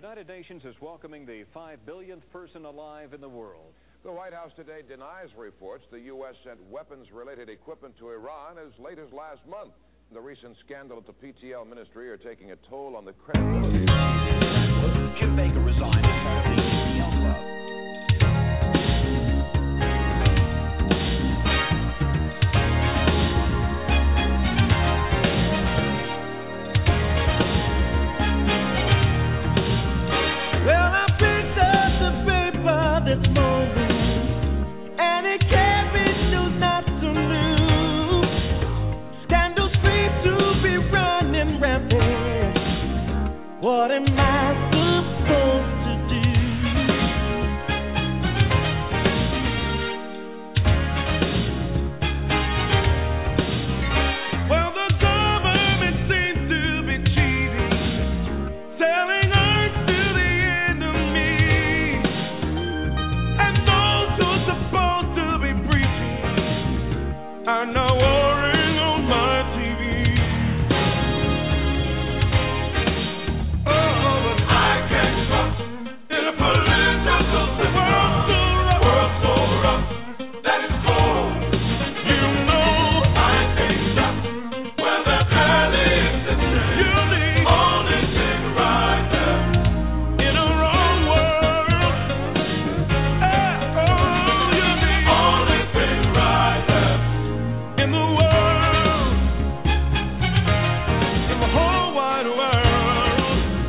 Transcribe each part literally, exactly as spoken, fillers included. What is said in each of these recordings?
United Nations is welcoming the five billionth person alive in the world. The White House today denies reports the U S sent weapons-related equipment to Iran as late as last month. The recent scandal at the P T L ministry are taking a toll on the credibility. Kim Baker resigned as head of the P T L club. Well, I picked up the paper this morning, and it carried news not to lose. Scandals seem to be running rampant. What am I supposed to do? Well, the government seems to be cheating, selling earth to the enemy, and those who are supposed to be preaching are now warring on my T V. Oh, but I can't trust in a political system. World so rough that it's cold. You know I can't trust where the palace is. You need only thing right there in a wrong world. Oh, you need only thing right there in the world, in the whole wide world.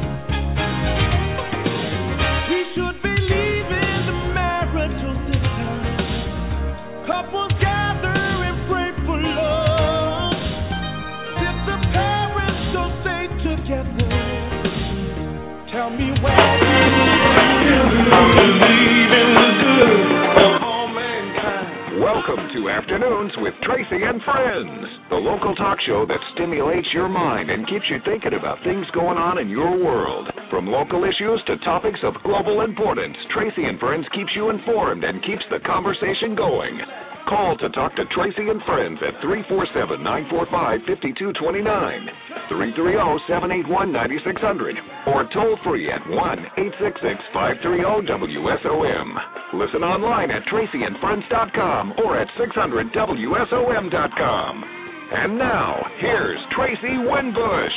We should be leaving the marital system. Couples gather and pray for love. If the parents don't stay together, tell me where do you believe in the good of all mankind? Welcome to Afternoons with Tracy and Friends, the local talk show that stimulates your mind and keeps you thinking about things going on in your world. From local issues to topics of global importance, Tracy and Friends keeps you informed and keeps the conversation going. Call to talk to Tracy and Friends at three four seven, nine four five, five two two nine, three three zero, seven eight one, nine six zero zero, or toll free at one eight six six, five three zero, W S O M. Listen online at tracy and friends dot com or at six hundred W S O M dot com. And now, here's Tracy Winbush.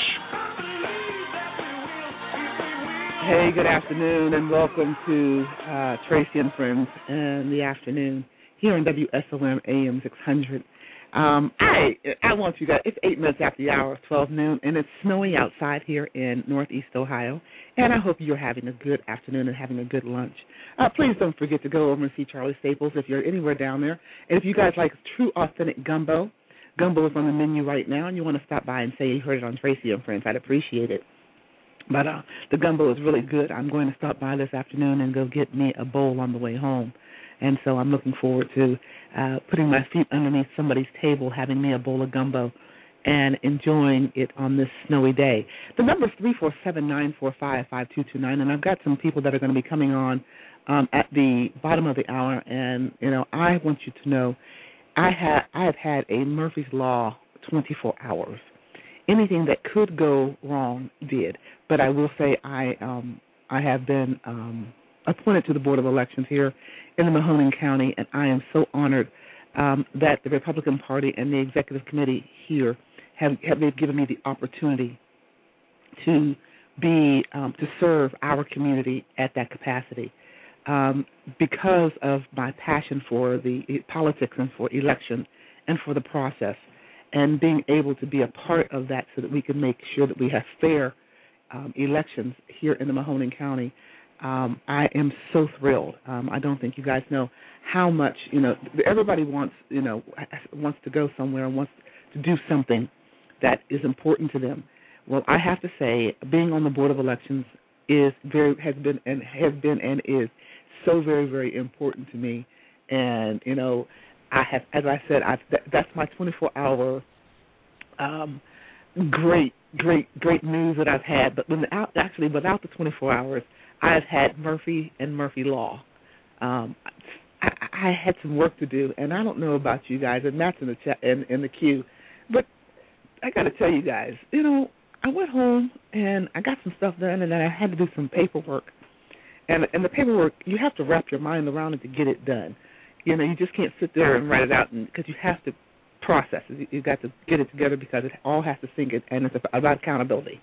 Hey, good afternoon, and welcome to uh, Tracy and Friends in the afternoon here on W S O M A M six hundred. Um, I I want you guys, it's eight minutes after the hour of twelve noon, and it's snowy outside here in Northeast Ohio, and I hope you're having a good afternoon and having a good lunch. Uh, please don't forget to go over and see Charlie Staples if you're anywhere down there. And if you guys like true, authentic gumbo, gumbo is on the menu right now, and you want to stop by and say you heard it on Tracy and Friends, I'd appreciate it. But uh, the gumbo is really good. I'm going to stop by this afternoon and go get me a bowl on the way home. And so I'm looking forward to uh, putting my feet underneath somebody's table, having me a bowl of gumbo, and enjoying it on this snowy day. The number is three four seven, nine four five, five two two nine, and I've got some people that are going to be coming on um, at the bottom of the hour. And, you know, I want you to know I, ha- I have had a Murphy's Law twenty-four hours. Anything that could go wrong did. But I will say I um, I have been um, appointed to the Board of Elections here in the Mahoning County, and I am so honored um, that the Republican Party and the Executive Committee here have, have they've given me the opportunity to be um, to serve our community at that capacity um, because of my passion for the politics and for election and for the process, and being able to be a part of that so that we can make sure that we have fair um, elections here in the Mahoning County. Um, I am so thrilled. Um, I don't think you guys know how much, you know, everybody wants, you know, wants to go somewhere and wants to do something that is important to them. Well, I have to say, being on the Board of Elections is very has been and has been and is so very, very important to me. And you know, I have, as I said, I've, that, that's my twenty-four hour um, great, great, great news that I've had. But without, actually, without the twenty-four hours, I've had Murphy and Murphy Law. Um, I, I had some work to do, and I don't know about you guys, and Matt's in the chat, in, in the queue, but I got to tell you guys, you know, I went home and I got some stuff done, and then I had to do some paperwork. And and the paperwork, you have to wrap your mind around it to get it done. You know, you just can't sit there and write it out, because you have to process it. You've got to get it together because it all has to sink in, and it's about accountability.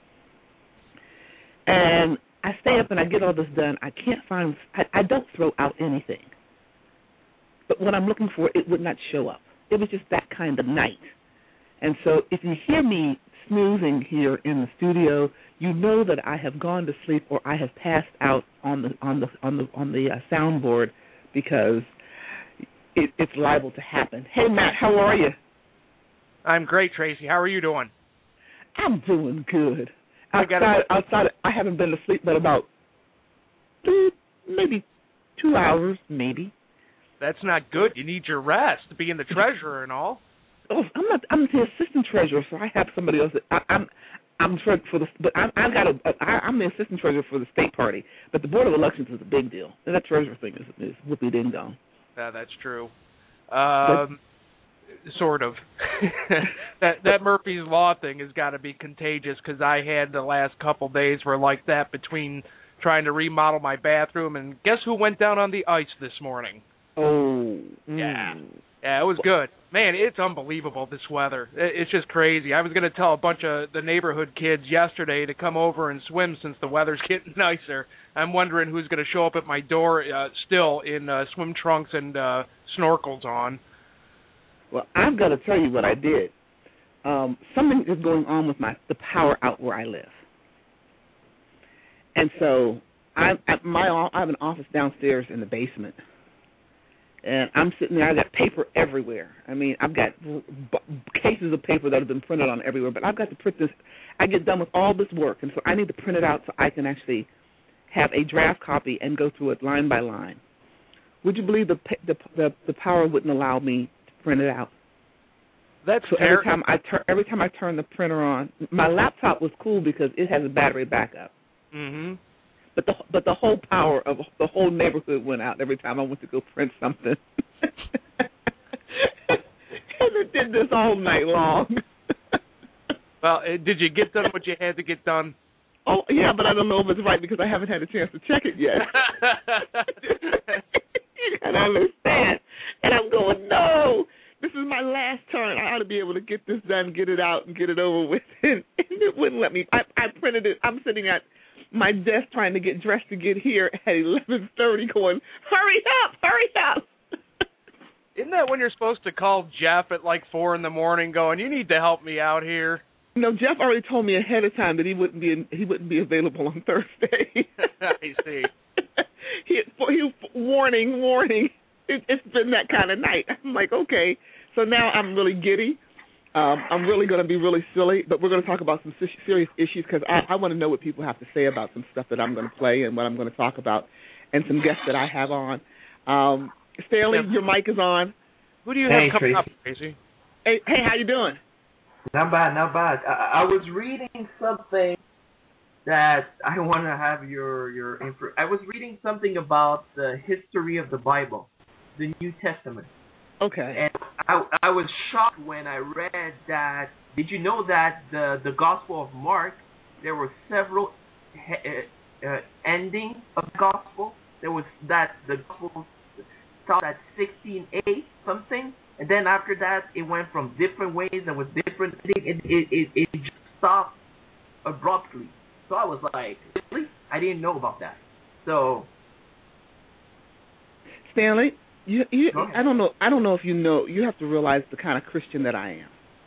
And I stay up and I get all this done. I can't find, I, I don't throw out anything. But what I'm looking for, it would not show up. It was just that kind of night. And so if you hear me snoozing here in the studio, you know that I have gone to sleep or I have passed out on the on the on the on the uh, soundboard, because it, it's liable to happen. Hey Matt, how are you? I'm great, Tracy. How are you doing? I'm doing good. I got outside, outside, I haven't been to sleep but about two, maybe two hours, maybe. That's not good. You need your rest, being the treasurer and all. Oh, I'm not. I'm the assistant treasurer, so I have somebody else. That I, I'm, I'm for, for the, but I, I've got a. I, I'm the assistant treasurer for the state party, but the board of elections is a big deal. And that treasurer thing is, is whoopie ding dong. Yeah, that's true. Um, but, sort of. that that Murphy's Law thing has got to be contagious, because I had the last couple days were like that, between trying to remodel my bathroom, and guess who went down on the ice this morning? Oh, yeah. Mm. Yeah, it was good. Man, it's unbelievable, this weather. It's just crazy. I was going to tell a bunch of the neighborhood kids yesterday to come over and swim since the weather's getting nicer. I'm wondering who's going to show up at my door uh, still in uh, swim trunks and uh, snorkels on. Well, I've got to tell you what I did. Um, something is going on with my the power out where I live. And so I, at my, I have an office downstairs in the basement. And I'm sitting there, I've got paper everywhere. I mean, I've got b- cases of paper that have been printed on everywhere, but I've got to print this. I get done with all this work, and so I need to print it out so I can actually have a draft copy and go through it line by line. Would you believe the the the, the power wouldn't allow me to print it out? That's so fair. every time I turn every time I turn the printer on, my laptop was cool because it has a battery backup. Mm-hmm. But the but the whole power of the whole neighborhood went out every time I went to go print something. And it did this all night long. Well, did you get done what you had to get done? Oh, yeah, but I don't know if it's right because I haven't had a chance to check it yet. And I understand. And I'm going, no, this is my last turn. I ought to be able to get this done, get it out, and get it over with. And, and it wouldn't let me. I, I printed it. I'm sitting at my desk trying to get dressed to get here at eleven thirty going, hurry up, hurry up. Isn't that when you're supposed to call Jeff at like four in the morning going, you need to help me out here? No, Jeff already told me ahead of time that he wouldn't be in, he wouldn't be available on Thursday. I see. he, he warning, warning. It, it's been that kind of night. I'm like, okay. So now I'm really giddy. Um, I'm really going to be really silly, but we're going to talk about some serious issues because I, I want to know what people have to say about some stuff that I'm going to play and what I'm going to talk about, and some guests that I have on. Um, Stanley, yeah. Your mic is on. Who do you hey, have coming Tracy. up, Tracy? Hey, hey, how you doing? Not bad, not bad. I, I was reading something that I want to have your your info. I was reading something about the history of the Bible, the New Testament. Okay. And I I was shocked when I read that. Did you know that the the Gospel of Mark, there were several uh, uh, endings of the Gospel. There was that the Gospel started at sixteen eight something, and then after that it went from different ways and with different things. It it it, it just stopped abruptly. So I was like, really? I didn't know about that. So Stanley. You, you, I don't know. I don't know if you know. You have to realize the kind of Christian that I am.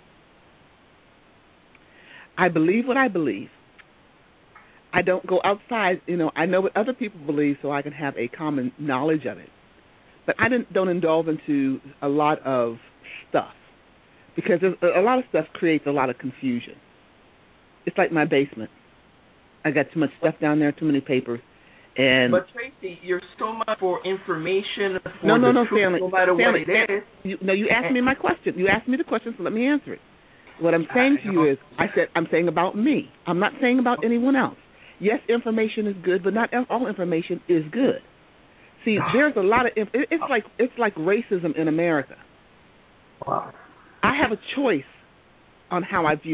I believe what I believe. I don't go outside. You know, I know what other people believe, so I can have a common knowledge of it. But I don't, don't indulge into a lot of stuff because a lot of stuff creates a lot of confusion. It's like my basement. I got too much stuff down there, too many papers. And but Tracy, you're so much for information. For no, no, the no, truth, Stanley. No matter Stanley, what it is. You, no, you asked me my question. You asked me the question, so let me answer it. What I'm saying to you is, I said I'm saying about me. I'm not saying about anyone else. Yes, information is good, but not all information is good. See, there's a lot of. It's like it's like racism in America. Wow. I have a choice on how I view it.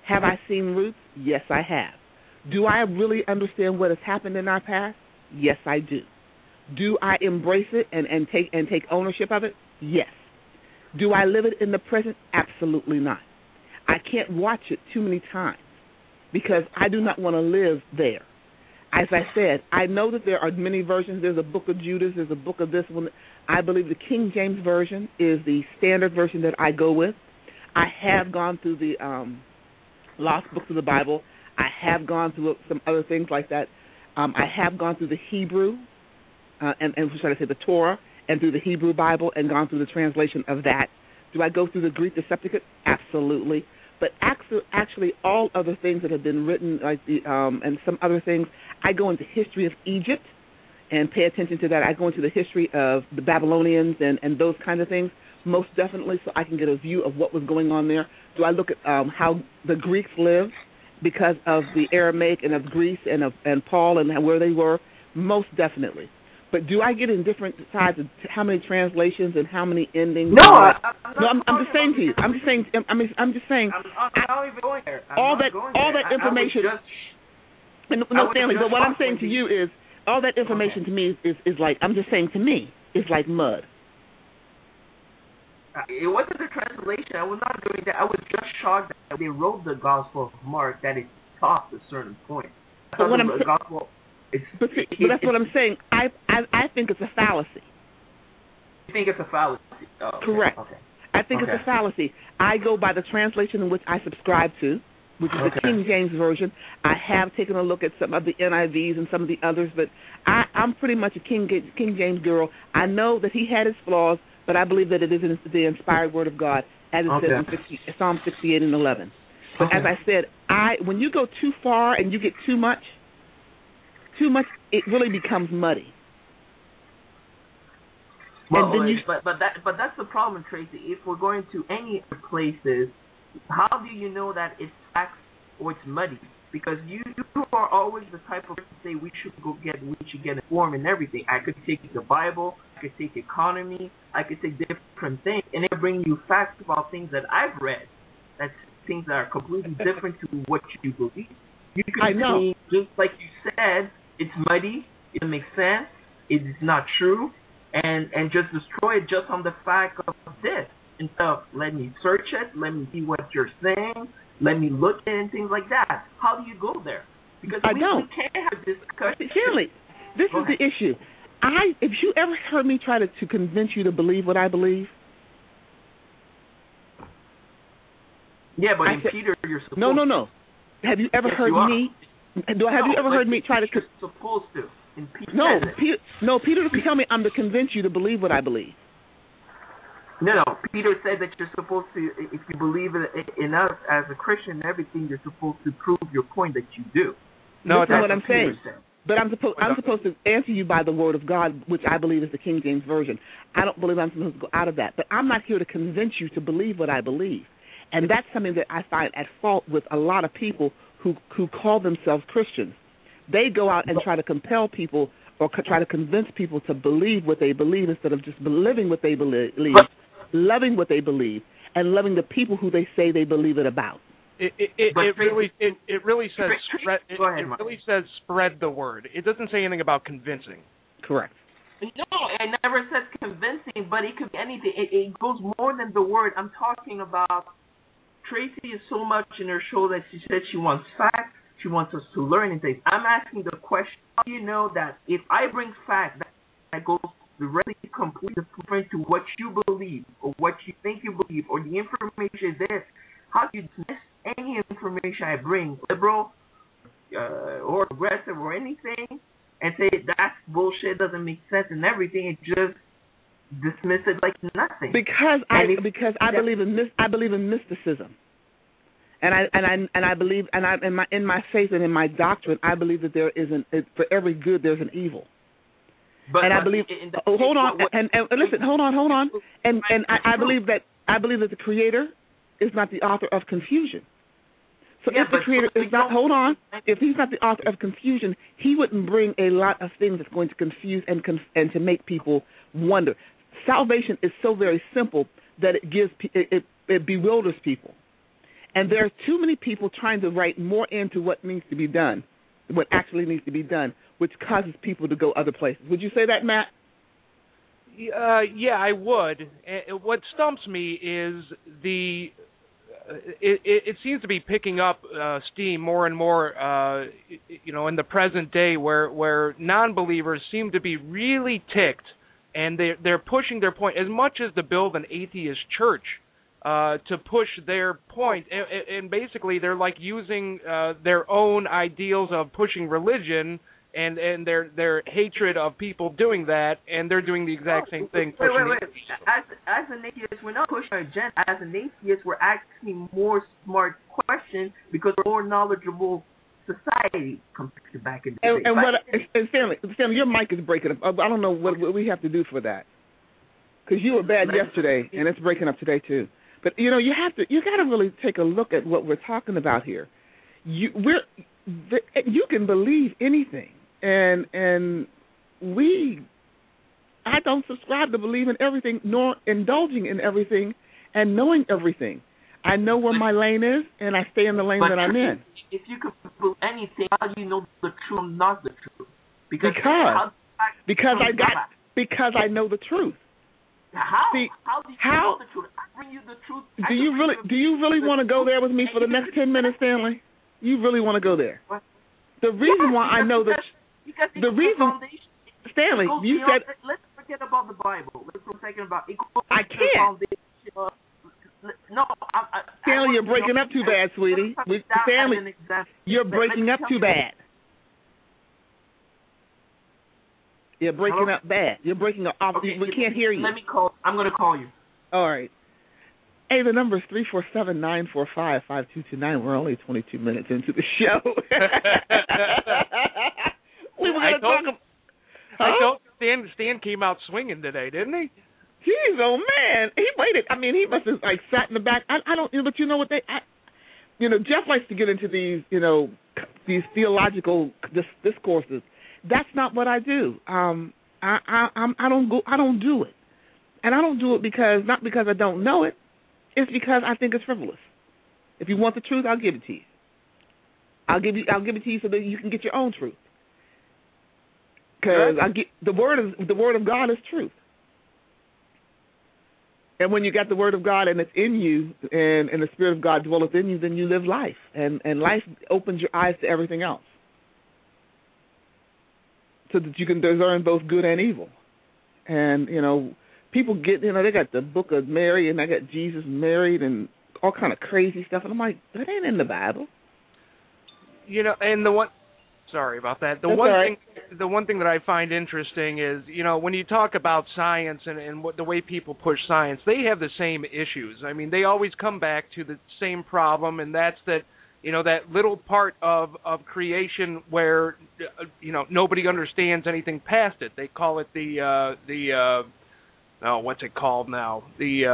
Have I seen roots? Yes, I have. Do I really understand what has happened in our past? Yes, I do. Do I embrace it and, and take and take ownership of it? Yes. Do I live it in the present? Absolutely not. I can't watch it too many times because I do not want to live there. As I said, I know that there are many versions. There's a book of Judas. There's a book of this one. I believe the King James Version is the standard version that I go with. I have gone through the um, lost books of the Bible. I have gone through some other things like that. Um, I have gone through the Hebrew, uh, and, and should I say the Torah, and through the Hebrew Bible and gone through the translation of that. Do I go through the Greek, the Septuagint? Absolutely. But actually, actually all other things that have been written, like the um, and some other things, I go into history of Egypt and pay attention to that. I go into the history of the Babylonians and, and those kind of things, most definitely, so I can get a view of what was going on there. Do I look at um, how the Greeks lived because of the Aramaic and of Greece and of and Paul and where they were? Most definitely. But do I get in different sides of how many translations and how many endings? No, I, I'm, no, I'm, I'm just saying to you. I'm just saying. I mean, I'm just saying. I'm, I'm not even going there. I'm all not that, going all there. that information. I, I just, no, no Stanley. But what I'm saying to you is, all that information okay. to me is, is, is like I'm just saying to me is like mud. It wasn't a translation. I was not doing that. I was just shocked that they wrote the Gospel of Mark that it taught a certain point. But what I'm the Gospel. It's, but, see, but that's what I'm saying. I, I I think it's a fallacy. You think it's a fallacy? Oh, okay. Correct. Okay. I think okay. it's a fallacy. I go by the translation in which I subscribe to, which is okay. the King James Version. I have taken a look at some of the N I Vs and some of the others, but I, I'm pretty much a King King James girl. I know that he had his flaws, but I believe that it is the inspired Word of God, as it okay. says in sixty, Psalm sixty-eight and eleven. But okay. as I said, I when you go too far and you get too much, too much, it really becomes muddy. Well, and then you, but but that but that's the problem, Tracy. If we're going to any other places, how do you know that it's facts or it's muddy? Because you are always the type of person to say we should go get we should get informed and everything. I could take the Bible, I could take economy, I could take different things, and they bring you facts about things that I've read. That's things that are completely different to what you believe. You could I know. see, just like you said, it's muddy, it doesn't make sense, it's not true, and, and just destroy it just on the fact of this. And so let me search it, let me see what you're saying, let me look at it and things like that. How do you go there? Because I we, don't. we can't have this discussion. Shirley, this Go is ahead. the issue. I, if you ever heard me try to, to convince you to believe what I believe, Yeah, but I in said, Peter, you're supposed no, no, no. Have you ever Yes, heard you are. me? Do have no, you ever heard me try to? You're supposed to. In Peter, No, says it. Peter. No, Peter doesn't tell me I'm to convince you to believe what I believe. No, no. Peter said that you're supposed to, if you believe in us as a Christian and everything, you're supposed to prove your point that you do. No, That's that's what I'm Peter saying. said. But I'm supposed I'm supposed to answer you by the Word of God, which I believe is the King James Version. I don't believe I'm supposed to go out of that. But I'm not here to convince you to believe what I believe. And that's something that I find at fault with a lot of people who who call themselves Christians. They go out and try to compel people or co- try to convince people to believe what they believe instead of just living what they believe, loving what they believe, and loving the people who they say they believe it about. It it, it, But it really it, it really says Tracy, spread it, go ahead, it Mark. really says spread the word. It doesn't say anything about convincing. Correct. No, it never says convincing, but it could be anything. It, it goes more than the word. I'm talking about Tracy is so much in her show that she said she wants facts, she wants us to learn and things. I'm asking the question, how do you know that if I bring facts that, that goes directly completely different to what you believe or what you think you believe or the information is there, how do you dismiss any information I bring, liberal uh, or aggressive or anything, and say that's bullshit, doesn't make sense and everything, and just dismiss it like nothing? Because I if, because I believe in mis- I believe in mysticism, and I and I and I believe and I in my in my faith and in my doctrine I believe that there is an it, for every good there's an evil, but, and I but believe in the, oh, hold on what, what, and, and listen hold on hold on and and I, I believe that I believe that the Creator is not the author of confusion. So yeah, if the but, Creator but is not hold on if he's not the author of confusion, he wouldn't bring a lot of things that's going to confuse and conf- and to make people wonder. Salvation is so very simple that it gives it, it, it bewilders people, And there are too many people trying to write more into what needs to be done, what actually needs to be done, which causes people to go other places. Would you say that, Matt? Uh, yeah, I would. Uh, what stumps me is the uh, it, it, it seems to be picking up uh, steam more and more, uh, you know, in the present day, where where non-believers seem to be really ticked, and they they're pushing their point as much as to build an atheist church. Uh, to push their point, and, and basically they're like using uh, their own ideals of pushing religion and, and their their hatred of people doing that, and they're doing the exact same thing. Wait, wait, wait. As, as an atheist, we're not pushing our agenda. As an atheist, we're asking more smart questions because we're more knowledgeable society compared to back in the and, day. and what? And Stanley, Stanley, your mic is breaking up. I don't know what, what we have to do for that, because you were bad yesterday, and it's breaking up today too. But you know, you have to, you got to really take a look at what we're talking about here. You, we're, the, you can believe anything, and and we, I don't subscribe to believing everything, nor indulging in everything, and knowing everything. I know where my lane is, and I stay in the lane but that I'm in. If you could believe anything, how do you know the truth or not the truth? Because because, how, because I got because I know the truth. How? See, how do you how, know the truth? I bring you the truth. Do you really do you really want to go there with me for the next ten minutes, Stanley? You really want to go there? What? The reason yes, why I know that the reason, Stanley, you beyond, said. Let's forget about the Bible. Let's for a second about it goes I can't. Uh, no, I, I, Stanley, I you're breaking up too bad, sweetie. We, Stanley, you're breaking up too bad. You're breaking Hello? up bad. You're breaking up. Okay, we can't hear you. Let me call. I'm going to call you. All right. Hey, the number is three four seven, nine four five, five two two nine. We're only twenty-two minutes into the show. we were going to talk about... I told Stan, Stan came out swinging today, didn't he? Jeez, oh, man. He waited. I mean, he must have, like, sat in the back. I, I don't... But you know what they... I, you know, Jeff likes to get into these, you know, these theological dis- discourses. That's not what I do. Um, I, I, I'm, I don't go. I don't do it, and I don't do it because not because I don't know it. It's because I think it's frivolous. If you want the truth, I'll give it to you. I'll give you. I'll give it to you so that you can get your own truth. Because I get the word of the word of God is truth, and when you got the word of God and it's in you, and, and the Spirit of God dwelleth in you, then you live life, and and life opens your eyes to everything else, so that you can discern both good and evil. And, you know, people get, you know, they got the book of Mary, and they got Jesus married and all kind of crazy stuff. And I'm like, that ain't in the Bible. You know, and the one, sorry about that. The That's one right. thing, the one thing that I find interesting is, you know, when you talk about science and, and what, the way people push science, they have the same issues. I mean, they always come back to the same problem, and that's that, you know, that little part of, of creation where, uh, you know, nobody understands anything past it. They call it the, uh, the, uh, oh, what's it called now? The,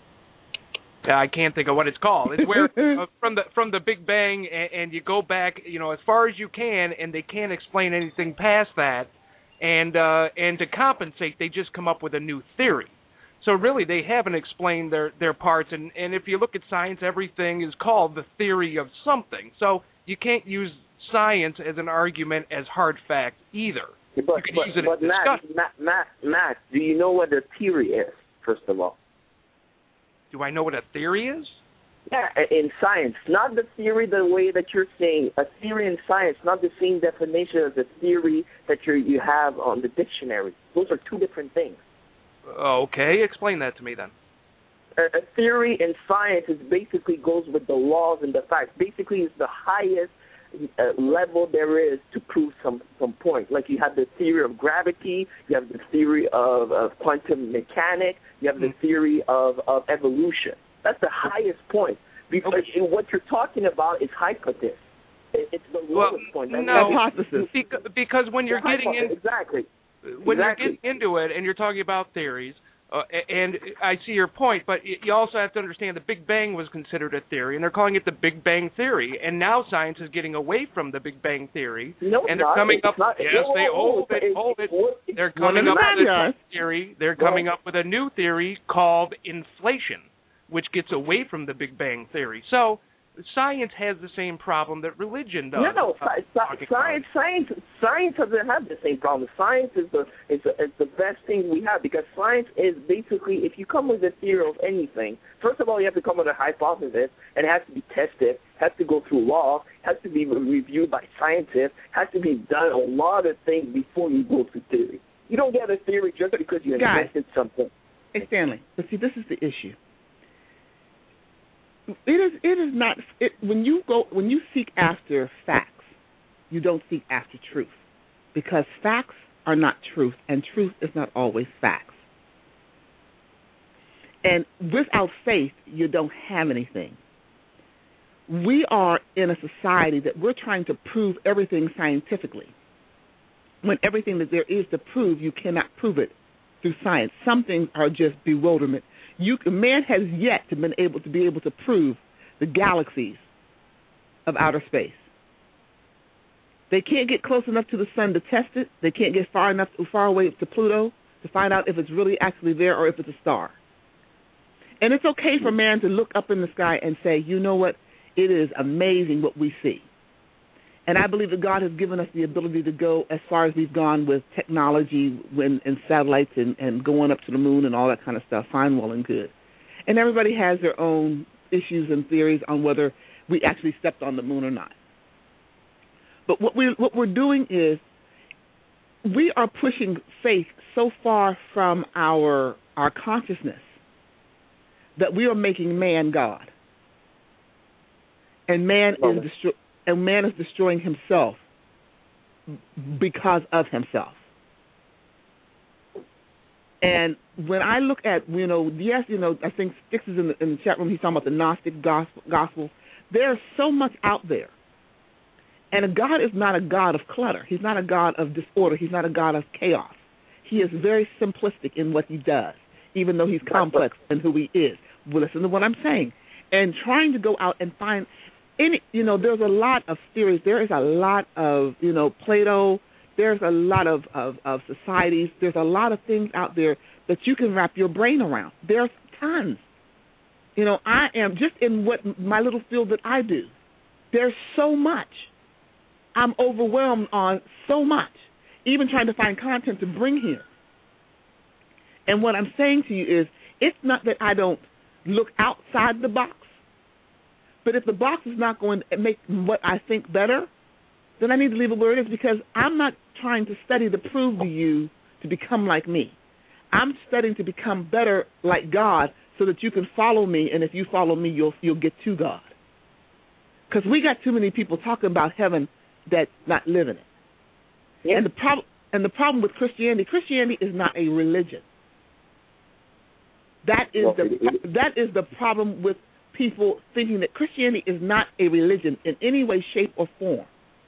uh, I can't think of what it's called. It's where uh, from the from the Big Bang, and, and you go back, you know, as far as you can, and they can't explain anything past that. And uh, and to compensate, they just come up with a new theory. So really, they haven't explained their, their parts, and, and if you look at science, everything is called the theory of something. So you can't use science as an argument as hard fact either. But, you can but, use it but as Matt, discussion. Matt, Matt, Matt, do you know what a theory is, first of all? Do I know what a theory is? Yeah, in science, not the theory the way that you're saying. A theory in science, not the same definition as a theory that you you have on the dictionary. Those are two different things. Okay, explain that to me then. A, a theory in science is basically goes with the laws and the facts. Basically, it's the highest uh, level there is to prove some, some point. Like you have the theory of gravity, you have the theory of, of quantum mechanics, you have the theory of, of evolution. That's the highest point. Because okay. what you're talking about is hypothesis. It, it's the lowest well, point. No, hypothesis. Because when you're getting in, exactly. when exactly. you're getting into it and you're talking about theories, uh, and I see your point, but you also have to understand the Big Bang was considered a theory, and they're calling it the Big Bang Theory, and now science is getting away from the Big Bang Theory, no, and they're not. coming it's up. Not. Yes, no, they hold it, it, hold it. it They're coming up with a new theory. They're well, coming up with a new theory called inflation, which gets away from the Big Bang Theory. So science has the same problem that religion does. No, no, sci- sci- science, science, science doesn't have the same problem. Science is the is the, is the best thing we have because science is basically, if you come with a theory of anything, first of all, you have to come with a hypothesis, and it has to be tested, has to go through law, has to be reviewed by scientists, has to be done a lot of things before you go to theory. You don't get a theory just because you invented something. Hey, Stanley, but see, this is the issue. It is. It is not. It, when you go, when you seek after facts, you don't seek after truth, because facts are not truth, and truth is not always facts. And without faith, you don't have anything. We are in a society that we're trying to prove everything scientifically, when everything that there is to prove, you cannot prove it through science. Some things are just bewilderment. You, man has yet to been able to be able to prove the galaxies of outer space. They can't get close enough to the sun to test it. They can't get far enough, far away to Pluto to find out if it's really actually there or if it's a star. And it's okay for man to look up in the sky and say, you know what, it is amazing what we see. And I believe that God has given us the ability to go as far as we've gone with technology when, and satellites and, and going up to the moon and all that kind of stuff, fine, well, and good. And everybody has their own issues and theories on whether we actually stepped on the moon or not. But what, we, what we're doing is we are pushing faith so far from our, our consciousness that we are making man God. And man is destroying. And man is destroying himself because of himself. And when I look at, you know, yes, you know, I think Sticks is in the, in the chat room. He's talking about the Gnostic gospel. gospel. There's so much out there. And God is not a God of clutter. He's not a God of disorder. He's not a God of chaos. He is very simplistic in what he does, even though he's complex in who he is. Well, listen to what I'm saying. And trying to go out and find... Any, you know, there's a lot of theories. There is a lot of, you know, Plato. There's a lot of, of, of societies. There's a lot of things out there that you can wrap your brain around. There's tons. You know, I am just in what my little field that I do. There's so much. I'm overwhelmed on so much, even trying to find content to bring here. And what I'm saying to you is, it's not that I don't look outside the box. But if the box is not going to make what I think better, then I need to leave it where it is, because I'm not trying to study to prove to you to become like me. I'm studying to become better like God so that you can follow me, and if you follow me, you'll you'll get to God. Because we got too many people talking about heaven that's not living it. Yeah. And the problem and the problem with Christianity, Christianity is not a religion. That is well, the that is the problem with people thinking that Christianity is not a religion in any way, shape, or form.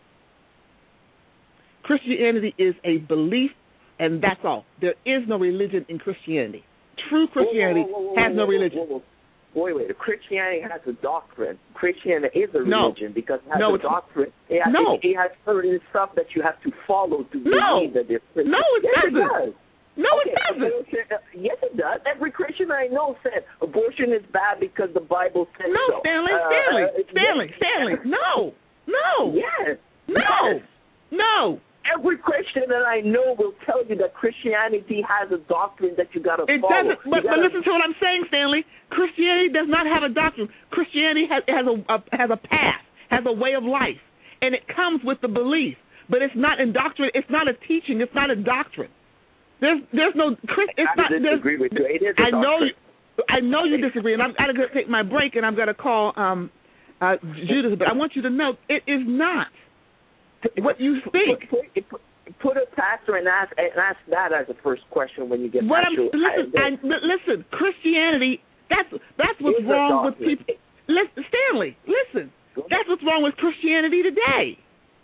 Christianity is a belief, and that's all. There is no religion in Christianity. True Christianity whoa, whoa, whoa, whoa, has no religion. Whoa, whoa, whoa. Wait, wait. Christianity has a doctrine. Christianity is a religion no. because it has no, a doctrine. It has, no. it, it has certain stuff that you have to follow to no. believe that there's Christian. No, it yes, doesn't. It does. No, okay, it doesn't. Okay, uh, yes, it does. Every Christian I know said abortion is bad because the Bible says no, so. No, Stanley, uh, Stanley, uh, Stanley, yes. Stanley. No, no. Yes. No. Yes. No. Every Christian that I know will tell you that Christianity has a doctrine that you got to follow. It doesn't. But, gotta, but listen to what I'm saying, Stanley. Christianity does not have a doctrine. Christianity has has a, a has a path, has a way of life, and it comes with the belief. But it's not in doctrine. It's not a teaching. It's not a doctrine. There's there's no. It's I not. disagree with you. It is a I know doctrine. you. I know you disagree, and I'm going to take my break, and I'm going to call um, uh, Judas. But I want you to know it is not what you think. Put, put, put, put a pastor and ask and ask that as a first question when you get. What actual, I'm listen. I, listen. Christianity. That's that's what's wrong with people. Listen, Stanley. Listen. That's what's wrong with Christianity today.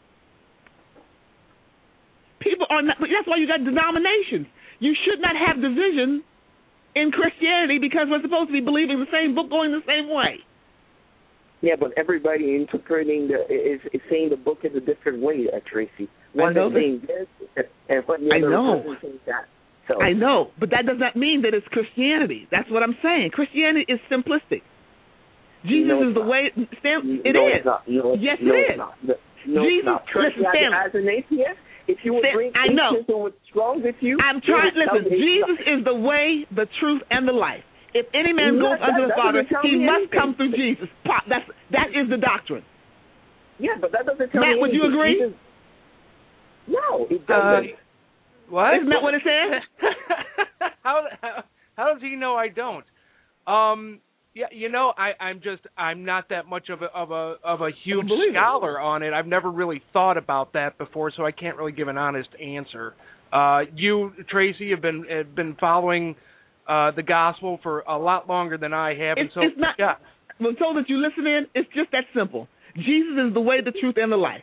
People are not. That's why you got denominations. You should not have division in Christianity because we're supposed to be believing the same book, going the same way. Yeah, but everybody interpreting the is, is saying the book in a different way, uh, Tracy. One is saying this, and one the other person saying that. So. I know, but that does not mean that it's Christianity. That's what I'm saying. Christianity is simplistic. Jesus no, is the not. way. Stan, it no, is. It's not. No, yes, no, it it's is. Not. No, no, Jesus, it's not. listen, as, Stanley. as an atheist, if you would Stan, bring I know. atheism what's wrong with you, I'm trying. you would Listen, Jesus is the way, the truth, and the life. If any man No, goes that- unto the that Father, doesn't tell he me must anything. come through Jesus. Pop, that's that is the doctrine. Yeah, but that doesn't tell Matt, me would you anything. agree? Jesus- No, it Uh, doesn't. what? Isn't that what it says? how, how how does he know I don't? Um, yeah, you know, I I'm just I'm not that much of a of a of a huge scholar on it. I've never really thought about that before, so I can't really give an honest answer. Uh, you, Tracy, have been have been following uh, the gospel for a lot longer than I have, and It's, so it's not. yeah. Well, so that you listen in, it's just that simple. Jesus is the way, the truth, and the life.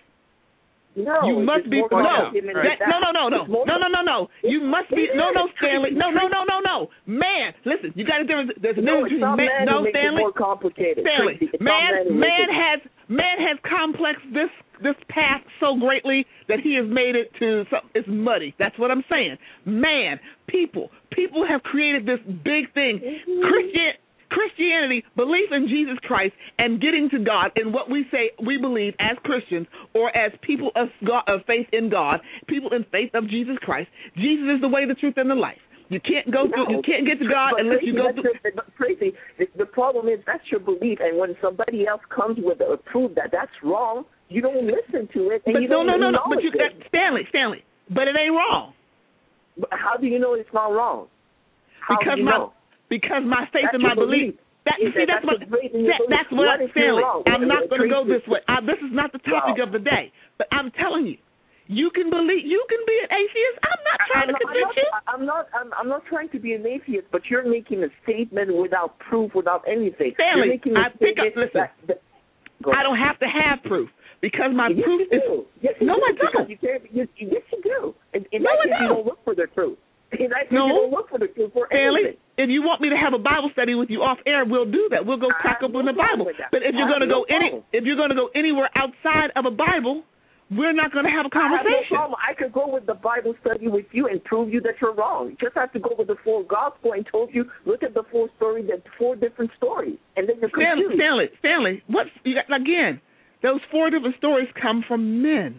No, you must it's be more no, complicated than that, that. no, no, no, no, It's more- no, no, no, no. You must be It no, no, is. Stanley, no, no, no, no, no. Man, listen, you got to difference. There's a No, difference it's not between man no, who makes Stanley. it more complicated. Stanley, Tracy, it's not man, who man makes it- has man has complexed this this path so greatly that he has made it to some, it's muddy. That's what I'm saying. Man, people, people have created this big thing. Mm-hmm. Christian. Christianity, belief in Jesus Christ, and getting to God in what we say we believe as Christians or as people of, God, of faith in God, people in faith of Jesus Christ. Jesus is the way, the truth, and the life. You can't go through. You can't get to God but unless Tracy, you go that's through. Your, but Tracy, the, the problem is that's your belief, and when somebody else comes with a proof that that's wrong, you don't listen to it, and But you no, don't no, no, no. But acknowledge you, it. that, Stanley, Stanley. But it ain't wrong. But how do you know it's not wrong? How because do you my know? because my faith That's and my your belief. belief. That, you Is see, that- that's, that's what your faith and your that, belief. that's what, What if you're Stanley. wrong? I'm not going to go Tracy- this way. I, this is not the topic No. of the day. But I'm telling you, you can believe. You can be an atheist. I'm not trying I'm to not, convince you. I'm not. I'm, I'm not trying to be an atheist, but you're making a statement without proof, without anything. You're Stanley, making a I pick up. statement Listen, that- that- Go I ahead. don't have to have proof because my Yes, proof you is. do. Yes, you No, do, I because don't. You can't, you, yes, you do. In, in No, that I case, you don't. don't look for the truth. In that case, No. you don't look for the truth for Stanley, anything. if you want me to have a Bible study with you off air, we'll do that. We'll go I crack have open no the problem Bible. with that. But if I you're have going to no go any, problem. if you're going to go anywhere outside of a Bible, we're not going to have a I have no conversation. problem. I could go with the Bible study with you and prove you that you're wrong. You just have to go with the full gospel and told you, look at the full story, there's four different stories, and then you're Stanley, confused. Stanley, Stanley, what's you got, again? Those four different stories come from men.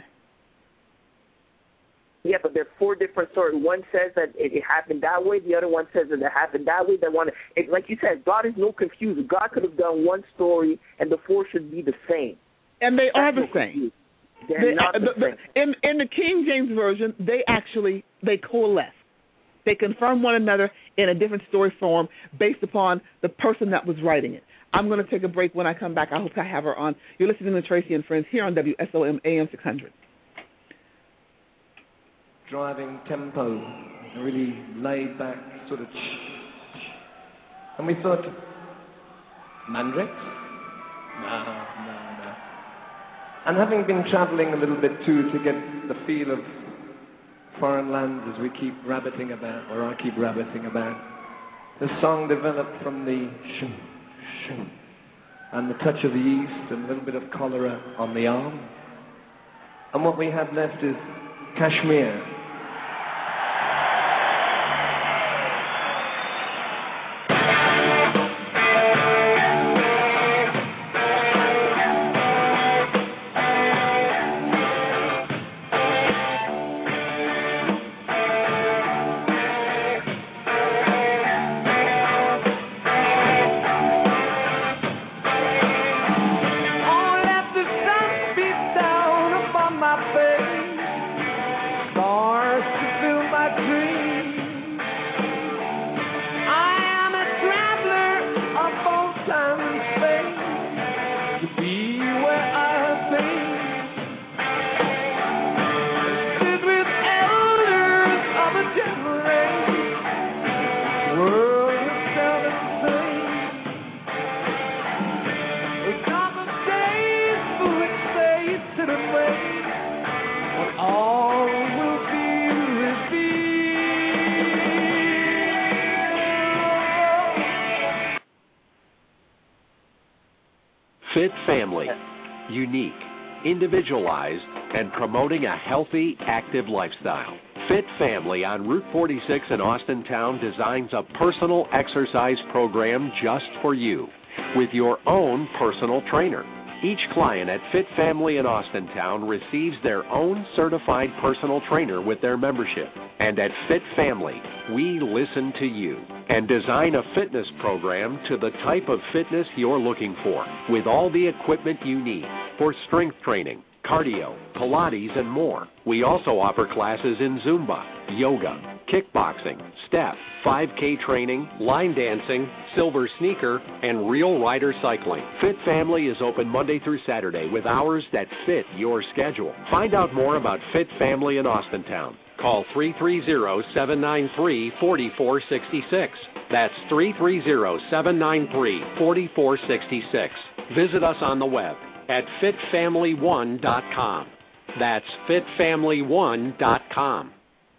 Yeah, but there's four different stories. One says that it, it happened that way. The other one says that it happened that way. That one, it, like you said, God is no confuser. God could have done one story, and the four should be the same. And they are That's the no same. confusion. They're They, not uh, the, the, the, same. in in the King James version, they actually they coalesce. They confirm one another in a different story form based upon the person that was writing it. I'm going to take a break. When I come back, I hope I have her on. You're listening to Tracy and Friends here on W S O M A M six hundred. Driving tempo, a really laid back sort of. And we thought, mandrakes? No, no, no. And having been traveling a little bit too to get the feel of foreign lands as we keep rabbiting about, or I keep rabbiting about, the song developed from the shoo, shoo, and the touch of the east and a little bit of cholera on the arm. And what we have left is Kashmir. Fit Family. Unique, individualized, and promoting a healthy, active lifestyle. Fit Family on Route forty-six in Austin Town designs a personal exercise program just for you. with your own personal trainer. Each client at Fit Family in Austintown receives their own certified personal trainer with their membership. And at Fit Family, we listen to you and design a fitness program to the type of fitness you're looking for, with all the equipment you need for strength training, cardio, Pilates, and more. We also offer classes in Zumba, yoga, kickboxing, step, five K training, line dancing, silver sneaker, and real rider cycling. Fit Family is open Monday through Saturday with hours that fit your schedule. Find out more about Fit Family in Austintown. Call three three zero, seven nine three, four four six six. That's three three zero, seven nine three, four four six six. Visit us on the web at fit family one dot com. That's fit family one dot com.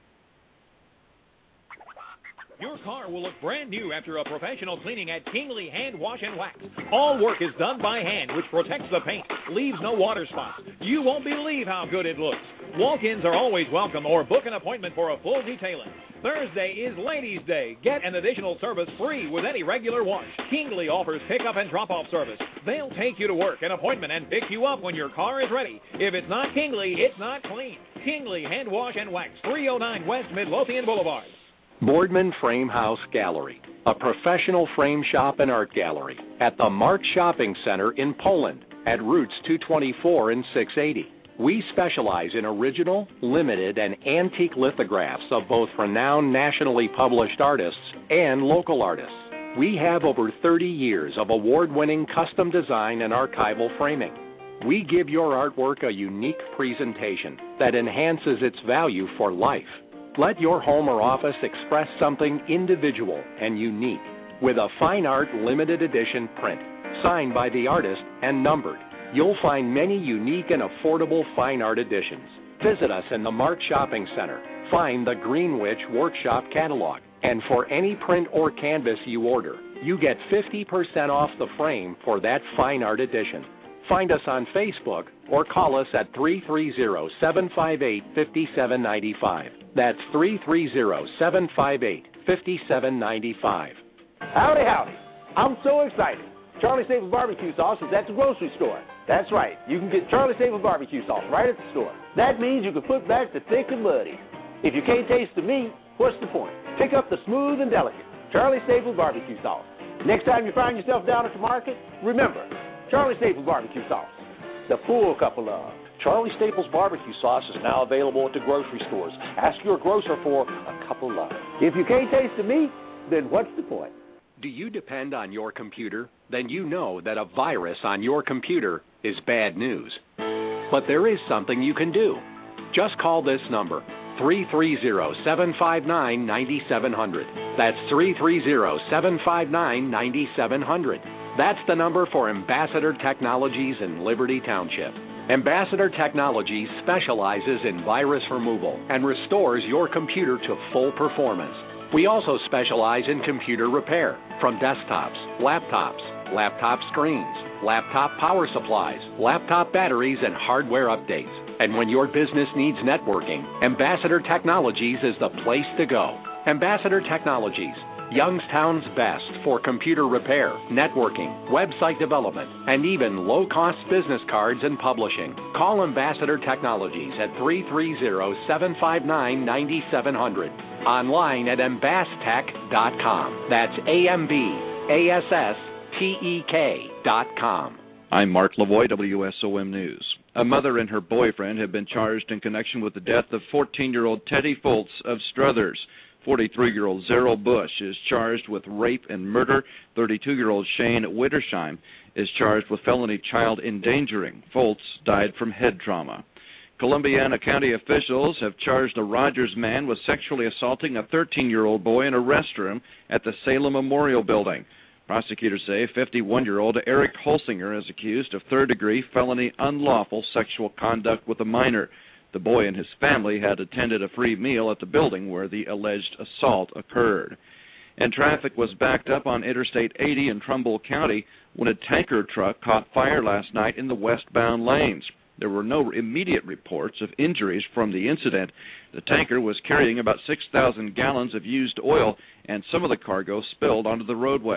Your car will look brand new after a professional cleaning at Kingley Hand Wash and Wax. All work is done by hand, which protects the paint, leaves no water spots. You won't believe how good it looks. Walk-ins are always welcome, or book an appointment for a full detailing. Thursday is Ladies' Day. Get an additional service free with any regular wash. Kingley offers pickup and drop-off service. They'll take you to work, an appointment, and pick you up when your car is ready. If it's not Kingley, it's not clean. Kingley Hand Wash and Wax, three oh nine West Midlothian Boulevard. Boardman Frame House Gallery, a professional frame shop and art gallery at the Mark Shopping Center in Poland at Routes two twenty-four and six eighty. We specialize in original, limited, and antique lithographs of both renowned nationally published artists and local artists. We have over thirty years of award-winning custom design and archival framing. We give your artwork a unique presentation that enhances its value for life. Let your home or office express something individual and unique with a fine art limited edition print, signed by the artist and numbered. You'll find many unique and affordable fine art editions. Visit us in the Mark Shopping Center. Find the Greenwich Workshop catalog. And for any print or canvas you order, you get fifty percent off the frame for that fine art edition. Find us on Facebook or call us at three three zero, seven five eight, five seven nine five. That's three three zero, seven five eight, five seven nine five. Howdy, howdy. I'm so excited. Charlie Staples Barbecue Sauce is at the grocery store. That's right. You can get Charlie Staples Barbecue Sauce right at the store. That means you can put back the thick and muddy. If you can't taste the meat, what's the point? Pick up the smooth and delicate Charlie Staples Barbecue Sauce. Next time you find yourself down at the market, remember, Charlie Staples Barbecue Sauce, the full cup of love. Charlie Staples Barbecue Sauce is now available at the grocery stores. Ask your grocer for a cup of love. If you can't taste the meat, then what's the point? Do you depend on your computer? Then you know that a virus on your computer is bad news. But there is something you can do. Just call this number, three three zero, seven five nine, nine seven zero zero. That's three three zero, seven five nine, nine seven zero zero. That's the number for Ambassador Technologies in Liberty Township. Ambassador Technologies specializes in virus removal and restores your computer to full performance. We also specialize in computer repair, from desktops, laptops, laptop screens, laptop power supplies, laptop batteries, and hardware updates. And when your business needs networking, Ambassador Technologies is the place to go. Ambassador Technologies, Youngstown's best for computer repair, networking, website development, and even low-cost business cards and publishing. Call Ambassador Technologies at three three zero, seven five nine, nine seven zero zero. Online at ambastech dot com. That's A M B A S S T E K dot com. I'm Mark Lavoie, W S O M News. A mother and her boyfriend have been charged in connection with the death of fourteen-year-old Teddy Foltz of Struthers. forty-three-year-old Zerrell Bush is charged with rape and murder. thirty-two-year-old Shane Wittersheim is charged with felony child endangering. Foltz died from head trauma. Columbiana County officials have charged a Rogers man with sexually assaulting a thirteen-year-old boy in a restroom at the Salem Memorial Building. Prosecutors say fifty-one-year-old Eric Holsinger is accused of third-degree felony unlawful sexual conduct with a minor. The boy and his family had attended a free meal at the building where the alleged assault occurred. And traffic was backed up on Interstate eighty in Trumbull County when a tanker truck caught fire last night in the westbound lanes. There were no immediate reports of injuries from the incident. The tanker was carrying about six thousand gallons of used oil, and some of the cargo spilled onto the roadway.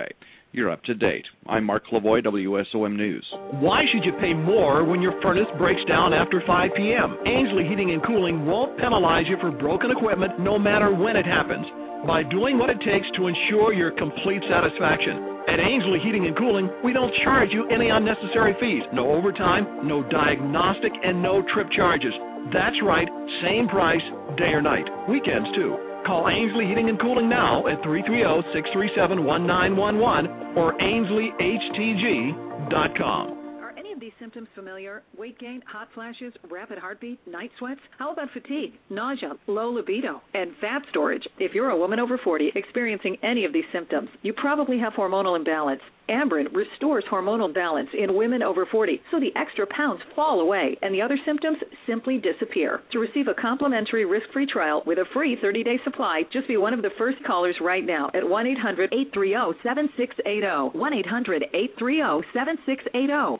you're up to date. I'm Mark Lavoie, W S O M News. Why should you pay more when your furnace breaks down after five p.m.? Ainsley Heating and Cooling won't penalize you for broken equipment no matter when it happens, by doing what it takes to ensure your complete satisfaction. At Ainsley Heating and Cooling, we don't charge you any unnecessary fees. No overtime, no diagnostic, and no trip charges. That's right, same price, day or night. Weekends, too. Call Ainsley Heating and Cooling now at three three zero, six three seven, one nine one one or ainsley h t g dot com. Are any of these symptoms familiar? Weight gain, hot flashes, rapid heartbeat, night sweats? How about fatigue, nausea, low libido, and fat storage? If you're a woman over forty experiencing any of these symptoms, you probably have hormonal imbalance. Amberen restores hormonal balance in women over forty, so the extra pounds fall away and the other symptoms simply disappear. To receive a complimentary risk-free trial with a free thirty-day supply, just be one of the first callers right now at one eight hundred, eight three zero, seven six eight zero. one eight hundred, eight three zero, seven six eight zero.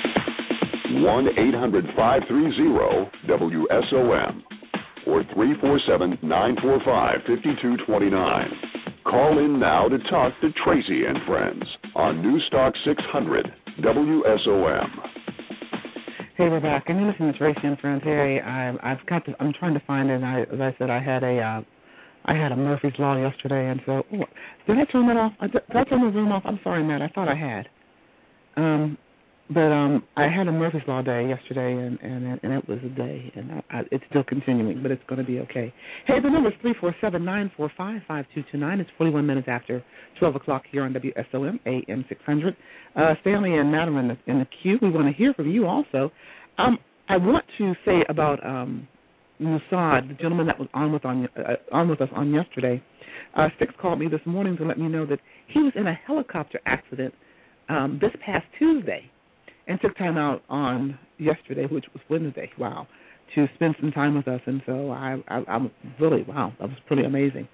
one eight hundred, five three zero, W S O M or three four seven, nine four five, five two two nine. Call in now to talk to Tracy and Friends on Newstalk six hundred W S O M. Hey, we're back. And you're listening to Tracy and Friends. Hey, I, I've got. To, I'm trying to find it. And I, as I said, I had a, uh, I had a Murphy's Law yesterday, and so oh, did I turn that off? Did I turn the Zoom off? I'm sorry, Matt. I thought I had. Um, but um, I had a Murphy's Law day yesterday, and and, and it was a day, and I, I, it's still continuing, but it's going to be okay. Hey, the number is three four seven, nine four five, five two two nine. It's forty-one minutes after twelve o'clock here on W S O M A M six hundred. Uh, Stanley and Madam in the, in the queue. We want to hear from you also. Um, I want to say about um, Mossad, the gentleman that was on with on uh, on with us on yesterday. Uh, Six called me this morning to let me know that he was in a helicopter accident um, this past Tuesday, and took time out on yesterday, which was Wednesday, wow, to spend some time with us. And so I, I, I'm really, wow, that was pretty amazing.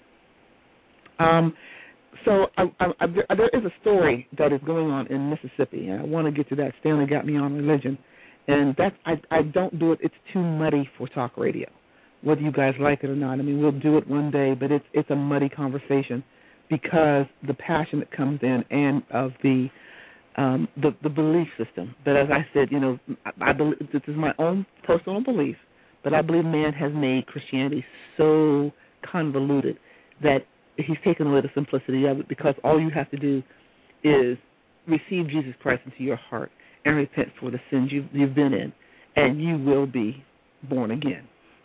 Um, so I, I, I, there is a story that is going on in Mississippi, and I want to get to that. Stanley got me on religion, and that's, I, I don't do it. It's too muddy for talk radio, whether you guys like it or not. I mean, we'll do it one day, but it's it's a muddy conversation because the passion that comes in and of the Um, the the belief system. But as I said, you know, I, I believe this is my own personal belief, but I believe man has made Christianity so convoluted that he's taken away the simplicity of it, because all you have to do is receive Jesus Christ into your heart and repent for the sins you've, you've been in, and you will be born again.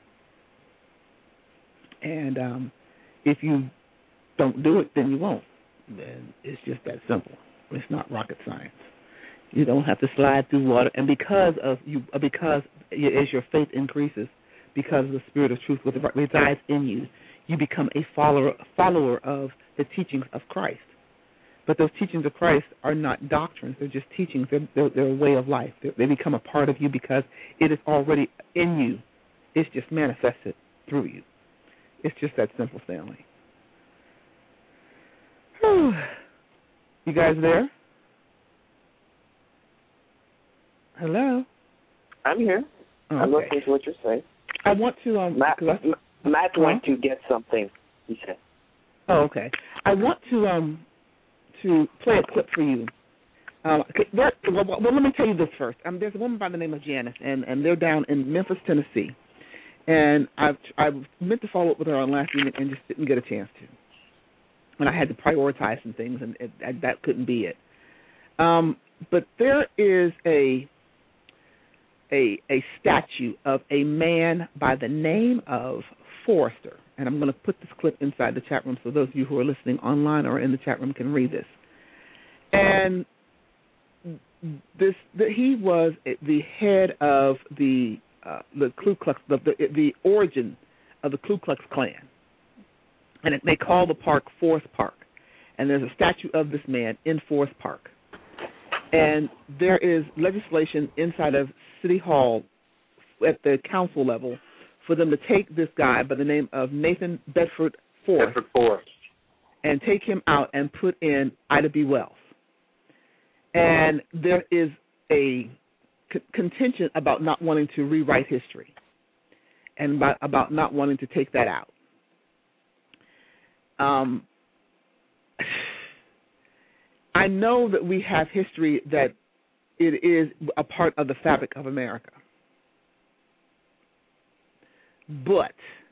And um, if you don't do it, then you won't. Then it's just that simple. It's not rocket science. You don't have to slide through water, and because of you, because as your faith increases, because of the Spirit of truth which resides in you, you become a follower follower of the teachings of Christ. But those teachings of Christ are not doctrines; they're just teachings. They're, they're, they're a way of life. They're, they become a part of you because it is already in you. It's just manifested through you. It's just that simple, Stanley. Whew. You guys there? Hello? I'm here. Okay. I'm listening to what you're saying. I want to... Um, Matt, I, Matt went to get something, he said. Oh, okay. I want to um to play a clip for you. Um, there, well, well, let me tell you this first. Um, there's a woman by the name of Janice, and, and they're down in Memphis, Tennessee. And I've, I meant to follow up with her on last evening and just didn't get a chance to. And I had to prioritize some things, and it, that, that couldn't be it. Um, but there is a, a a statue of a man by the name of Forrester, and I'm going to put this clip inside the chat room so those of you who are listening online or in the chat room can read this. And this the, he was the head of the uh, the Ku Klux the, the the origin of the Ku Klux Klan. And they call the park Forest Park. And there's a statue of this man in Forest Park. And there is legislation inside of City Hall at the council level for them to take this guy by the name of Nathan Bedford Forrest, Bedford Forrest. and take him out and put in Ida B. Wells. And there is a c- contention about not wanting to rewrite history and about, about not wanting to take that out. Um, I know that we have history that it is a part of the fabric of America. But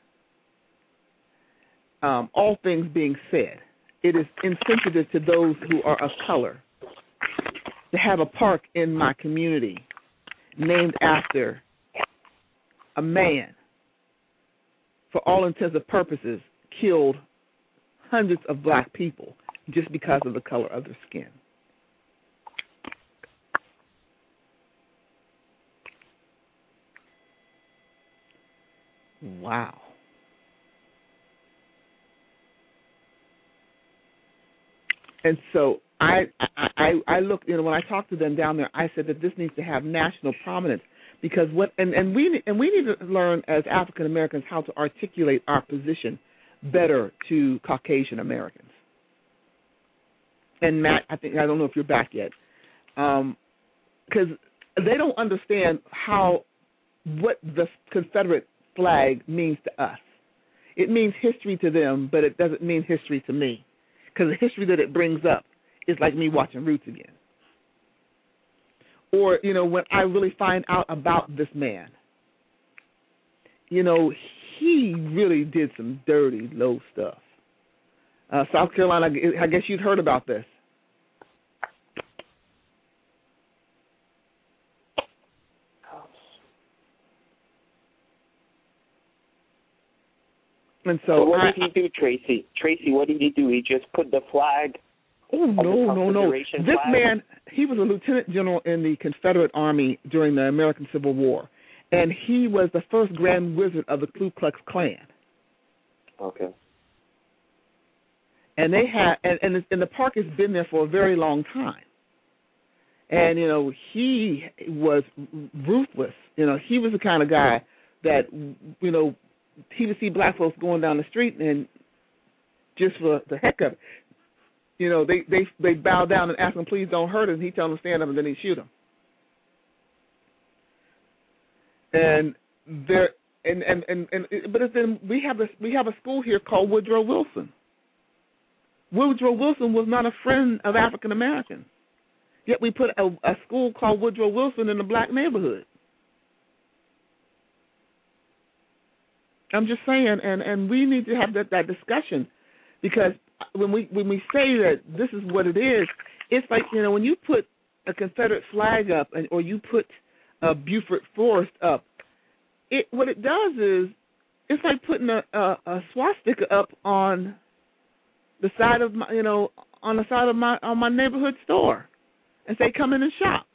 um, all things being said, it is insensitive to those who are of color to have a park in my community named after a man, for all intents and purposes, killed hundreds of black people just because of the color of their skin. Wow. And so I, I, I looked, you know, when I talked to them down there, I said that this needs to have national prominence because what, and, and we and we need to learn as African Americans how to articulate our position better to Caucasian Americans. And Matt, I think I don't know if you're back yet, because um, they don't understand how what the Confederate flag means to us. It means history to them, but it doesn't mean history to me, because the history that it brings up is like me watching Roots again. Or, you know, when I really find out about this man, you know, he really did some dirty, low stuff. Uh, South Carolina, I guess you'd heard about this. And so, so what I, did he do, Tracy? Tracy, what did he do? He just put the flag. Oh no, no, no! This flag? man, he was a lieutenant general in the Confederate Army during the American Civil War, and he was the first Grand Wizard of the Ku Klux Klan. Okay. And they had, and, and, and the park has been there for a very long time. And you know, he was ruthless. You know, he was the kind of guy that, you know, he would see black folks going down the street and just for the heck of it, you know, they they they bow down and ask him, please don't hurt us. And he tell them to stand up, and then he shoot them. And there, and and and, and but then we have a we have a school here called Woodrow Wilson. Woodrow Wilson was not a friend of African Americans, yet we put a, a school called Woodrow Wilson in a black neighborhood. I'm just saying, and, and we need to have that, that discussion, because when we when we say that this is what it is, it's like, you know, when you put a Confederate flag up, and, or you put a Beaufort Forest up, it what it does is it's like putting a, a, a swastika up on the side of my, you know, on the side of my on my neighborhood store, and say, come in and shop.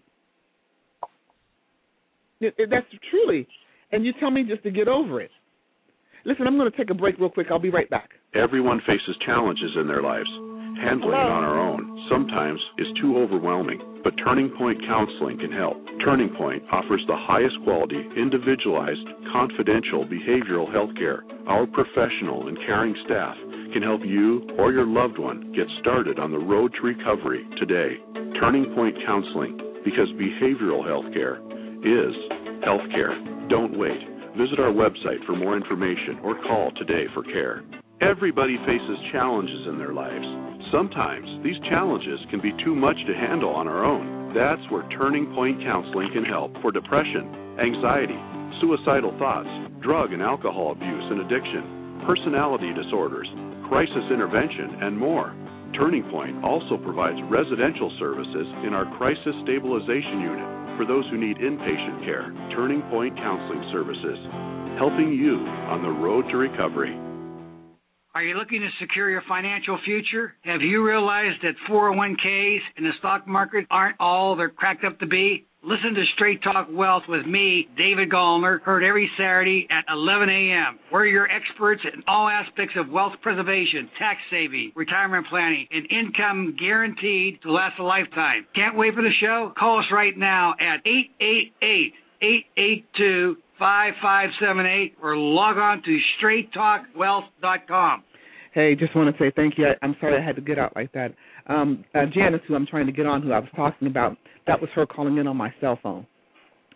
It, it, that's truly, and you tell me just to get over it. Listen, I'm going to take a break real quick. I'll be right back. Everyone faces challenges in their lives. Handling it on our own sometimes is too overwhelming, but Turning Point Counseling can help. Turning Point offers the highest quality, individualized, confidential behavioral health care. Our professional and caring staff can help you or your loved one get started on the road to recovery today. Turning Point Counseling, because behavioral health care is health care. Don't wait. Visit our website for more information or call today for care. Everybody faces challenges in their lives. Sometimes these challenges can be too much to handle on our own. That's where Turning Point Counseling can help for depression, anxiety, suicidal thoughts, drug and alcohol abuse and addiction, personality disorders, crisis intervention, and more. Turning Point also provides residential services in our crisis stabilization unit for those who need inpatient care. Turning Point Counseling Services, helping you on the road to recovery. Are you looking to secure your financial future? Have you realized that four oh one k's and the stock market aren't all they're cracked up to be? Listen to Straight Talk Wealth with me, David Gallner, heard every Saturday at eleven a.m. We're your experts in all aspects of wealth preservation, tax saving, retirement planning, and income guaranteed to last a lifetime. Can't wait for the show? Call us right now at eight eight eight, eight eight two, five five seven eight or log on to straight talk wealth dot com. Hey, just want to say thank you. I, I'm sorry I had to get out like that. Um, uh, Janice, who I'm trying to get on, who I was talking about, that was her calling in on my cell phone.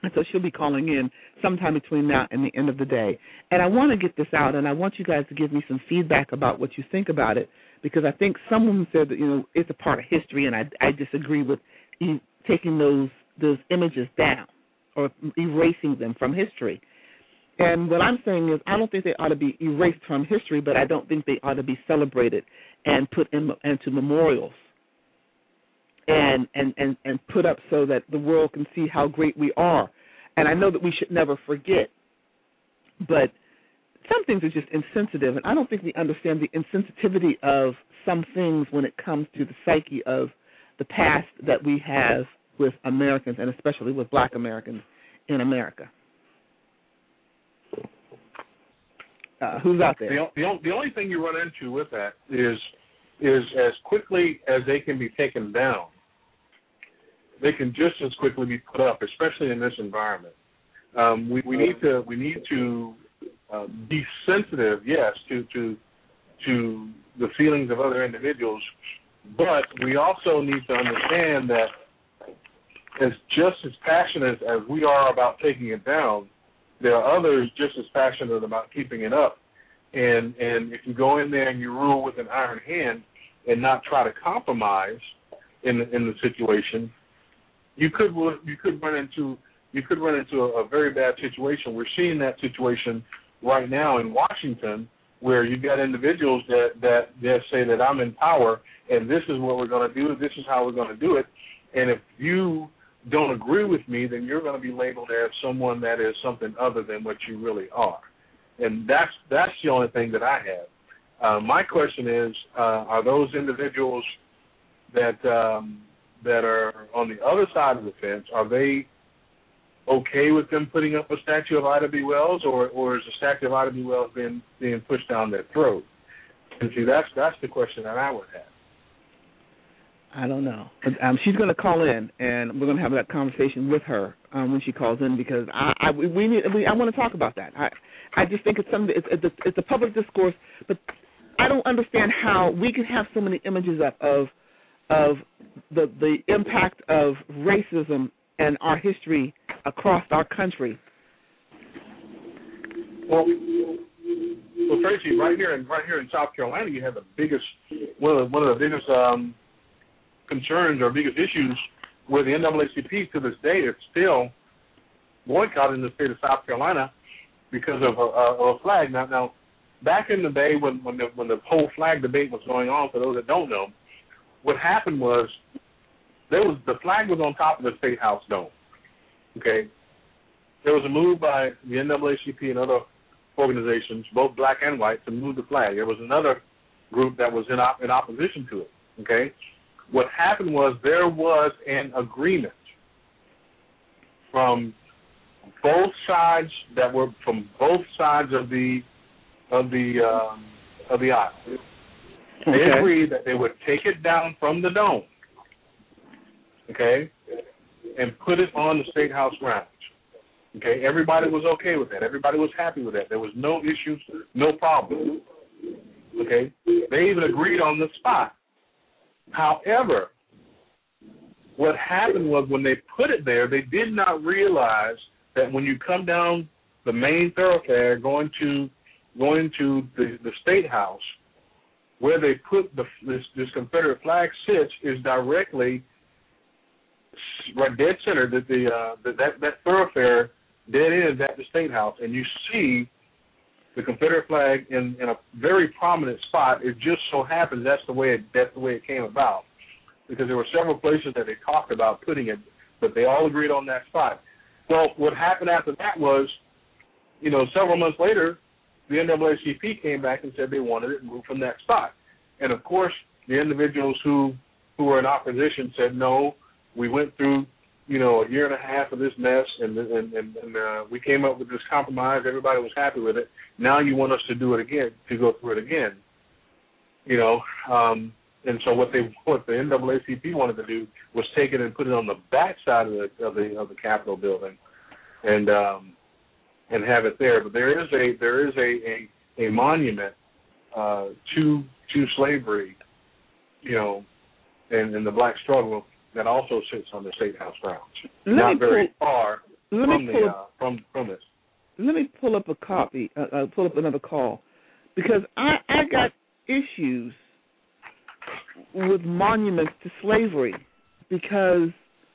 And so she'll be calling in sometime between now and the end of the day. And I want to get this out, and I want you guys to give me some feedback about what you think about it, because I think someone said that, you know, it's a part of history, and I, I disagree with e- taking those those images down or erasing them from history. And what I'm saying is I don't think they ought to be erased from history, but I don't think they ought to be celebrated and put in, into memorials and, and, and, and put up so that the world can see how great we are. And I know that we should never forget, but some things are just insensitive, and I don't think we understand the insensitivity of some things when it comes to the psyche of the past that we have with Americans, and especially with black Americans in America. Uh, who's out there? The, the, the only thing you run into with that is is as quickly as they can be taken down, they can just as quickly be put up, especially in this environment. Um, we, we need to we need to uh, be sensitive, yes, to to to the feelings of other individuals, but we also need to understand that as just as passionate as we are about taking it down, there are others just as passionate about keeping it up. And and if you go in there and you rule with an iron hand and not try to compromise in the, in the situation, you could you could run into you could run into a, a very bad situation. We're seeing that situation right now in Washington, where you've got individuals that that, that say that I'm in power and this is what we're going to do, this is how we're going to do it, and if you don't agree with me, then you're going to be labeled as someone that is something other than what you really are. And that's that's the only thing that I have. Uh, my question is, uh, are those individuals that um, that are on the other side of the fence, are they okay with them putting up a statue of Ida B. Wells, or, or is the statue of Ida B. Wells being, being pushed down their throat? And see, that's that's the question that I would have. I don't know. Um, she's going to call in, and we're going to have that conversation with her um, when she calls in, because I, I we need we, I want to talk about that. I I just think it's something. It's, it's, a, it's a public discourse, but I don't understand how we can have so many images up of of the the impact of racism and our history across our country. Well, well, Tracy, right here in right here in South Carolina, you have the biggest one of the, one of the biggest. Um, concerns or biggest issues where the N double A C P to this day is still boycotting the state of South Carolina because of a, a, a flag. Now, now, back in the day when when the, when the whole flag debate was going on, for those that don't know, what happened was there was the flag was on top of the State House dome. Okay, there was a move by the N double A C P and other organizations, both black and white, to move the flag. There was another group that was in op- in opposition to it. Okay. What happened was there was an agreement from both sides that were from both sides of the of the um, of the aisle. They okay. agreed that they would take it down from the dome, okay, and put it on the State House grounds. Okay, everybody was okay with that. Everybody was happy with that. There was no issues, no problem. Okay, they even agreed on the spot. However, what happened was when they put it there, they did not realize that when you come down the main thoroughfare going to going to the, the State House, where they put the, this, this Confederate flag sits is directly right dead center. That the uh, that, that that thoroughfare dead ends at the State House, and you see the Confederate flag in, in a very prominent spot. It just so happens that's the way it, that's the way it came about, because there were several places that they talked about putting it, but they all agreed on that spot. Well, what happened after that was, you know, several months later, the N double A C P came back and said they wanted it moved from that spot. And, of course, the individuals who, who were in opposition said, no, we went through, you know, a year and a half of this mess, and and, and, and uh, we came up with this compromise. Everybody was happy with it. Now you want us to do it again, to go through it again, you know. Um, and so what they what the N double A C P wanted to do was take it and put it on the back side of the of the of the Capitol building, and um, and have it there. But there is a there is a a, a monument uh, to to slavery, you know, and, and the black struggle that also sits on the State House grounds. Let Not very pull, far. let from me the pull uh, up, from from this. let me pull up a copy. Uh, uh, pull up another call because I I got issues with monuments to slavery because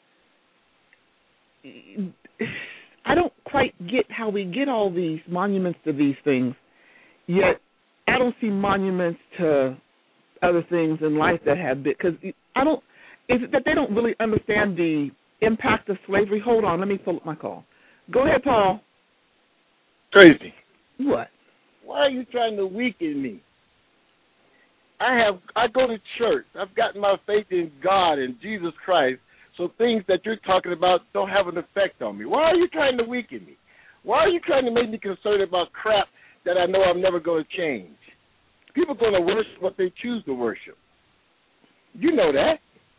I don't quite get how we get all these monuments to these things, yet I don't see monuments to other things in life that have been, because I don't, is it that they don't really understand the impact of slavery? Hold on, let me pull up my call. Go ahead, Paul. Tracy. What? Why are you trying to weaken me? I have I go to church. I've gotten my faith in God and Jesus Christ, so things that you're talking about don't have an effect on me. Why are you trying to weaken me? Why are you trying to make me concerned about crap that I know I'm never going to change? People are going to worship what they choose to worship. You know that.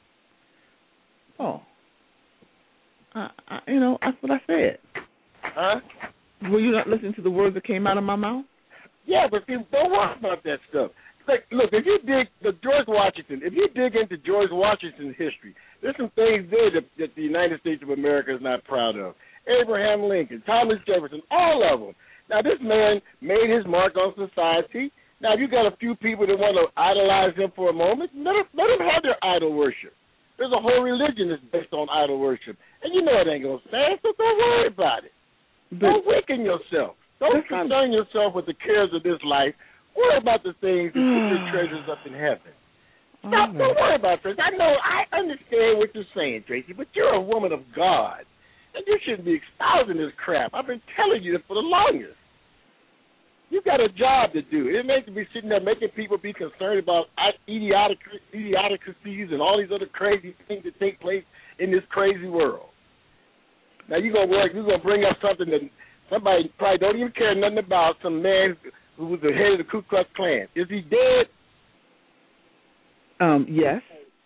Oh. I, I, you know, that's what I said. Huh? Were you not listening to the words that came out of my mouth? Yeah, but people don't worry about that stuff. Like, look, if you dig the George Washington, if you dig into George Washington's history, there's some things there that, that the United States of America is not proud of. Abraham Lincoln, Thomas Jefferson, all of them. Now, this man made his mark on society. Now, if you got a few people that want to idolize him for a moment, let them, let them have their idol worship. There's a whole religion that's based on idol worship. And you know it ain't going to stand, so don't worry about it. But don't weaken yourself. Don't concern yourself with the cares of this life. Worry about the things and keep your treasures up in heaven. Stop, don't worry about this. I know, I understand what you're saying, Tracy, but you're a woman of God. And you shouldn't be espousing this crap. I've been telling you this for the longest. You've got a job to do. It makes you be sitting there making people be concerned about idiotic, idioticies and all these other crazy things that take place in this crazy world. Now you're gonna work. You're gonna bring up something that somebody probably don't even care nothing about. Some man who was the head of the Ku Klux Klan. Is he dead? Um. Yes.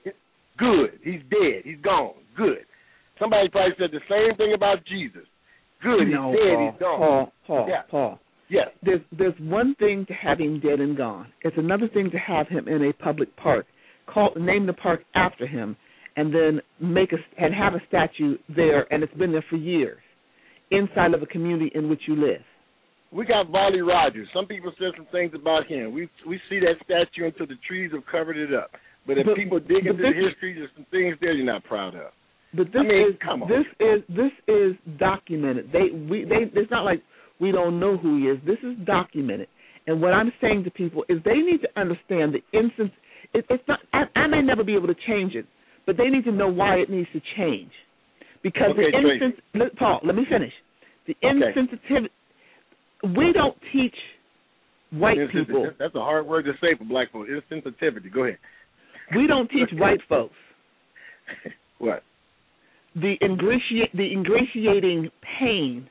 Good. He's dead. He's gone. Good. Somebody probably said the same thing about Jesus. Good. No, he's dead. Paul, he's gone. Paul. Paul. Yeah. Paul. Yes. There's there's one thing to have him dead and gone. It's another thing to have him in a public park, call name the park after him, and then make a and have a statue there, and it's been there for years, inside of a community in which you live. We got Barney Rogers. Some people said some things about him. We we see that statue until the trees have covered it up. But if but, people dig into this, the history, there's some things there you're not proud of. But this I mean, is come on. this is this is documented. They we they it's not like we don't know who he is. This is documented. And what I'm saying to people is they need to understand the instance. It, it's not. I, I may never be able to change it, but they need to know why it needs to change. Because okay, the instance, let, Paul, let me finish. The okay. insensitivity. We don't teach white people. That's a hard word to say for black folks. Insensitivity. Go ahead. We don't teach white folks. What? The ingratiate, the ingratiating pain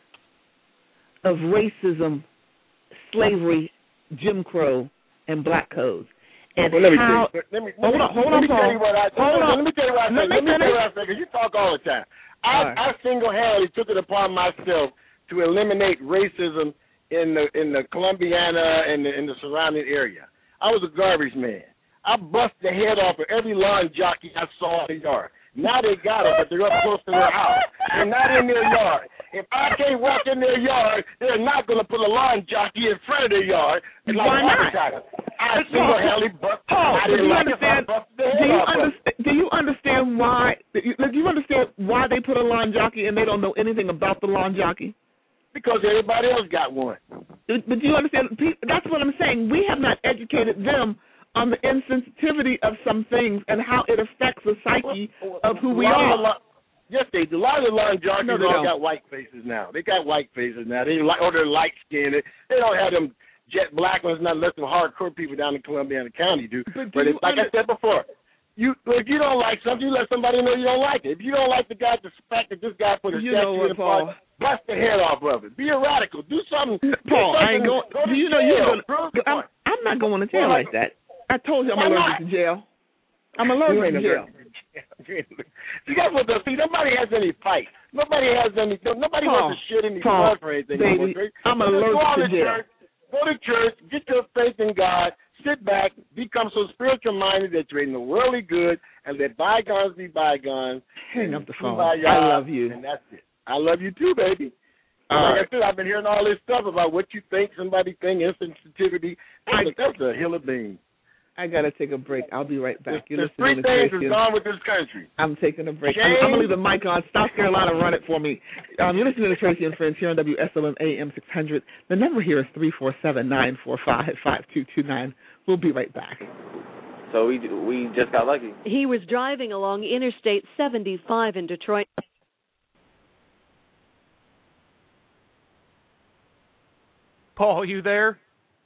of racism, slavery, Jim Crow, and black codes. And well, let me how, tell you, let me, hold let me, on, hold let on, me Paul. Tell you what I, hold let, on. let me tell you what I let say. me Let me tell you what I finish. say, because you talk all the time. I, right. I single-handedly took it upon myself to eliminate racism in the in the Columbiana and the, in the surrounding area. I was a garbage man. I bust the head off of every lawn jockey I saw in the yard. Now they got them, but they're up close to their house. They're not in their yard. If I can't walk in their yard, they're not going to put a lawn jockey in front of their yard. Like Why not? I single-handedly bust. Paul, I do didn't you like understand? it, so I busted the Do head you off of understand? Do you understand why? Do you understand why they put a lawn jockey and they don't know anything about the lawn jockey? Because everybody else got one. But do you understand? That's what I'm saying. We have not educated them on the insensitivity of some things and how it affects the psyche of who we are. Lo- yes, they do. A lot of the lawn jockeys no, all don't. got white faces now. They got white faces now. They like, or they're light skinned. They don't have them jet black ones. Not less than hardcore people down in Columbiana County do. But, do but it's, like under- I said before, you if you don't like something, you let somebody know you don't like it. If you don't like the guy, the fact that this guy put a you know statue what, in the park, bust the head off of it. Be a radical. Do something. Paul, do something. I ain't going. Go do you know you're going? I'm, I'm not going to jail like that. I told you I'm Why allergic not? to jail. I'm allergic to jail. See, that's what the see. Nobody has any fight. Nobody has any. Nobody Paul, wants to shit any Paul, blood for anything. baby, I'm so allergic go to jail. Church, go to church. Get your faith in God. Sit back. Become so spiritual minded that you're in the worldly good, and let bygones be bygones. Hang up the phone. Kumbaya, I love you. And that's it. I love you too, baby. All like right. I said, I've been hearing all this stuff about what you think somebody think, insensitivity. Look, that's a hill of beans. I got to take a break. I'll be right back. You're There's listening three to things Tracy. that's gone with this country. I'm taking a break. I'm, Shame. I'm going to leave the mic on. South Carolina, run it for me. Um, you're listening to Tracy and Friends here on W S O M A M six hundred. The number here is three four seven, nine four five, five two two nine. We'll be right back. So we we just got lucky. He was driving along Interstate seventy-five in Detroit. Paul, you there?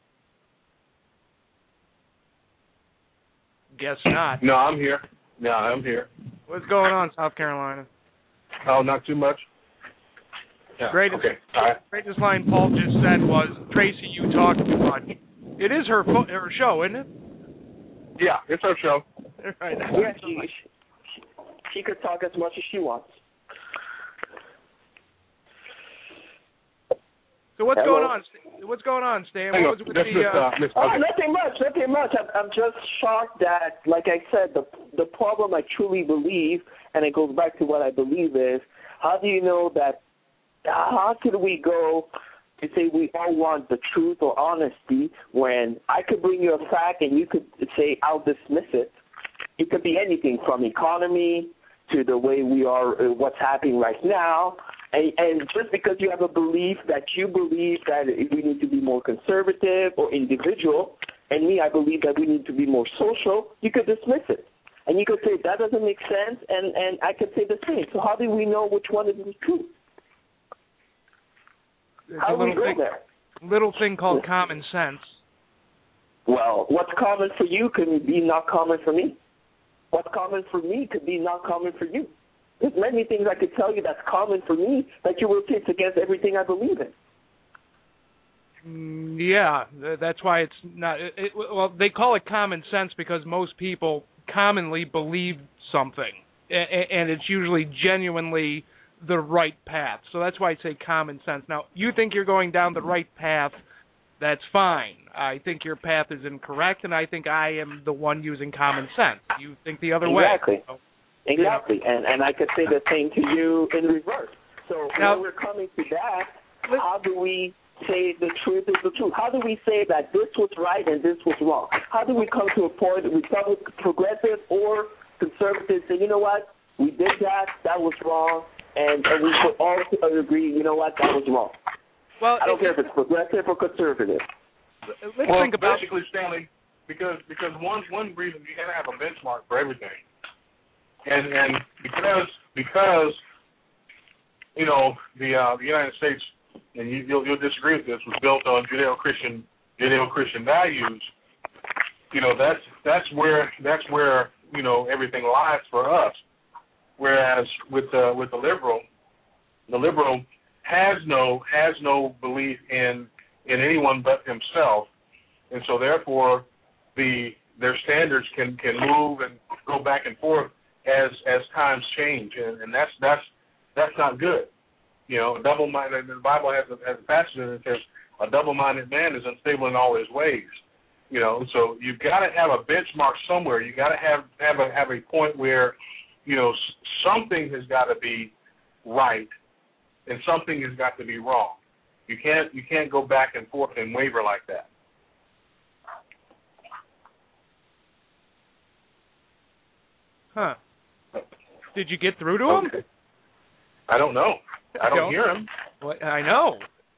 Guess not. No, I'm here. No, I'm here. What's going on, South Carolina? Oh, not too much. Yeah. Greatest, Okay. All right. greatest line Paul just said was, Tracy, you talk too much. It is her fo- her show, isn't it? Yeah, it's her show. Right. Yeah, she, she, she could talk as much as she wants. So what's Hello? going on? St- What's going on, Stan? Hang What on. was with That's the? Miss, Uh, uh, Miss- Oh, okay. nothing much, nothing much. I'm, I'm just shocked that, like I said, the the problem I truly believe, and it goes back to what I believe is, how do you know that, how could we go to say we all want the truth or honesty when I could bring you a fact and you could say, I'll dismiss it. It could be anything from economy to the way we are, uh, what's happening right now. And, and just because you have a belief that you believe that we need to be more conservative or individual, and me, I believe that we need to be more social, you could dismiss it. And you could say, that doesn't make sense, and, and I could say the same. So how do we know which one is the truth? It's How a do we little go thing, there? little thing called common sense. Well, what's common for you could be not common for me. What's common for me could be not common for you. There's many things I could tell you that's common for me that you will say it's against everything I believe in. Mm, yeah, th- that's why it's not. It, it, well, they call it common sense because most people commonly believe something, and, and it's usually genuinely the right path. So that's why I say common sense. Now, you think you're going down the right path, that's fine. I think your path is incorrect, and I think I am the one using common sense. You think the other Exactly. way. So, Exactly. And and I could say the same to you in reverse. So Now- when we're coming to that, how do we say the truth is the truth? How do we say that this was right and this was wrong? How do we come to a point that we come with progressive or conservative say, you know what, we did that, that was wrong, and, and we could all agree, you know what, that was wrong. Well, I don't care if it's progressive or conservative. Let's well, think about basically, Stanley, because because one one reason you gotta have a benchmark for everything, and and because because you know the uh, the United States, and you, you'll you'll disagree with this, was built on Judeo-Christian Judeo-Christian values. You know that's that's where that's where you know everything lies for us. Whereas with the with the liberal, the liberal has no has no belief in in anyone but himself, and so therefore the their standards can, can move and go back and forth as as times change, and, and that's that's that's not good. You know, double minded. The Bible has a, has a passage that says a double minded man is unstable in all his ways. You know, so you've got to have a benchmark somewhere. You got to have have a have a point where you know something has got to be right and something has got to be wrong. You can't you can't go back and forth and waver like that. Huh. Did you get through to him? Okay. I don't know. I don't Don't. hear him. What, I know.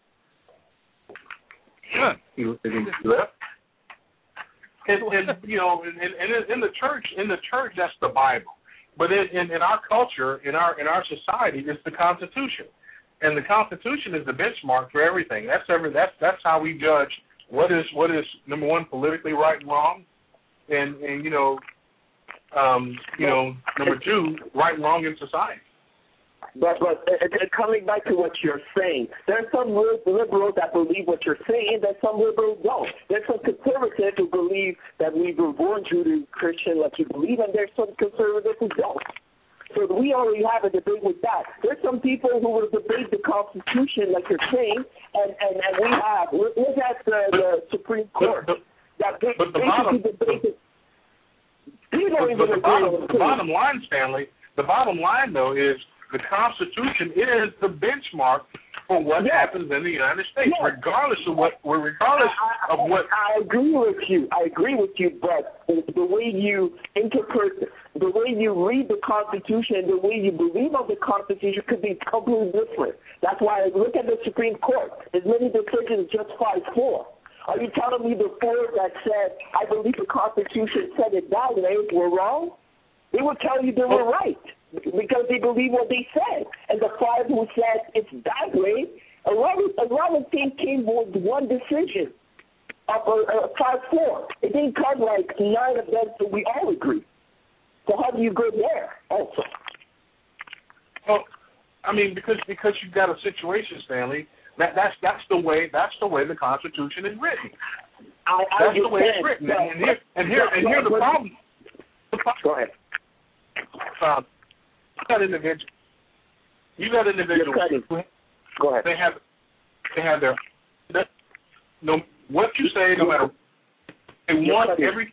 Huh. He, he left. And, and you know, in, in, in the church, in the church, that's the Bible. But in, in, in our culture, in our in our society, it's the Constitution, and the Constitution is the benchmark for everything. That's every that's that's how we judge what is what is number one politically right and wrong, and and you know, um, you know, number two, right and wrong in society. But but uh, uh, coming back to what you're saying, there's some liberals that believe what you're saying, there's some liberals don't. There's some conservatives who believe that we were born Judeo-Christian like you believe, and there's some conservatives who don't. So we already have a debate with that. There's some people who will debate the Constitution like you're saying, and, and, and we have. Look at the, the Supreme Court. But, that they, but the basically bottom, debated. You but, don't but even the bottom, agree the bottom line, Stanley, the bottom line, though, is The Constitution is the benchmark for what yes. happens in the United States, yes. regardless of what, regardless I, I, of what. I agree with you. I agree with you, but the way you interpret, the way you read the Constitution, the way you believe of the Constitution could be completely different. That's why I look at the Supreme Court. As many decisions just five four. Are you telling me the four that said, I believe the Constitution said it that way were wrong? They would tell you they were right because they believe what they said. And the five who said it's that way, a lot of, a lot of things came with one decision of a, a five four. It didn't come like nine of them so we all agree. So how do you go there also? Well, I mean, because because you've got a situation, Stanley, that that's that's the way that's the way the Constitution is written. I, that's I the way it's written. But, and here and here and here the problem. Go ahead. Um, you got individuals. You got individuals. Go ahead. They have they have their that, no what you say, no matter they want every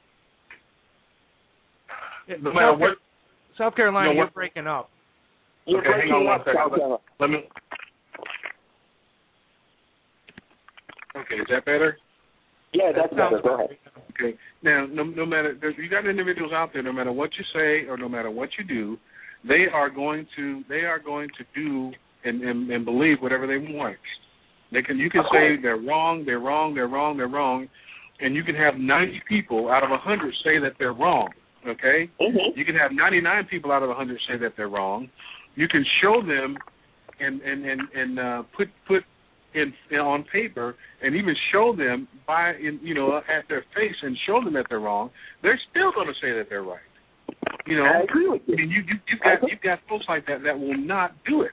no matter South, what. South Carolina, you know, you're what, breaking up. You're okay, hang on one up, second. Let, let me. Okay, is that better? Yeah, that's better. Go ahead. Okay. Now, no, no matter you got individuals out there, no matter what you say or no matter what you do, they are going to they are going to do and, and, and believe whatever they want. They can you can say they're wrong, they're wrong, they're wrong, they're wrong, and you can have ninety people out of a hundred say that they're wrong. Okay. Mm-hmm. You can have ninety-nine people out of a hundred say that they're wrong. You can show them and and and, and uh, put put. In, in, on paper, and even show them by, in, you know, at their face, and show them that they're wrong. They're still going to say that they're right. You know, I agree with you. I mean, you, you you've got you've got folks like that that will not do it.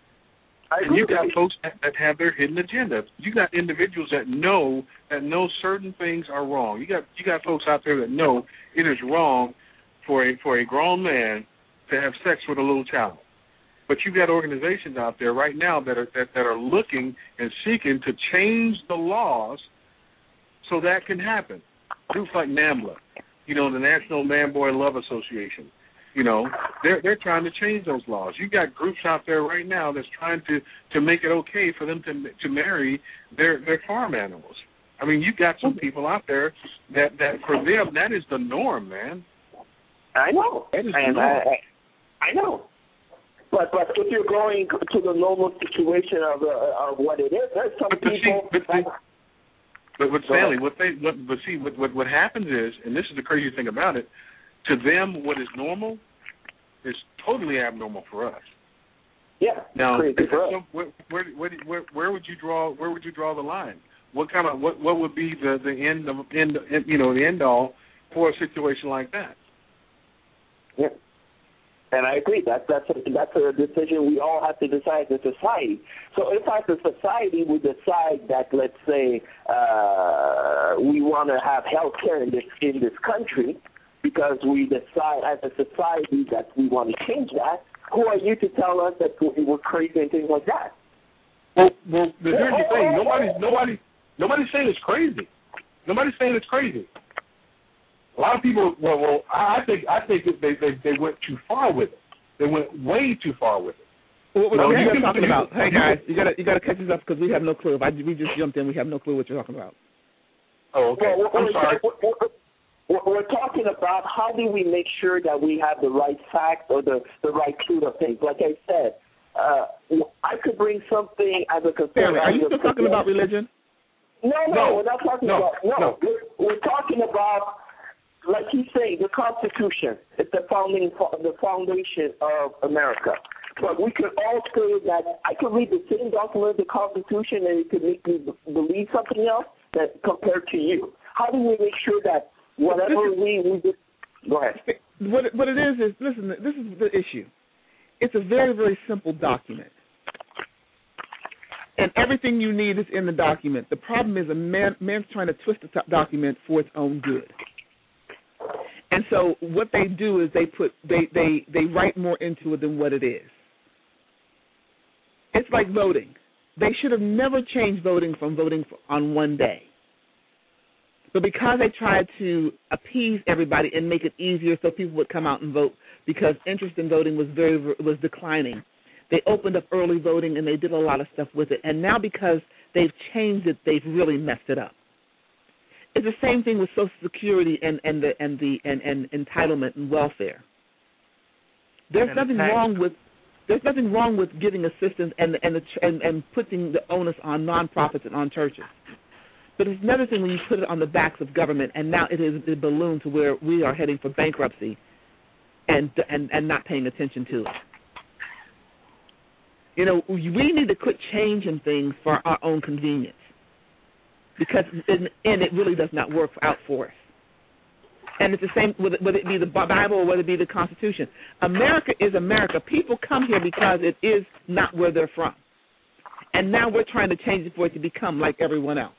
I and agree you've got with folks that, that have their hidden agenda. You got individuals that know that know certain things are wrong. You got you got folks out there that know it is wrong for a for a grown man to have sex with a little child. But you've got organizations out there right now that are that, that are looking and seeking to change the laws so that can happen. Groups like NAMBLA, you know, the National Man Boy Love Association, you know, they're they're trying to change those laws. You've got groups out there right now that's trying to, to make it okay for them to to marry their, their farm animals. I mean, you've got some people out there that, that for them that is the norm, man. I know. That is and the norm. I, I know. But but if you're going to the normal situation of uh, of what it is, there's some but, but people. See, but, but with Stanley, what they what but see what, what what happens is, and this is the crazy thing about it, to them what is normal is totally abnormal for us. Yeah. Now, crazy for us. So where, where where where where would you draw where would you draw the line? What kind of what what would be the, the end of end you know the end all for a situation like that? Yeah. And I agree. That's that's a, that's a decision we all have to decide as a society. So if as a society we decide that, let's say, uh, we want to have health care in this in this country, because we decide as a society that we want to change that, who are you to tell us that we're crazy and things like that? Well, well, here's the thing. Nobody's nobody nobody's saying it's crazy. Nobody's saying it's crazy. A lot of people, well, well, I think I think that they, they they went too far with it. They went way too far with it. What, what, no, what are you can, talking you, about? Hey you, guys, you gotta you gotta catch us up because we have no clue. If I we just jumped in, we have no clue what you're talking about. Oh, okay. Well, I'm we're, sorry. We're, we're, we're talking about how do we make sure that we have the right facts or the the right truth of things. Like I said, uh, I could bring something as a concern. Are you still talking about religion? No, no, no, we're not talking no, about. No, no. We're, we're talking about. Like he's saying, the Constitution is the founding, the foundation of America. But we could all say that I could read the same document, the Constitution, and it could make me believe something else that compared to you. How do we make sure that whatever we we just go ahead? What what it is is listen. This is the issue. It's a very very simple document, and everything you need is in the document. The problem is a man man's trying to twist the t- document for its own good. And so what they do is they put they, they, they write more into it than what it is. It's like voting. They should have never changed voting from voting on one day. But because they tried to appease everybody and make it easier so people would come out and vote because interest in voting was very was declining. They opened up early voting and they did a lot of stuff with it. And now because they've changed it, they've really messed it up. It's the same thing with Social Security and, and the and the and, and entitlement and welfare. There's and nothing wrong with there's nothing wrong with giving assistance and and the and, and putting the onus on nonprofits and on churches. But it's another thing when you put it on the backs of government, and now it is a balloon to where we are heading for bankruptcy, and and and not paying attention to it. You know, we need to quit changing things for our own convenience, because in, and it really does not work out for us. And it's the same whether, whether it be the Bible or whether it be the Constitution. America is America. People come here because it is not where they're from, and now we're trying to change it for it to become like everyone else.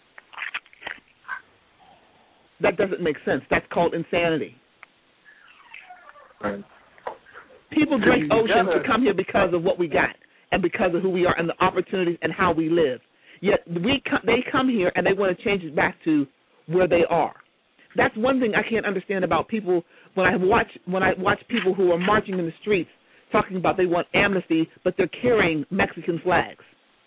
That doesn't make sense. That's called insanity. Right. People drink You oceans gotta- to come here because of what we got and because of who we are and the opportunities and how we live. Yet we co- they come here and they want to change it back to where they are. That's one thing I can't understand about people when I watch when I watch people who are marching in the streets talking about they want amnesty, but they're carrying Mexican flags.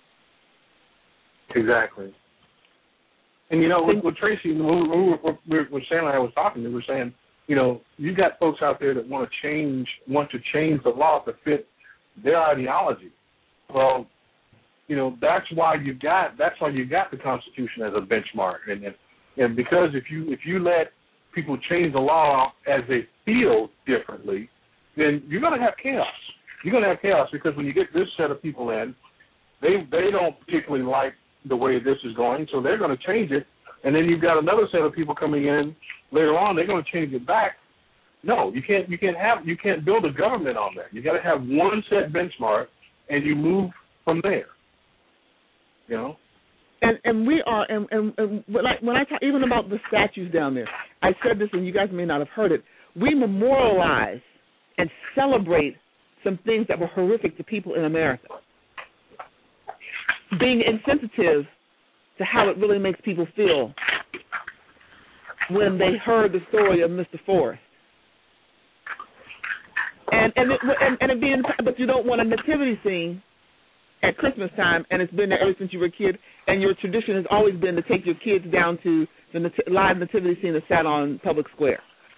Exactly. And you know, with, with Tracy, when we were, when when Shannon and I was talking, we were saying, you know, you got folks out there that want to change, want to change the law to fit their ideology. Well, you know, that's why you got that's why you got the Constitution as a benchmark, and and, and because if you if you let people change the law as they feel differently, then you're going to have chaos. You're going to have chaos because when you get this set of people in, they they don't particularly like the way this is going, so they're going to change it. And then you've got another set of people coming in later on. They're going to change it back. No, you can't. You can't have. You can't build a government on that. You got to have one set benchmark, and you move from there. You know. And and we are and, and, and when I when I talk even about the statues down there, I said this and you guys may not have heard it. We memorialize and celebrate some things that were horrific to people in America, being insensitive to how it really makes people feel when they heard the story of Mister Forrest. And and it, and, and it being, but you don't want a nativity scene at Christmas time, and it's been there ever since you were a kid, and your tradition has always been to take your kids down to the nat- live nativity scene that sat on Public Square.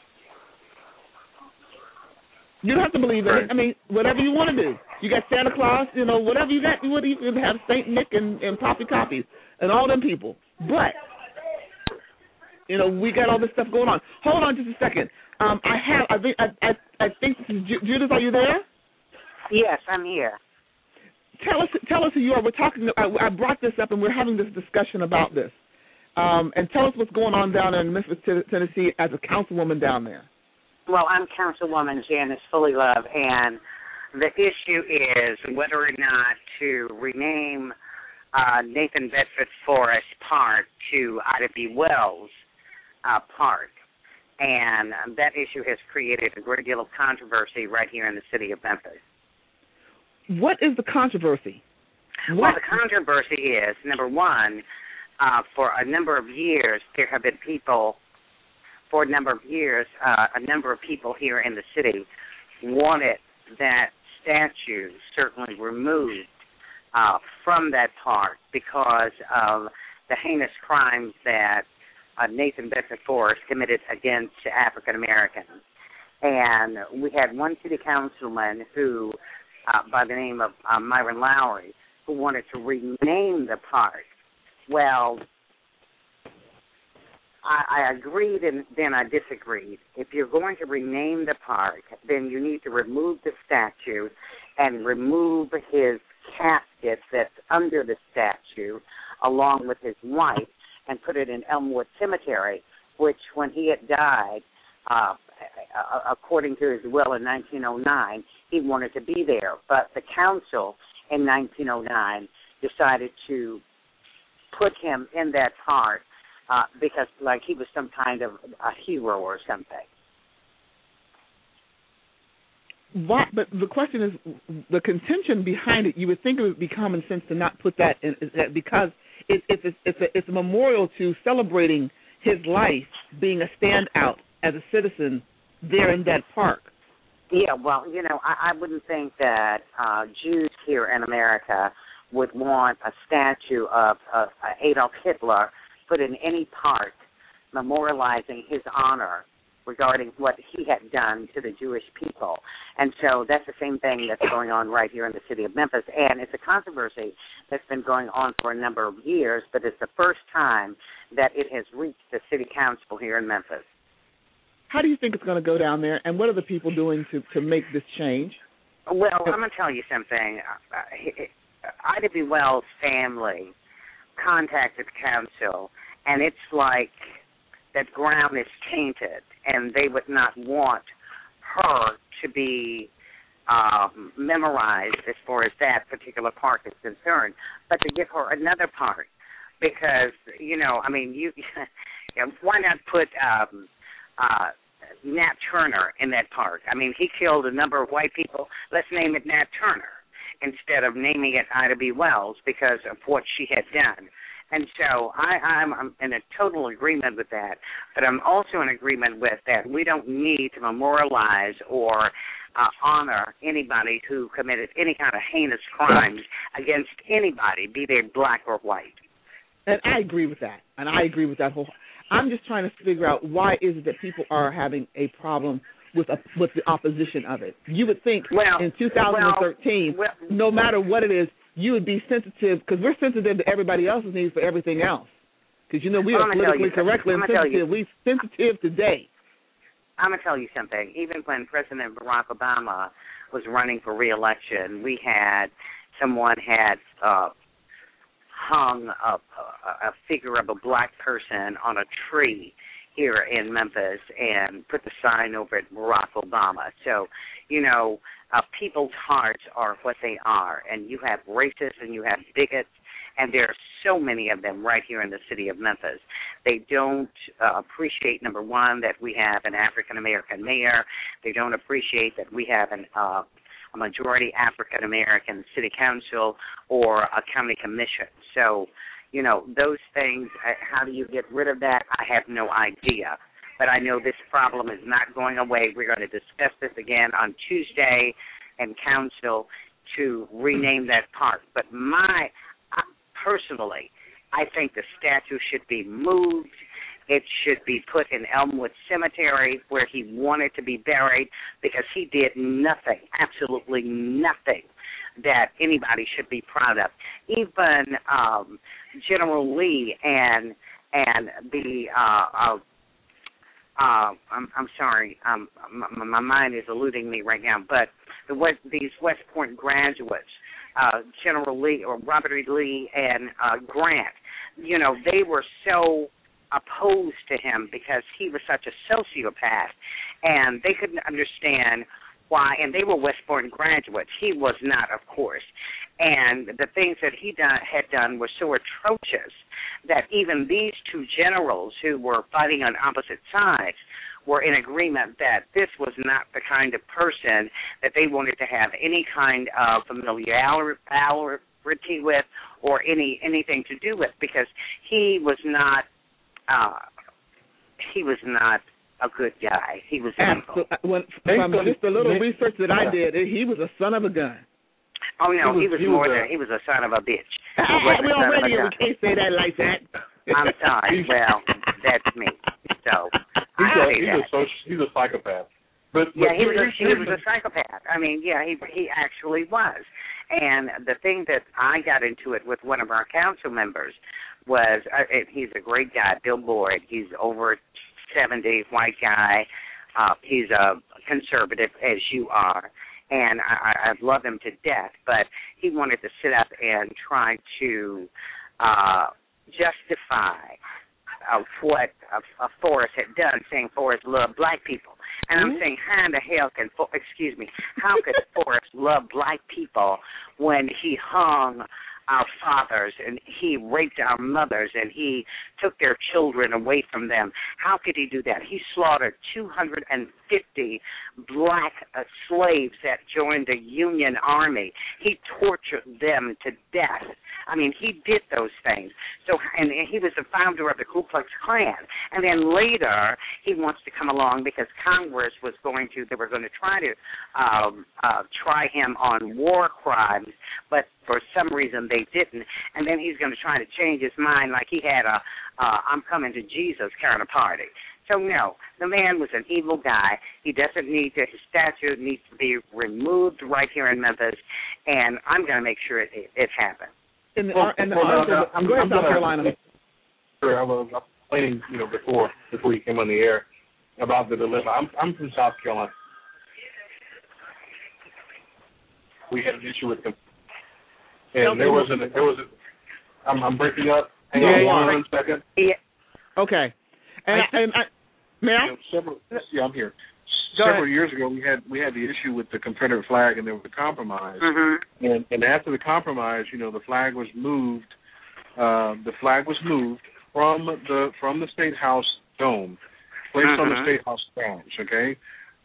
You don't have to believe in it. I mean, whatever you want to do. You got Santa Claus, you know, whatever you got, you would even have Saint Nick and, and Poppy Copies and all them people. But, you know, we got all this stuff going on. Hold on just a second. Um, I have, I think, I, I, I think this is Ju- Judith, are you there? Yes, I'm here. Tell us, tell us who you are. We're talking. I, I brought this up, and we're having this discussion about this. Um, and tell us what's going on down there in Memphis, Tennessee, as a councilwoman down there. Well, I'm Councilwoman Janice Fullylove, and the issue is whether or not to rename uh, Nathan Bedford Forrest Park to Ida B. Wells uh, Park. And um, that issue has created a great deal of controversy right here in the city of Memphis. What is the controversy? What? Well, the controversy is, number one, uh, for a number of years, there have been people, for a number of years, uh, a number of people here in the city wanted that statue certainly removed uh, from that park because of the heinous crimes that uh, Nathan Bedford Forrest committed against African Americans. And we had one city councilman who, uh, by the name of uh, Myron Lowry, who wanted to rename the park. Well, I, I agreed and then I disagreed. If you're going to rename the park, then you need to remove the statue and remove his casket that's under the statue along with his wife and put it in Elmwood Cemetery, which when he had died, uh, according to his will in nineteen oh nine, he wanted to be there. But the council in nineteen oh nine decided to put him in that park uh, because, like, he was some kind of a hero or something. Why, but the question is, the contention behind it, you would think it would be common sense to not put that in, that because it, it's, a, it's, a, it's a memorial to celebrating his life being a standout as a citizen there in that park. Yeah, well, you know, I, I wouldn't think that uh, Jews here in America would want a statue of, of Adolf Hitler put in any park memorializing his honor regarding what he had done to the Jewish people. And so that's the same thing that's going on right here in the city of Memphis. And it's a controversy that's been going on for a number of years, but it's the first time that it has reached the city council here in Memphis. How do you think it's going to go down there, and what are the people doing to, to make this change? Well, I'm going to tell you something. Ida B. Wells' family contacted council, and it's like that ground is tainted, and they would not want her to be um, memorized as far as that particular park is concerned, but to give her another park because, you know, I mean, you, you know, why not put um, uh, Nat Turner in that park? I mean, he killed a number of white people. Let's name it Nat Turner instead of naming it Ida B. Wells because of what she had done. And so I, I'm, I'm in a total agreement with that, but I'm also in agreement with that we don't need to memorialize or uh, honor anybody who committed any kind of heinous crimes against anybody, be they black or white. And I agree with that, and I agree with that whole. I'm just trying to figure out why is it that people are having a problem with a, with the opposition of it. You would think well, in two thousand thirteen, well, well, no matter what it is, you would be sensitive, because we're sensitive to everybody else's needs for everything else. Because, you know, we are politically correct and sensitive. We're sensitive today. I'm going to tell you something. Even when President Barack Obama was running for re-election, we had, someone had uh, hung a, a figure of a black person on a tree here in Memphis and put the sign over it, Barack Obama. So, you know, uh, people's hearts are what they are, and you have racists and you have bigots, and there are so many of them right here in the city of Memphis. They don't uh, appreciate, number one, that we have an African-American mayor. They don't appreciate that we have an, uh, a majority African-American city council or a county commission. So, you know, those things, how do you get rid of that? I have no idea. But I know this problem is not going away. We're going to discuss this again on Tuesday in council to rename that park. But my, I, personally, I think the statue should be moved. It should be put in Elmwood Cemetery where he wanted to be buried because he did nothing, absolutely nothing that anybody should be proud of. Even um, General Lee and and the uh, uh, uh, I'm, I'm sorry, um, my, my mind is eluding me right now. But the West, these West Point graduates, uh, General Lee or Robert E. Lee and uh, Grant, you know, they were so opposed to him because he was such a sociopath, and they couldn't understand why, and they were West Point graduates. He was not, of course. And the things that he done, had done were so atrocious that even these two generals who were fighting on opposite sides were in agreement that this was not the kind of person that they wanted to have any kind of familiarity with or any anything to do with, because he was not uh, he was not a good guy. He was evil. When, from just the little research that I did, he was a son of a gun. Oh no, he was, he was, he was more a, than he was a son of a bitch. He we on radio, we can't say that like that. I'm sorry. Well, that's me. So he's I a, he's that. a social, he's a psychopath. But, but yeah, he was, he was a psychopath. I mean, yeah, he he actually was. And the thing that I got into it with one of our council members was, uh, he's a great guy, Bill Boyd. He's over seventy, white guy. Uh, he's a conservative, as you are. And I, I love him to death, but he wanted to sit up and try to uh, justify uh, what uh, Forrest had done, saying Forrest loved black people. And I'm saying, how in the hell can, excuse me, how could Forrest love black people when he hung our fathers and he raped our mothers and he took their children away from them? How could he do that? He slaughtered two hundred fifty black uh, slaves that joined the Union Army. He tortured them to death. I mean, he did those things. So, and he was the founder of the Ku Klux Klan. And then later, he wants to come along because Congress was going to, they were going to try to um, uh, try him on war crimes, but for some reason they didn't. And then he's going to try to change his mind like he had a uh, I'm coming to Jesus kind of party. So, no, the man was an evil guy. He doesn't need to, his statue needs to be removed right here in Memphis, and I'm going to make sure it, it, it happens. In the, well, in the well, article, uh, I'm, go ahead, I'm South gonna, Carolina. Sure, I was explaining, you know, before before you came on the air about the dilemma. I'm I'm from South Carolina. We had an issue with them, and there was a there was a. I'm, I'm breaking up. Hang yeah, on yeah. one second. Yeah. Okay. And, I, and I, may I? You know, several, yeah, I'm here. Go several ahead. years ago, we had we had the issue with the Confederate flag, and there was a compromise. Mm-hmm. And, and after the compromise, you know, the flag was moved. Uh, the flag was moved from the from the State House dome, placed Mm-hmm. on the State House grounds. Okay,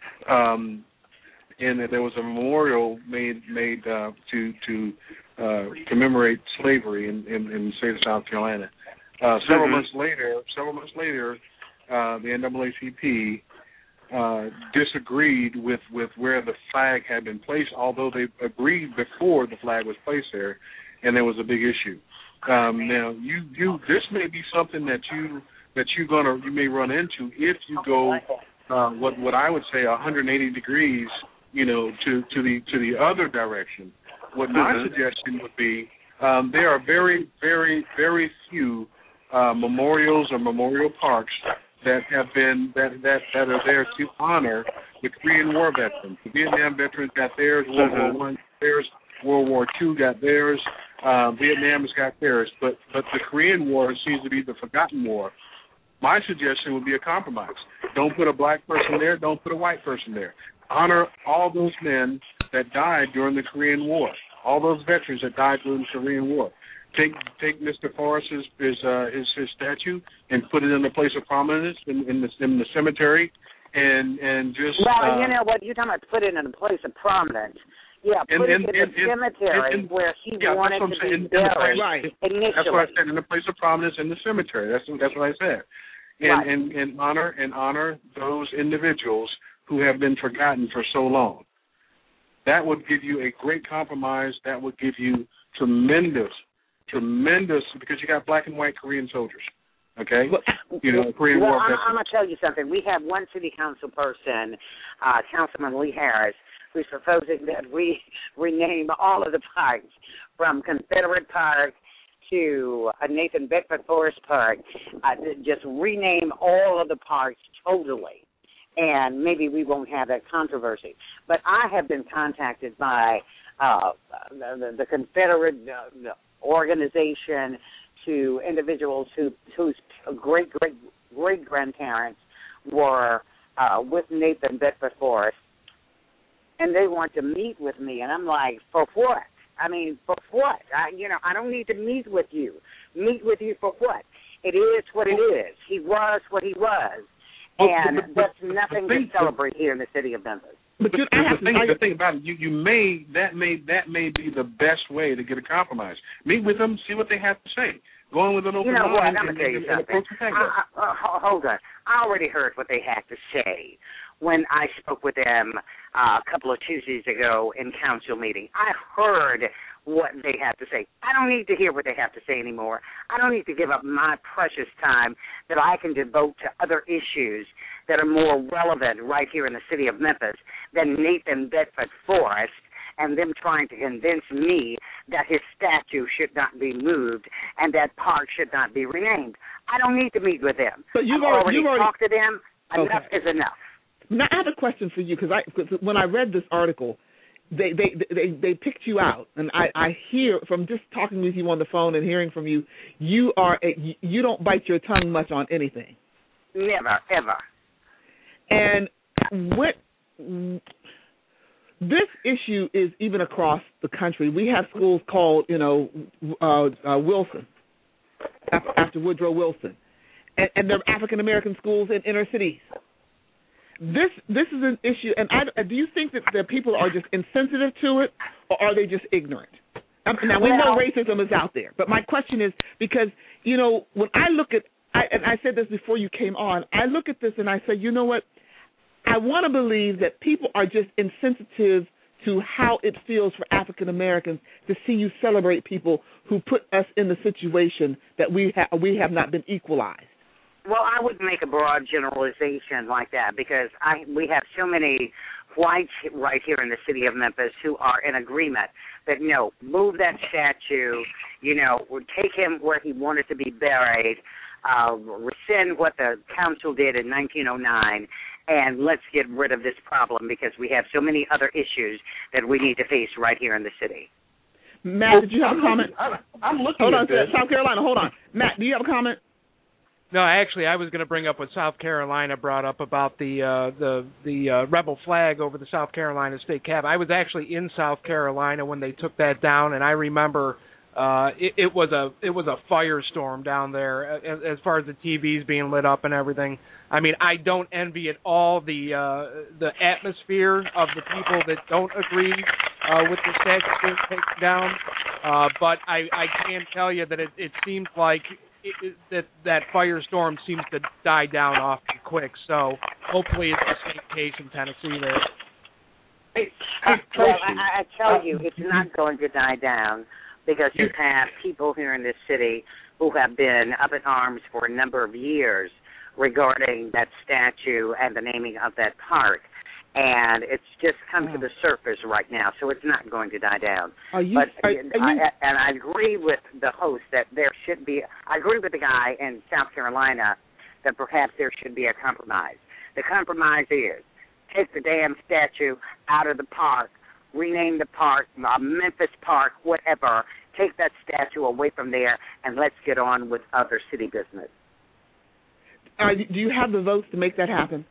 um, and there was a memorial made made uh, to to uh, commemorate slavery in, in, in the state of South Carolina. Uh, several Mm-hmm. months later, several months later, uh, the N double A C P uh, disagreed with, with where the flag had been placed, although they agreed before the flag was placed there, and there was a big issue. Um, now, you, you this may be something that you that you gonna you may run into if you go uh, what what I would say one hundred eighty degrees, you know, to, to the to the other direction. What my Mm-hmm. suggestion would be, um, there are very very very few Uh, memorials or memorial parks that have been that, that that are there to honor the Korean War veterans. The Vietnam veterans got theirs. World War One theirs. World War Two got theirs. Uh, Vietnam has got theirs. But but the Korean War seems to be the forgotten war. My suggestion would be a compromise. Don't put a black person there. Don't put a white person there. Honor all those men that died during the Korean War. All those veterans that died during the Korean War. Take take Mister Forrest's his, uh, his his statue and put it in a place of prominence in, in the in the cemetery, and and just. Well, uh, you know what you're talking about. Put it in a place of prominence. Yeah, put and, it and, in and, the cemetery and, and, where he yeah, wanted that's what to I'm saying. be In, in the buried. place, Right. Initially. That's what I said. In the place of prominence in the cemetery. That's that's what I said. And Right. and, and honor and honor those individuals who have been forgotten for so long. That would give you a great compromise. That would give you tremendous. Tremendous, because you got black and white Korean soldiers, okay? You know, Korean well, War I'm, veterans. I'm going to tell you something. We have one city council person, uh, Councilman Lee Harris, who's proposing that we rename all of the parks from Confederate Park to uh, Nathan Bedford Forest Park, uh, just rename all of the parks totally, and maybe we won't have that controversy. But I have been contacted by uh, the, the, the Confederate uh, the organization to individuals who whose great great great grandparents were uh, with Nathan Bedford Forrest, and they want to meet with me, and I'm like, for what? I mean, for what? I, you know, I don't need to meet with you. Meet with you for what? It is what it is. He was what he was, and but, but, but, that's nothing the thing, to celebrate here in the city of Memphis. But, but the, thing, the thing about it, you, you may that may that may be the best way to get a compromise. Meet with them, see what they have to say. Go on with an open You know what? mind I'm and, gonna tell you and, and something. approach the thing. I, I, uh, hold on. I already heard what they had to say when I spoke with them uh, a couple of Tuesdays ago in council meeting. I heard what they have to say. I don't need to hear what they have to say anymore. I don't need to give up my precious time that I can devote to other issues that are more relevant right here in the city of Memphis than Nathan Bedford Forrest and them trying to convince me that his statue should not be moved and that park should not be renamed. I don't need to meet with them. But you've I've already, already you've already talked to them. Enough okay. is enough. Now I have a question for you because I cause when I read this article, they they they they picked you out, and I I hear from just talking with you on the phone and hearing from you, you are a, you don't bite your tongue much on anything. Never, ever. And what this issue is even across the country. We have schools called, you know, uh, uh, Wilson, after, after Woodrow Wilson, and, and they're African American schools in inner cities. This this is an issue, and I, do you think that the people are just insensitive to it, or are they just ignorant? Now, we well, know racism is out there, but my question is, because, you know, when I look at, I, and I said this before you came on, I look at this and I say, you know what, I want to believe that people are just insensitive to how it feels for African Americans to see you celebrate people who put us in the situation that we, ha- we have not been equalized. Well, I wouldn't make a broad generalization like that because I we have so many whites right here in the city of Memphis who are in agreement that, no, move that statue, you know, take him where he wanted to be buried, uh, rescind what the council did in nineteen oh nine, and let's get rid of this problem because we have so many other issues that we need to face right here in the city. Matt, did you have a comment? I'm looking hold at on, this. South Carolina, hold on. Matt, do you have a comment? No, actually, I was going to bring up what South Carolina brought up about the uh, the the uh, rebel flag over the South Carolina State Cap. I was actually in South Carolina when they took that down, and I remember uh, it, it was a it was a firestorm down there as, as far as the T Vs being lit up and everything. I mean, I don't envy at all the uh, the atmosphere of the people that don't agree uh, with the statue being taken down, uh, but I, I can tell you that it, it seems like. It, it, that that firestorm seems to die down awfully quick. So hopefully it's the same case in Tennessee there. Hey, uh, well, I, I tell you, it's not going to die down because you have people here in this city who have been up in arms for a number of years regarding that statue and the naming of that park. And it's just come to the surface right now, so it's not going to die down. Are you, but are, are you, I, and I agree with the host that there should be. I agree with the guy in South Carolina that perhaps there should be a compromise. The compromise is take the damn statue out of the park, rename the park, uh, Memphis Park, whatever. Take that statue away from there, and let's get on with other city business. Uh, do you have the votes to make that happen?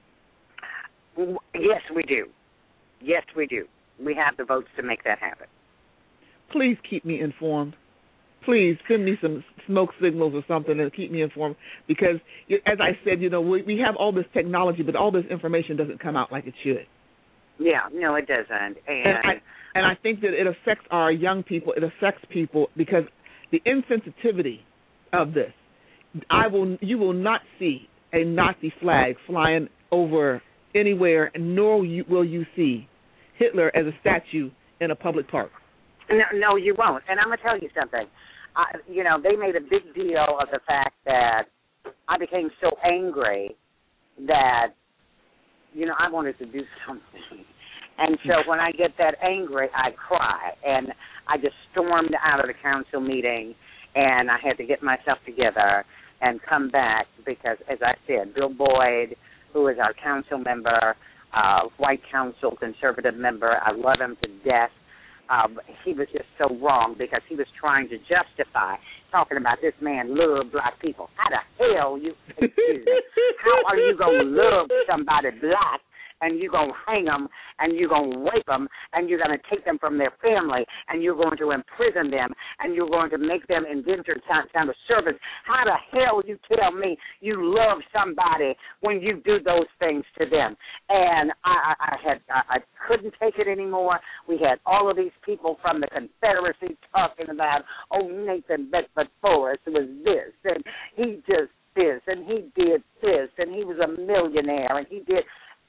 Yes, we do. Yes, we do. We have the votes to make that happen. Please keep me informed. Please send me some smoke signals or something and keep me informed because, as I said, you know, we, we have all this technology, but all this information doesn't come out like it should. Yeah, no, it doesn't. And, and, I, and I think that it affects our young people. It affects people because the insensitivity of this. I will. You will not see a Nazi flag flying over anywhere, nor you, will you see Hitler as a statue in a public park. No, no, you won't. And I'm going to tell you something. I, you know, they made a big deal of the fact that I became so angry that, you know, I wanted to do something. And so when I get that angry, I cry. And I just stormed out of the council meeting, and I had to get myself together and come back because, as I said, Bill Boyd, who is our council member, uh, white council, conservative member. I love him to death. Um, he was just so wrong because he was trying to justify talking about this man love black people. How the hell you, excuse me, how are you going to love somebody black and you're going to hang them and you're going to rape them and you're going to take them from their family and you're going to imprison them and you're going to make them indentured kind of service. How the hell you tell me you love somebody when you do those things to them? And I, I, I had I, I couldn't take it anymore. We had all of these people from the Confederacy talking about, oh, Nathan Bedford Forrest was this and he just this and he did this and he was a millionaire and he did.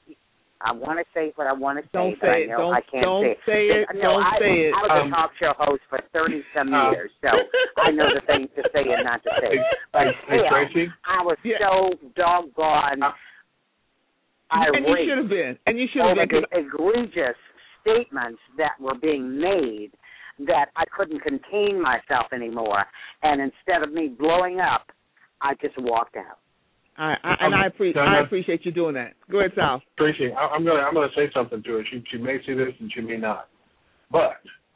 I want to say what I want to say, don't but say I it. know Don't, I can't don't say it. say it. No, don't I, say it. I was Um, a talk show host for thirty-some uh, years, so I know the things to say and not to say. But hey, hell, Tracy? I was Yeah. so doggone Uh, irate and you should have been. And you should have over been. the egregious statements that were being made that I couldn't contain myself anymore. And instead of me blowing up, I just walked out. I, I, and I, appre- I appreciate you doing that. Go ahead, Sal. Tracy, I, I'm gonna I'm gonna say something to her. She she may see this and she may not, but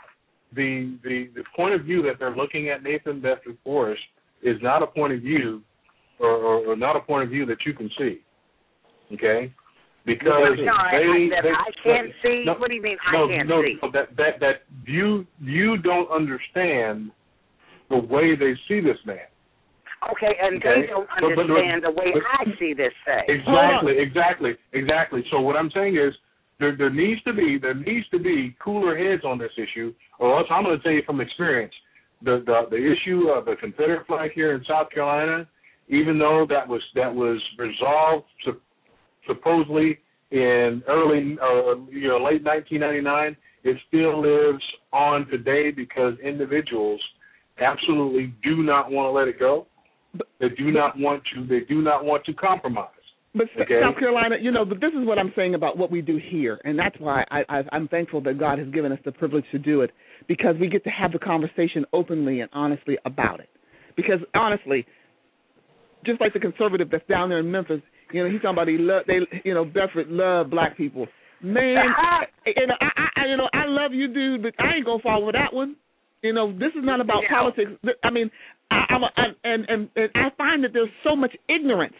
the the the point of view that they're looking at Nathan Bedford Forrest is not a point of view, or, or, or not a point of view that you can see. Okay, because no, I, they, I, they I can't no, see. No, what do you mean no, I can't no, see? No, that that that you you don't understand the way they see this man. Okay, and Okay. they don't But- but- understand but- the way but- I see this thing. Exactly, exactly, exactly. So what I'm saying is there there needs to be there needs to be cooler heads on this issue, or else I'm going to tell you from experience, the the, the issue of the Confederate flag here in South Carolina, even though that was that was resolved su- supposedly in early uh, you know late nineteen ninety-nine, it still lives on today because individuals absolutely do not want to let it go. They do not want to. They do not want to compromise. But okay? South Carolina, you know, but this is what I'm saying about what we do here, and that's why I, I, I'm thankful that God has given us the privilege to do it, because we get to have the conversation openly and honestly about it. Because honestly, just like the conservative that's down there in Memphis, you know, he's talking about he love, they, you know, Bedford love black people. Man, you know, I, I, you know, I love you, dude, but I ain't gonna follow that one. You know, this is not about yeah. politics. I mean, I, I'm a, I, and, and and I find that there's so much ignorance.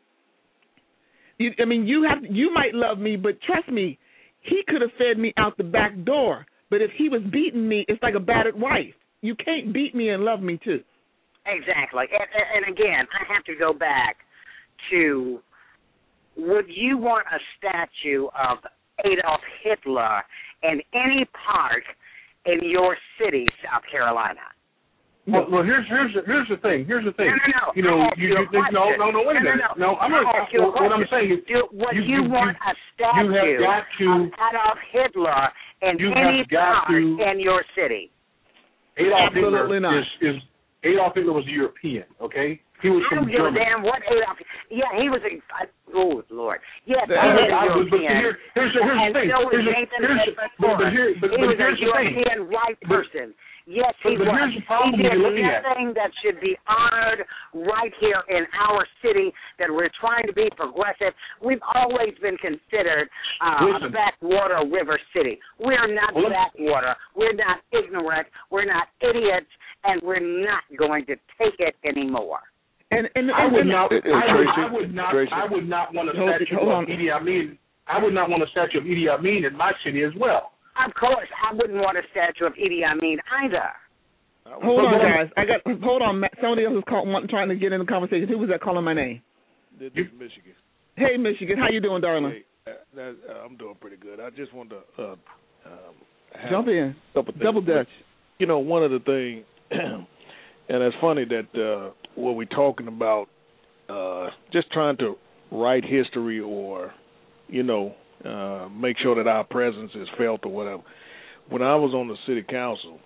You, I mean, you have you might love me, but trust me, he could have fed me out the back door. But if he was beating me, it's like a battered wife. You can't beat me and love me too. Exactly. And, and again, I have to go back to: would you want a statue of Adolf Hitler in any park in your city, South Carolina? Well, well, here's here's the, here's the thing. Here's the thing. No, no, no. You know, you, you, you no, no, no. Wait a no, minute. No, no, no I'm not. not. Well, what I'm saying is, Do, would you, you, you want you, a statue you have got to, of Adolf Hitler in you any have got park to, in your city? Adolf Absolutely Hitler not. is, is Adolf Hitler was a European. Okay, he was I from don't give Germany. a damn what Adolf. Yeah, he was a. Oh Lord. Yes, he I, was a I, European. but here, here's the, here's and the thing. so was here's Nathan here's Bedford but, but, here, but, he but was here's a the thing. European white person. Yes, he but, but was. here's the problem he did you're looking at. nothing that should be honored right here in our city, that we're trying to be progressive. We've always been considered uh, a backwater river city. We're not well, backwater. We're not ignorant. We're not idiots, and we're not going to take it anymore. And, and, and I would not. and, I, would, Tracy, I would not. Tracy. I would not want a Hold, statue hold of Idi Amin. I would not want a statue of Idi Amin in my city as well. Of course, I wouldn't want a statue of Idi Amin either. Hold on, guys. I got. Hold on. Somebody else is call, trying to get in the conversation. Who was that calling my name? This is Michigan. Hey, Michigan. How you doing, darling? Hey, uh, that, uh, I'm doing pretty good. I just wanted to uh, um, have jump in. Double Dutch. You know, one of the things, and it's funny that uh, what we're talking about, uh, just trying to write history or, you know, uh, make sure that our presence is felt or whatever. When I was on the city council,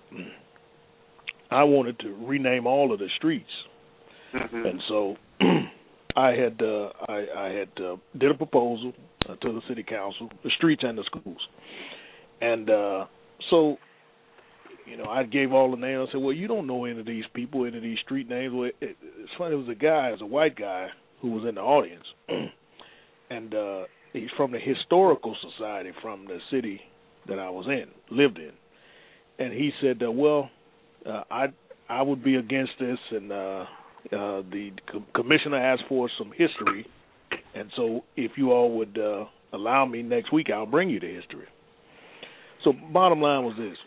I wanted to rename all of the streets, mm-hmm. and so I had uh, I, I had uh, did a proposal uh, to the city council, the streets and the schools, and uh, so you know I gave all the names. I said, "Well, you don't know any of these people, any of these street names." Well, it, it's funny. It was a guy, it was a white guy who was in the audience, and uh, he's from the historical society from the city that I was in, lived in, and he said, uh, "Well." Uh, I I would be against this, and uh, uh, the co- commissioner asked for some history, and so if you all would uh, allow me next week, I'll bring you the history. So bottom line was this.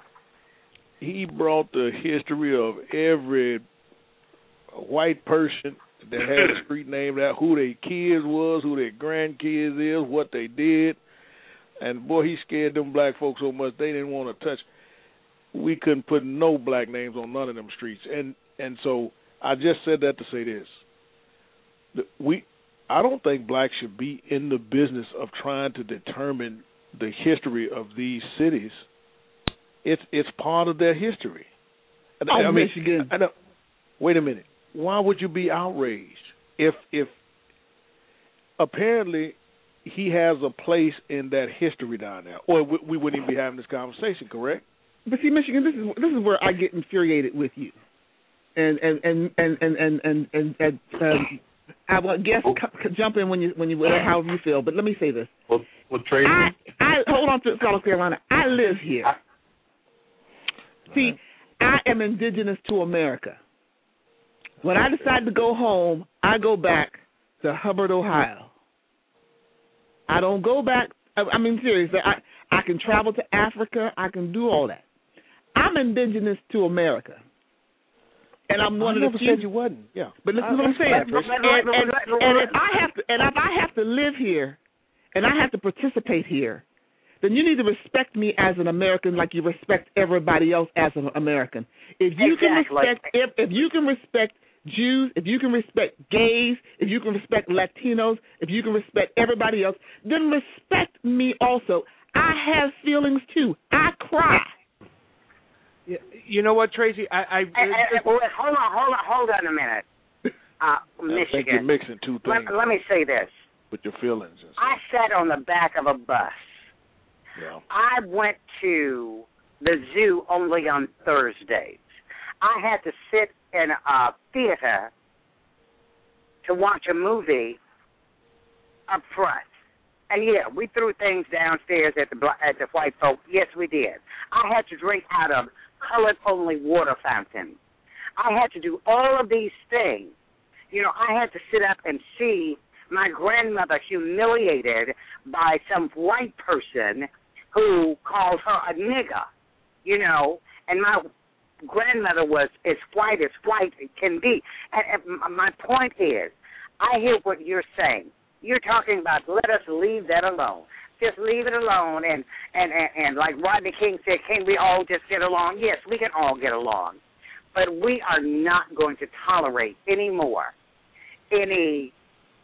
He brought the history of every white person that had a street named that, who their kids was, who their grandkids is, what they did, and boy, he scared them black folks so much they didn't want to touch. We couldn't put no black names on none of them streets, and and so I just said that to say this: we, I don't think blacks should be in the business of trying to determine the history of these cities. It's it's part of their history. Oh, I mean, Michigan. I don't, wait a minute. Why would you be outraged if if apparently he has a place in that history down there, or we, we wouldn't even be having this conversation, correct? But see, Michigan, this is this is where I get infuriated with you, and and and and and and and, and, and um, I would guess c- jump in when you when you whatever however you feel. But let me say this. Well, well Tracy, I, I hold on to South Carolina. I live here. See, I am indigenous to America. When I decide to go home, I go back to Hubbard, Ohio. I don't go back. I, I mean, seriously, I I can travel to Africa. I can do all that. I'm indigenous to America, and I'm one I of the few. never said you wasn't. Yeah, but listen I, to what I'm saying. and, and, and, and if I have to, and if I have to live here, and I have to participate here, then you need to respect me as an American like you respect everybody else as an American. If you Exactly. can respect if, if you can respect Jews, if you can respect gays, if you can respect Latinos, if you can respect everybody else, then respect me also. I have feelings too. I cry. Yeah, you know what, Tracy? I, I, Hey, hey, hey, wait, hold on, hold on, hold on a minute. Uh, I think you're Michigan. mixing two things Let, let me say this. with your feelings. And stuff. I sat on the back of a bus. Yeah. I went to the zoo only on Thursdays. I had to sit in a theater to watch a movie up front. And yeah, we threw things downstairs at the at the white folk. Yes, we did. I had to drink out of colored-only water fountain. I had to do all of these things. You know, I had to sit up and see my grandmother humiliated by some white person who called her a nigger, you know, and my grandmother was as white as white can be. And, and my point is, I hear what you're saying. You're talking about let us leave that alone. Just leave it alone. And, and, and, and like Rodney King said, can we all just get along? Yes, we can all get along. But we are not going to tolerate anymore any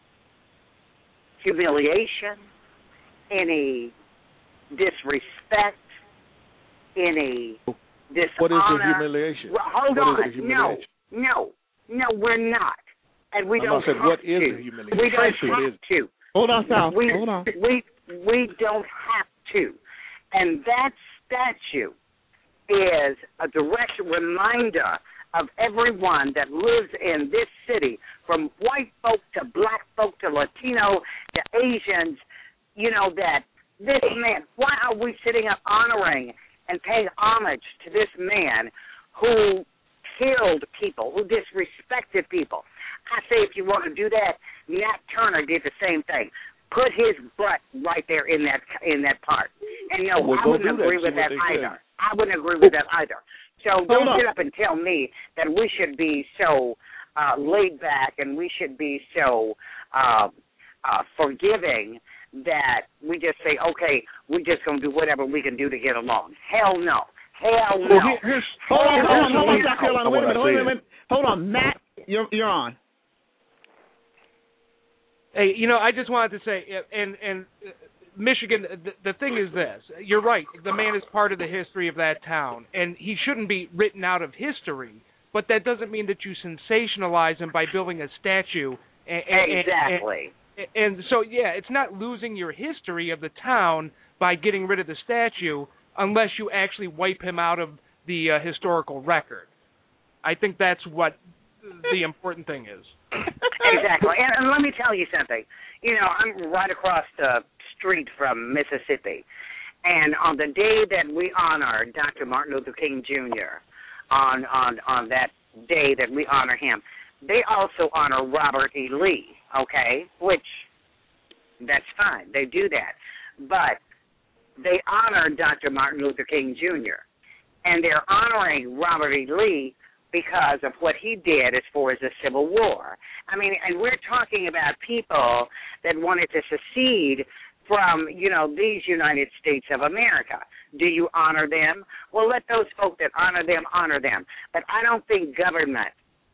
humiliation, any disrespect, any dishonor. What is the humiliation? Well, hold what on. Is the humiliation? No, no, no, we're not. And we I'm don't saying, have what to. is the humiliation? We don't Tracy, have is. to. Hold on, Sal. We, Hold on. We, we don't have to. And that statue is a direct reminder of everyone that lives in this city, from white folk to black folk to Latino to Asians, you know, that this man, why are we sitting up honoring and paying homage to this man who killed people, who disrespected people? I say if you want to do that, Nat Turner did the same thing. Put his butt right there in that in that part. And no, Well, I go wouldn't do that, agree see with what that they either. say. I wouldn't agree with that either. So don't on. sit up and tell me that we should be so uh, laid back and we should be so uh, uh, forgiving that we just say, okay, we're just going to do whatever we can do to get along. Hell no. Hell no. Well, here, here's, hold on, hold on, hold on, South Carolina. Wait a minute, That's wait a what I minute. Hold on, Matt, you're you're on. Hey, you know, I just wanted to say, and and uh, Michigan, the, the thing is this. You're right. The man is part of the history of that town, and he shouldn't be written out of history, but that doesn't mean that you sensationalize him by building a statue. And, and, Exactly. And, and so, yeah, it's not losing your history of the town by getting rid of the statue unless you actually wipe him out of the uh, historical record. I think that's what the important thing is. Exactly. And, and let me tell you something. You know, I'm right across the street from Mississippi. And on the day that we honor Doctor Martin Luther King Junior, on, on, on that day that we honor him, they also honor Robert E. Lee, okay, which that's fine. They do that. But they honor Doctor Martin Luther King Junior, and they're honoring Robert E. Lee because of what he did as far as the Civil War. I mean, and we're talking about people that wanted to secede from, you know, these United States of America. Do you honor them? Well, let those folk that honor them honor them. But I don't think government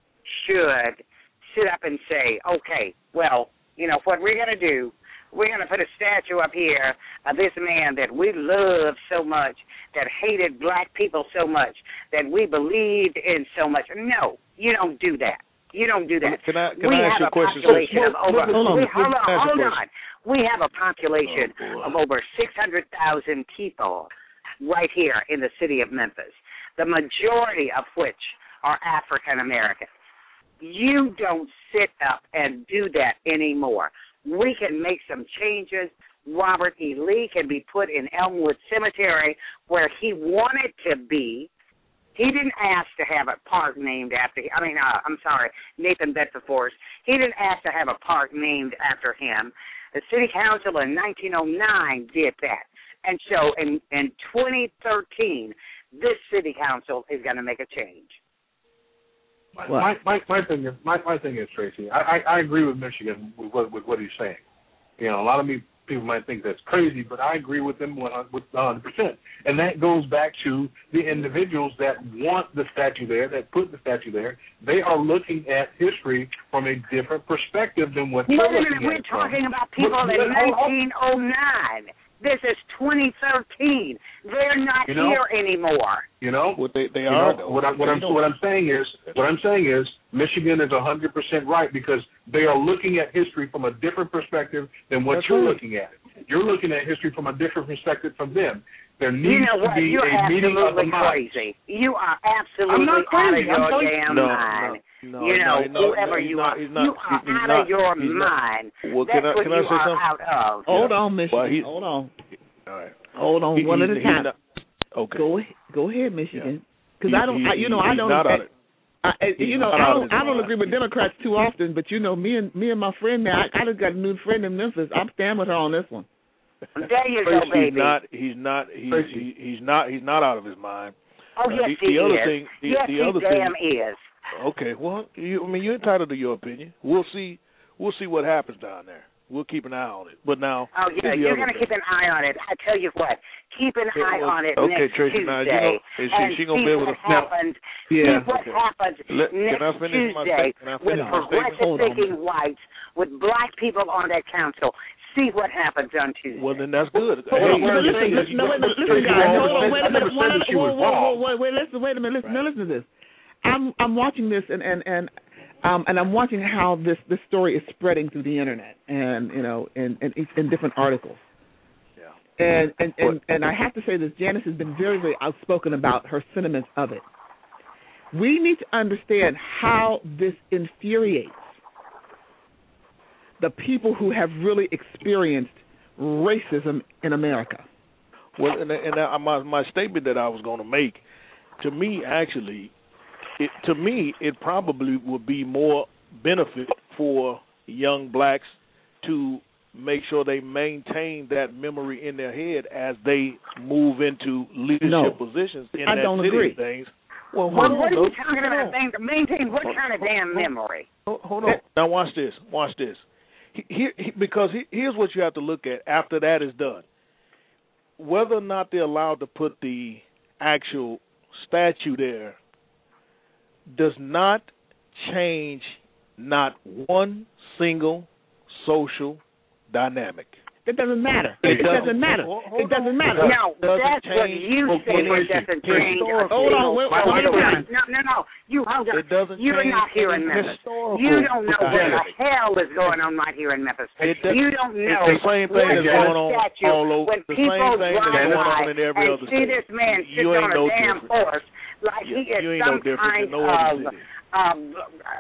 should sit up and say, okay, well, you know, what we're going to do, we're going to put a statue up here of this man that we loved so much, that hated black people so much, that we believed in so much. No, you don't do that. You don't do that. Can I, can we I ask have you a question? population of Hold over, on, hold on. we, hold on, hold Question. on. We have a population Oh, of over six hundred thousand people right here in the city of Memphis, the majority of which are African Americans. You don't sit up and do that anymore. We can make some changes. Robert E. Lee can be put in Elmwood Cemetery where he wanted to be. He didn't ask to have a park named after him. I mean, uh, I'm sorry, Nathan Bedford Forrest. He didn't ask to have a park named after him. The city council in nineteen oh nine did that. And so in, in twenty thirteen, this city council is going to make a change. My, my, my, my thing is, my, my thing is, Tracy, I, I, I agree with Michigan with what, with what he's saying. You know, a lot of me, people might think that's crazy, but I agree with them one hundred percent. And that goes back to the individuals that want the statue there, that put the statue there. They are looking at history from a different perspective than what Wait they're a minute, looking we're at. talking from. about people Look, in look, hold on. nineteen oh nine. This is twenty thirteen. They're not You know, here anymore. You know, what they, they you are. know, what, I, what I'm what I'm saying is what I'm saying is Michigan is one hundred percent right because they are looking at history from a different perspective than what That's you're right. looking at. You're looking at history from a different perspective from them. There needs You know to what? be You're a meeting of the absolutely minds. crazy. You are absolutely I'm not out crazy. of your I'm telling- damn No, mind. no, you know, no, no, whoever no, you not, are, he's not, you are he's out not, of your he's mind. Not. Well, That's can I, what can you I say are something? out of. Hold on, Michigan. Well, he- Hold on. All right. Hold on, He- one he's- at a he's time. not- okay. Go go ahead, Michigan. Because He- I don't, he- I, you know, he- I he's don't. not I, out of- I, he's you know, not I out of don't, his I don't mind. agree with Democrats too often. But you know, me and me and my friend now, I, I just got a new friend in Memphis. I'm standing with her on this one. There you go, He's baby. not. He's not. He's, he, he's not. He's not out of his mind. Oh, Uh, yes, the, he the other is. thing. The, yes, the he other damn thing, is. Okay. Well, you, I mean, you're entitled to your opinion. We'll see. We'll see what happens down there. We'll keep an eye on it. But now, Oh, yeah, here's the you're other going to thing. keep an eye on it. I tell you what, keep an Yeah, eye well, on it okay, next Tracy, Tuesday now, you know, is she- and she gonna see be able what to- now- happens. Yeah. See what Okay. happens Let- can next I finish my Tuesday sta- can I with finish my statement? progressive Hold on. thinking whites, with black people on that council. See what happens on Tuesday. Well, then that's good. Hold on, Hey, but listen, hey, listen, no, wait a minute, Tracy, listen, guys, I hold on, never wait a said- I never minute, said one that other- she was whoa, whoa, wrong. whoa, wait, wait, listen, wait a minute, listen, now listen to this. I'm I'm watching this and and and um and I'm watching how this this story is spreading through the internet and you know in in, in different articles. Yeah. And and, and and I have to say this, Janice has been very very outspoken about her sentiments of it. We need to understand how this infuriates the people who have really experienced racism in America. Well, and, and uh, my my statement that I was going to make, to me, actually, it, to me, it probably would be more benefit for young blacks to make sure they maintain that memory in their head as they move into leadership No, positions in I that don't city agree. and things. Well, Well, hold what on, are you though. talking about? Main- Maintain what Hold- kind of hold- damn hold- memory? Hold, hold on. Now watch this. Watch this. He, he, he, because he, here's what you have to look at after that is done. Whether or not they're allowed to put the actual statue there does not change not one single social dynamic. It doesn't matter. It It, doesn't- doesn't matter. hold- hold it doesn't on. matter. No, Doesn't that's what change- you okay, say. It Tracy, doesn't Tracy, change. a hold on, single- wait, Hold wait a on. minute. No, no, no. You hold on. It doesn't You're change not here in any Memphis. historical You don't know what the dynamic. hell is going on right here in Memphis. It does- You don't it's know the same thing what that's kind going of on statue, all over- when the people same thing that's drive going on by in every and other see state. this man You sitting ain't on a no damn different. horse like Yeah, he is you ain't some no different kind than no other of city. um,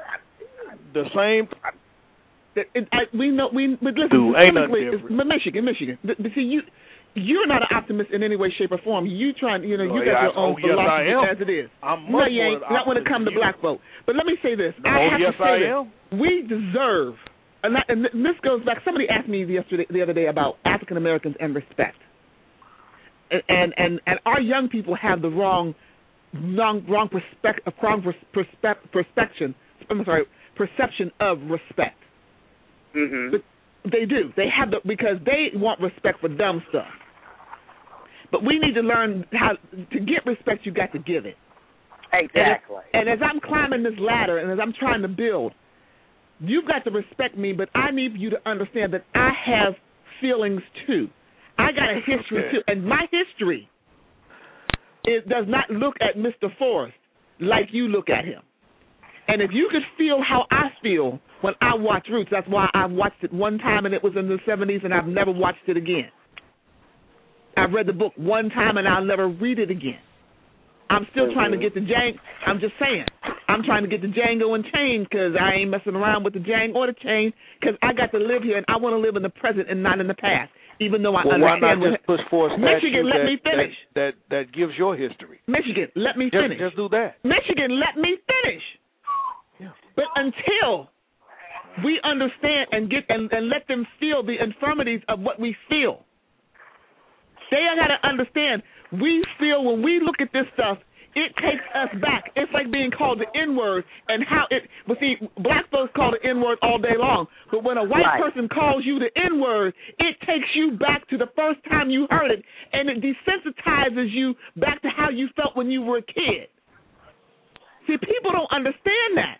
The same. It, it, I, we know we but listen, Dude, ain't nothing specifically, different. it's Michigan, Michigan. But, but see, you you're not an optimist in any way, shape, or form. You trying, you know, No, you got yeah, your own oh, yes, I philosophy am. as it is. I'm no, much you more ain't. an Not when it optimist comes to than you. black folk. But let me say this. No, I have yes, to say I this. am. We deserve, and, that, and this goes back. Somebody asked me yesterday, the other day, about African Americans and respect, and, and and and our young people have the wrong, wrong, wrong perspective, wrong perspective, perception. I'm sorry, perception of respect. mm-hmm. But they do. They have the because they want respect for dumb stuff. But we need to learn how to get respect. You got to give it. Exactly. And, and as I'm climbing this ladder and as I'm trying to build, you've got to respect me. But I need you to understand that I have feelings too. I got a history Okay. too, and my history it does not look at Mister Forrest like you look at him. And if you could feel how I feel when I watch Roots, that's why I watched it one time and it was in the seventies and I've never watched it again. I've read the book one time and I'll never read it again. I'm still trying to get the Django. I'm just saying. I'm trying to get the Django and chain because I ain't messing around with the Django or the chain because I got to live here and I want to live in the present and not in the past, even though I Well, why understand not what just push for a statue Michigan, let that, me finish. That, that that gives your history. Michigan, let me Just, finish. just do that. Michigan, let me finish. Yeah. But until we understand and get and, and let them feel the infirmities of what we feel, they got to understand. We feel when we look at this stuff, it takes us back. It's like being called the N-word and how it, but see, black folks call the N-word all day long. But when a white right. person calls you the N-word, it takes you back to the first time you heard it, and it desensitizes you back to how you felt when you were a kid. See, people don't understand that.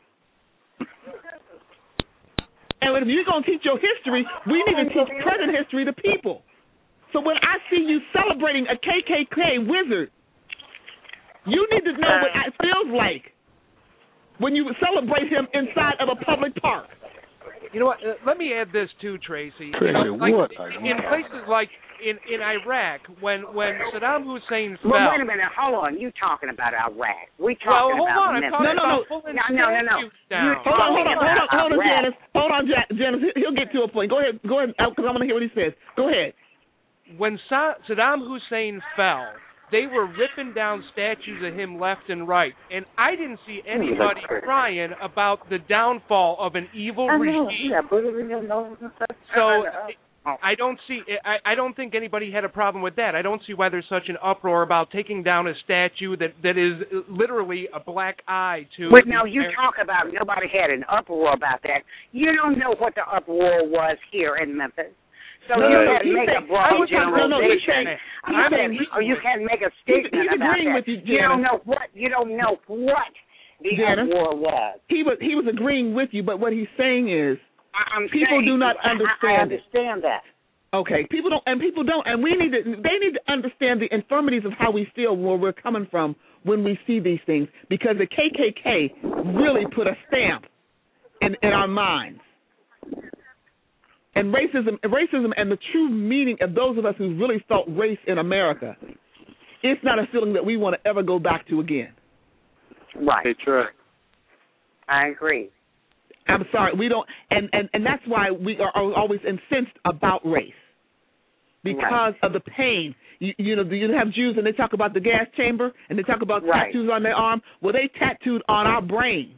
And if you're going to teach your history, we need to teach present history to people. So when I see you celebrating a K K K wizard, you need to know what it feels like when you celebrate him inside of a public park. You know what? Uh, let me add this too, Tracy. Tracy, you know, like, what? In places like in, in Iraq, when, when Saddam Hussein fell. Well, wait a minute. Hold on. You talking about Iraq? We talking well, hold about on. I'm Memphis. talking no, no, about no. pulling no, no, no, no. down. Hold on, hold on, hold on, hold on, Iraq. Janice. Hold on, Janice. He'll get to a point. Go ahead, go ahead, because I want to hear what he says. Go ahead. When Sa- Saddam Hussein fell, they were ripping down statues of him left and right, and I didn't see anybody crying about the downfall of an evil regime. So I don't see. I, I don't think anybody had a problem with that. I don't see why there's such an uproar about taking down a statue that, that is literally a black eye to. But now you talk about nobody had an uproar about that. You don't know what the uproar was here in Memphis. So no, you no, can't make saying, a broad generalization. No, no, he's saying, he's saying, or you can't make a statement he's, he's about agreeing that. with you, you don't know what you don't know what the Janice, uproar was. He was he was agreeing with you, but what he's saying is I'm people saying, do not I, understand. I understand it. that. Okay, people don't, and people don't, and we need to. They need to understand the infirmities of how we feel, where we're coming from when we see these things, because the K K K really put a stamp in in our minds. And racism, racism, and the true meaning of those of us who really felt race in America, it's not a feeling that we want to ever go back to again. Right. Hey, Trey. I agree. I'm sorry, we don't, and, and, and that's why we are always incensed about race, because right. of the pain. You, you know, you have Jews and they talk about the gas chamber and they talk about right. tattoos on their arm. Well, they tattooed on our brain.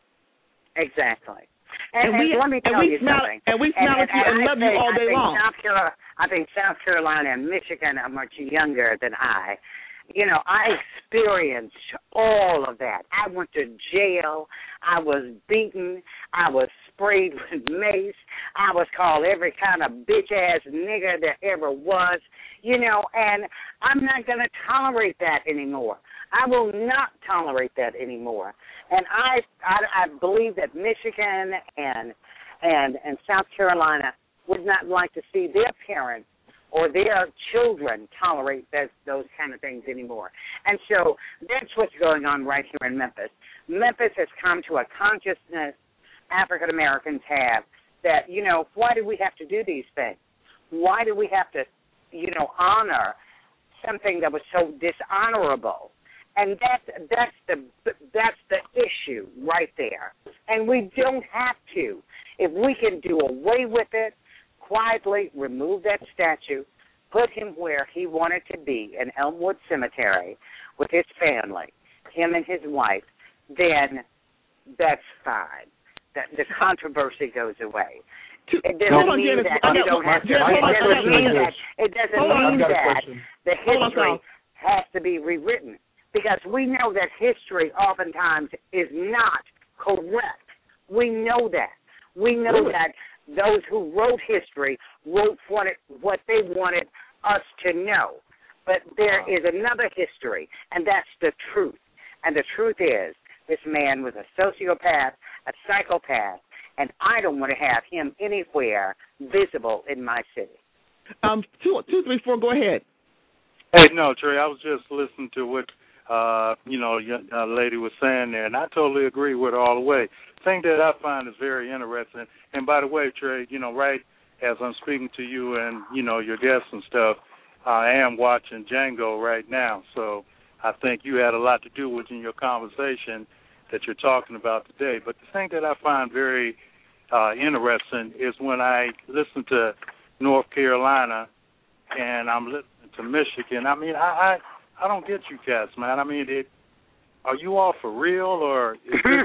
Exactly. And, and, we, and let me tell and we you smile, something. And we smile and, at you and, and love think, you all day I think long. South Carolina, I think South Carolina and Michigan are much younger than I. You know, I experienced all of that. I went to jail. I was beaten. I was sprayed with mace. I was called every kind of bitch-ass nigger there ever was. You know, and I'm not going to tolerate that anymore. I will not tolerate that anymore. And I, I, I believe that Michigan and and and South Carolina would not like to see their parents or their children tolerate those, those kind of things anymore. And so that's what's going on right here in Memphis. Memphis has come to a consciousness African Americans have that, you know, why do we have to do these things? Why do we have to, you know, honor something that was so dishonorable? And that's that's the that's the issue right there. And we don't have to. If we can do away with it, quietly remove that statue, put him where he wanted to be in Elmwood Cemetery with his family, him and his wife, then that's fine. That the controversy goes away. It doesn't mean that you don't have to. It doesn't mean that. It doesn't mean that the history has to be rewritten. Because we know that history oftentimes is not correct. We know that. We know really? that those who wrote history wrote what, it, what they wanted us to know. But there wow. is another history, and that's the truth. And the truth is this man was a sociopath, a psychopath, and I don't want to have him anywhere visible in my city. Um, two, two, three, four, go ahead. Hey, no, Trey, I was just listening to what Uh, you know, a lady was saying there, and I totally agree with her all the way. Thing that I find is very interesting, and by the way, Trey, you know, right as I'm speaking to you and, you know, your guests and stuff, I am watching Django right now, so I think you had a lot to do with in your conversation that you're talking about today. But the thing that I find very uh, interesting is when I listen to North Carolina and I'm listening to Michigan, I mean, I... I I don't get you cats, man. I mean, it, are you all for real, or is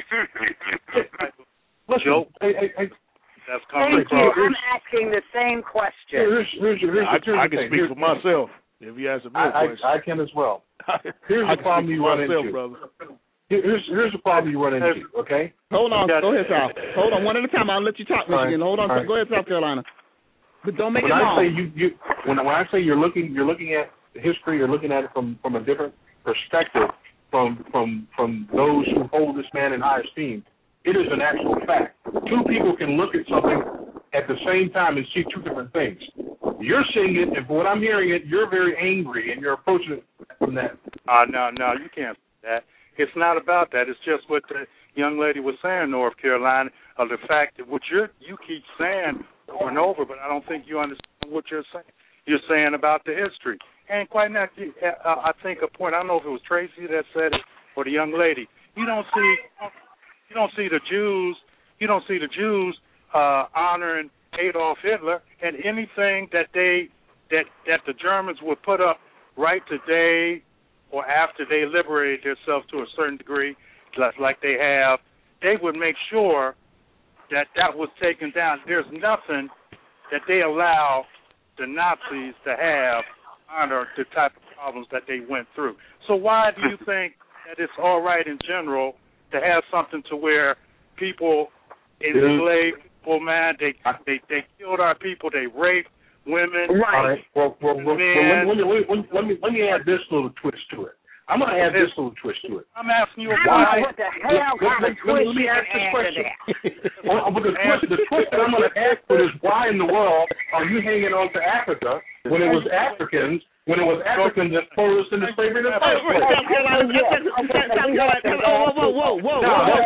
this a joke hey, hey, hey. that's coming across? I'm asking the same question. Here's, here's, here's, I, I can speak for myself if you ask a real I, question. I, I can as well. here's I the problem you run myself, into. brother. Here's here's the problem you run into. Okay. Hold on. Go ahead, South. Hold on. One at a time. I'll let you talk, Michigan. Right. Hold on. Right. Go ahead, South Carolina. But don't make when it I long. say you, you when when I say you're looking you're looking at history, you're looking at it from, from a different perspective from from from those who hold this man in high esteem. It is an actual fact. Two people can look at something at the same time and see two different things. You're seeing it, and from what I'm hearing it, you're very angry, and you're approaching it from that. Uh, no, no, you can't say that. It's not about that. It's just what the young lady was saying, North Carolina, of the fact that what you're, you keep saying over and over, but I don't think you understand what you're saying. You're saying about the history. And quite not, uh, I think a point, I don't know if it was Tracy that said it or the young lady, you don't see you don't see the Jews, you don't see the Jews uh, honoring Adolf Hitler and anything that they that that the Germans would put up right today or after they liberated themselves to a certain degree, like, like they have, they would make sure that that was taken down. There's nothing that they allow the Nazis to have honor the type of problems that they went through. So why do you think that it's all right in general to have something to where people enslaved people, man, they they they killed our people, they raped women. Right. All right. Well, well, well, well let, me, let, me, let, me, let me add this little twist to it. I'm going to add this little twist to it. I'm asking you why. What the hell let, let, let, let me ask this question. well, but the twist, the twist that I'm going to ask for is why in the world are you hanging on to Africa when it was Africans, when it was Africans that pulled us into slavery in the first place? South Carolina, South Carolina, whoa, whoa, whoa, whoa,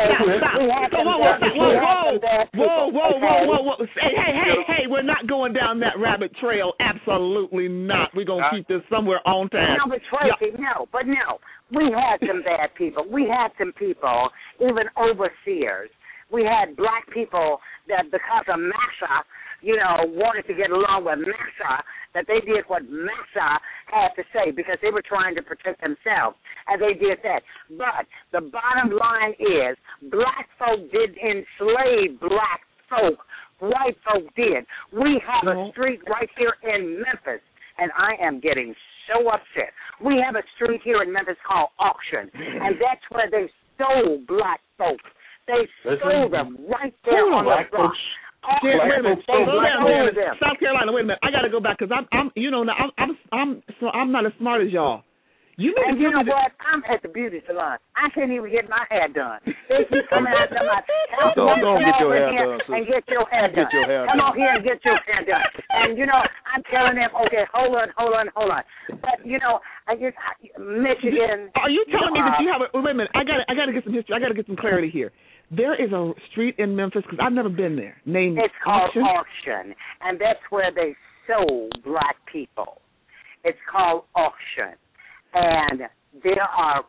whoa, whoa, whoa, whoa, hey, hey, hey, hey, we're not going down that rabbit trail. Absolutely not. We're going to keep this somewhere on task. No, but Tracy, no, but no. We had some bad people. We had some people, even overseers. We had black people that because of Massa, you know, wanted to get along with Massa, that they did what Massa had to say because they were trying to protect themselves, and they did that. But the bottom line is black folk did enslave black folk. White folk did. We have a street right here in Memphis, and I am getting so upset. We have a street here in Memphis called Auction, and that's where they stole black folks. They stole them right there on the block. Wait a minute. Slow down, wait a minute. South Carolina, wait a minute. I got to go back because I'm, I'm, you know, I'm, I'm, I'm, so I'm not as smart as y'all. You and you know what? I'm at the beauty salon. I can't even get my hair done. They keep coming out to my house. Go, go get your hair done, and get your hair done. Get your hair Come done. on here and get your hair done. And you know, I'm telling them, okay, hold on, hold on, hold on. But you know, I just Michigan. Are you telling me uh, that you have a? Wait a minute. I got, I got to get some history. I got to get some clarity here. There is a street in Memphis because I've never been there. Named It's called Auction? Auction, and that's where they sold black people. It's called Auction, and there are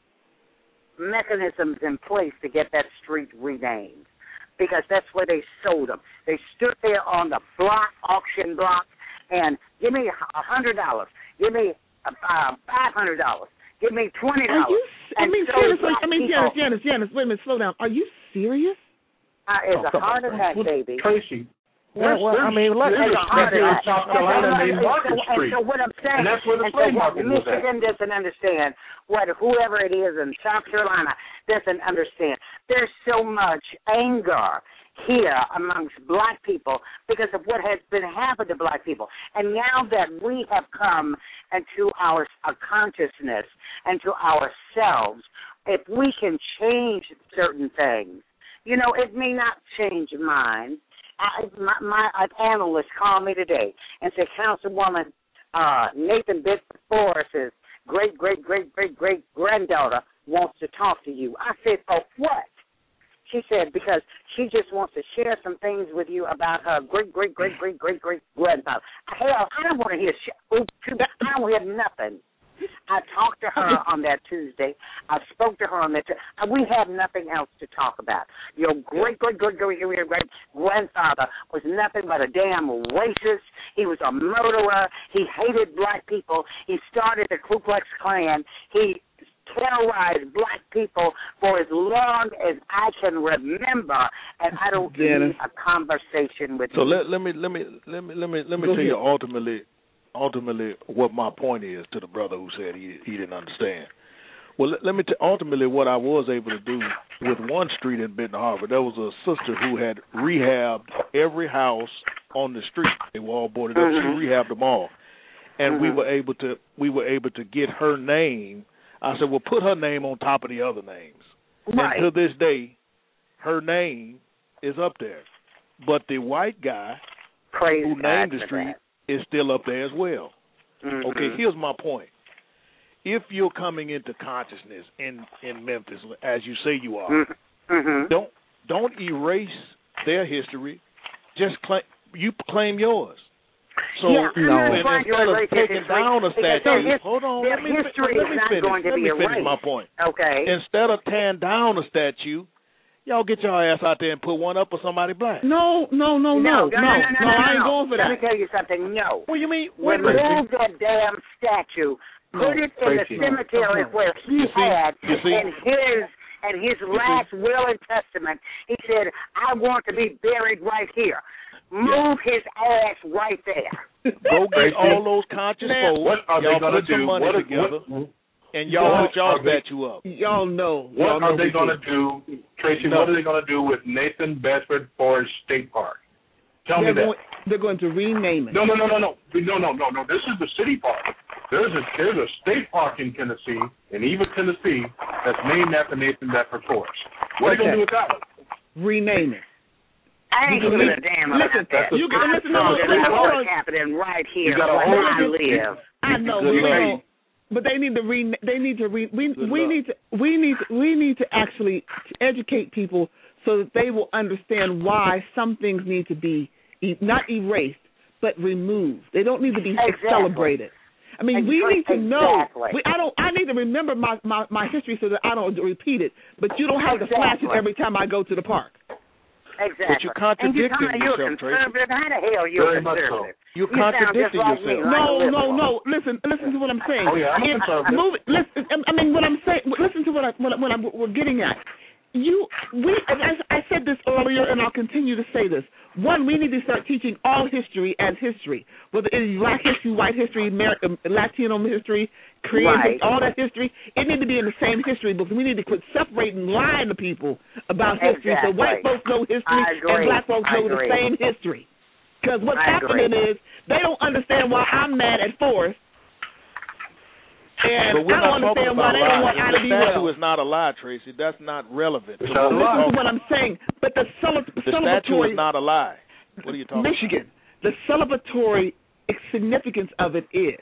mechanisms in place to get that street renamed because that's where they sold them. They stood there on the block, auction block, and give me a hundred dollars, give me uh, five hundred dollars, give me twenty dollars. Are you? I mean, seriously. I mean, Janice, Janice, Janice. Wait a minute. Slow down. Are you serious? Uh, it's oh, a heart attack, baby. Tracy. Well, well, I mean, let's there's a heart attack. South Carolina named Market Street. And so what I'm saying, and that's where the and slave so market was at. Michigan doesn't understand what whoever it is in South Carolina doesn't understand. There's so much anger here amongst black people because of what has been happened to black people. And now that we have come into our, our consciousness and to ourselves, if we can change certain things, you know, it may not change mine. I, my, my an analyst called me today and said, Councilwoman uh, Nathan Forrest's great, great, great, great, great granddaughter wants to talk to you. I said, oh, what? She said, because she just wants to share some things with you about her great, great, great, great, great, great grandfather. Hell, I don't want to hear shit. I don't hear nothing. I talked to her on that Tuesday. I spoke to her on that Tuesday. We have nothing else to talk about. Your great, great, great, great, great, great grandfather was nothing but a damn racist. He was a murderer. He hated black people. He started the Ku Klux Klan. He terrorized black people for as long as I can remember, and I don't Dennis. need a conversation with So you. let let me let me let me let me let me Go tell you ahead. ultimately ultimately what my point is to the brother who said he he didn't understand. Well, let, let me t- ultimately what I was able to do with one street in Benton Harbor. There was a sister who had rehabbed every house on the street. They were all boarded up. Mm-hmm. She rehabbed them all, and mm-hmm. we were able to we were able to get her name. I said, well, put her name on top of the other names. Right. And to this day, her name is up there. But the white guy Praise who God named the for street that. is still up there as well. Mm-hmm. Okay, here's my point. If you're coming into consciousness in, in Memphis, as you say you are, mm-hmm. don't don't erase their history. Just claim you claim yours. So yeah, no. and instead of taking down a statue, his, hold on, their let me, history let is me not finish. going to let be me finish erased. my point. Okay. Instead of tearing down a statue, y'all get your ass out there and put one up for somebody black. No, no, no, no, no, no, no, no, no, no, no I ain't no. going for that. Let me tell you something. No. What do you mean? Wait, Remove that damn statue. Put no, it in Tracy. the cemetery no. where he you see, had you see? in his and his last will and testament. He said, "I want to be buried right here." Move yeah. his ass right there. Go get all those conscious Man, folks. what are y'all they gonna put do? some money what together, what, and y'all put y'all they, statue up. Y'all know. What y'all are know they going to do, Tracy? No. What are they going to do with Nathan Bedford Forest State Park? Tell they're me that. Going, they're going to rename it. No, no, no, no, no, no, no, no, no. This is the city park. There's a there's a state park in Tennessee, in Eva, Tennessee, that's named after Nathan Bedford Forest. What okay. are you going to do with that one? Rename it. I ain't giving a damn about listen, that. You can listen to what's happening right here where I live. I know, we know, but they need to re. They need to re. We Good we luck. need to we need to, we need to actually educate people so that they will understand why some things need to be e- not erased but removed. They don't need to be exactly. celebrated. I mean, exactly. we need to know. Exactly. We, I don't. I need to remember my, my, my history so that I don't repeat it. But you don't have exactly. to flash it every time I go to the park. Exactly. But you're contradicting and you yourself, Tracy. How the hell you're Very much conservative? so. You're you contradicting like yourself. Me, No, like no, no. Listen, listen to what I'm saying. Oh yeah, I'm It, conservative. move it. Listen. I mean, what I'm saying. Listen to what I what, I, what I'm we're getting at. You, we. As I said this earlier, and I'll continue to say this. One, we need to start teaching all history as history, whether it is Black history, white history, American, Latino history, Korean right. history, all that history. It needs to be in the same history books. We need to quit separating, lying to people about history, exactly. so white folks know history and black folks know the same history. Because what's I happening agree. is they don't understand why I'm mad at Forrest. And But we're I don't not talking understand why about they don't want lies. Ida The B. statue Wells. is not a lie, Tracy. That's not relevant. It's to not a what we're lie. Listen to talking what I'm saying. But the, cele- The statue celebratory is not a lie. What are you talking Michigan, the celebratory significance of it is.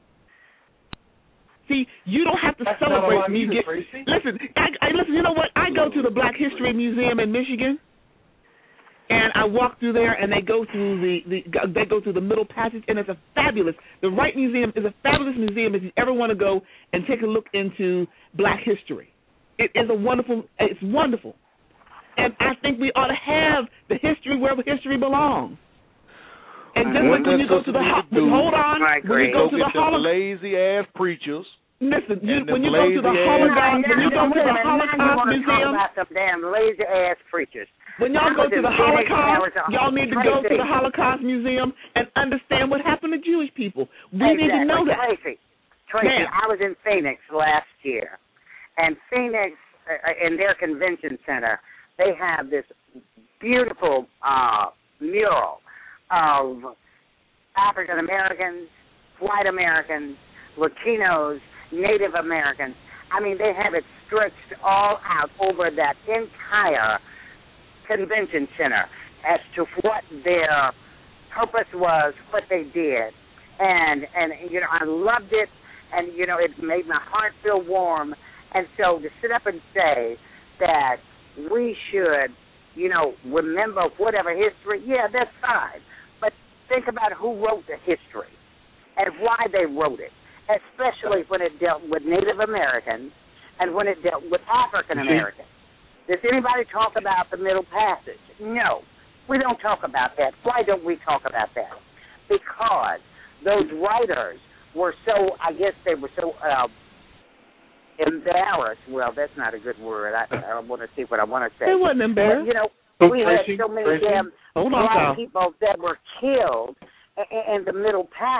See, you don't have to That's celebrate not a lie me. either, Get, Tracy. listen, I, I listen. You know what? I go to the Black History Museum in Michigan, and I walk through there, and they go through the, the they go through the Middle Passage, and it's a fabulous. The Wright Museum is a fabulous museum if you ever want to go and take a look into Black history. It is a wonderful. It's wonderful. And I think we ought to have the history where history belongs. And just like when you go to the ho- hold on, when you go to the Holocaust, lazy ass preachers. Listen, you, and when you go to the Holocaust, when you go to the Holocaust Museum, about some damn lazy ass preachers. When y'all go to the Holocaust, y'all need to go to the Tracy. Holocaust Museum and understand what happened to Jewish people. We exactly. need to know that. Tracy, Tracy, Ma'am. I was in Phoenix last year, and Phoenix uh, in their convention center, they have this beautiful uh, mural of African Americans, white Americans, Latinos, Native Americans. I mean, they have it stretched all out over that entire convention center as to what their purpose was, what they did. And, and you know, I loved it, and, you know, it made my heart feel warm. And so to sit up and say that we should, you know, remember whatever history, yeah, that's fine. But think about who wrote the history and why they wrote it, especially when it dealt with Native Americans and when it dealt with African Americans. Does anybody talk about the Middle Passage? No, we don't talk about that. Why don't we talk about that? Because those writers were so, I guess they were so uh, embarrassed. Well, that's not a good word. I, I want to see what I want to say. They wasn't embarrassed. But, you know, So, we Tracy, had so many Tracy, damn Hold on, black Kyle. people that were killed in, in the Middle Passage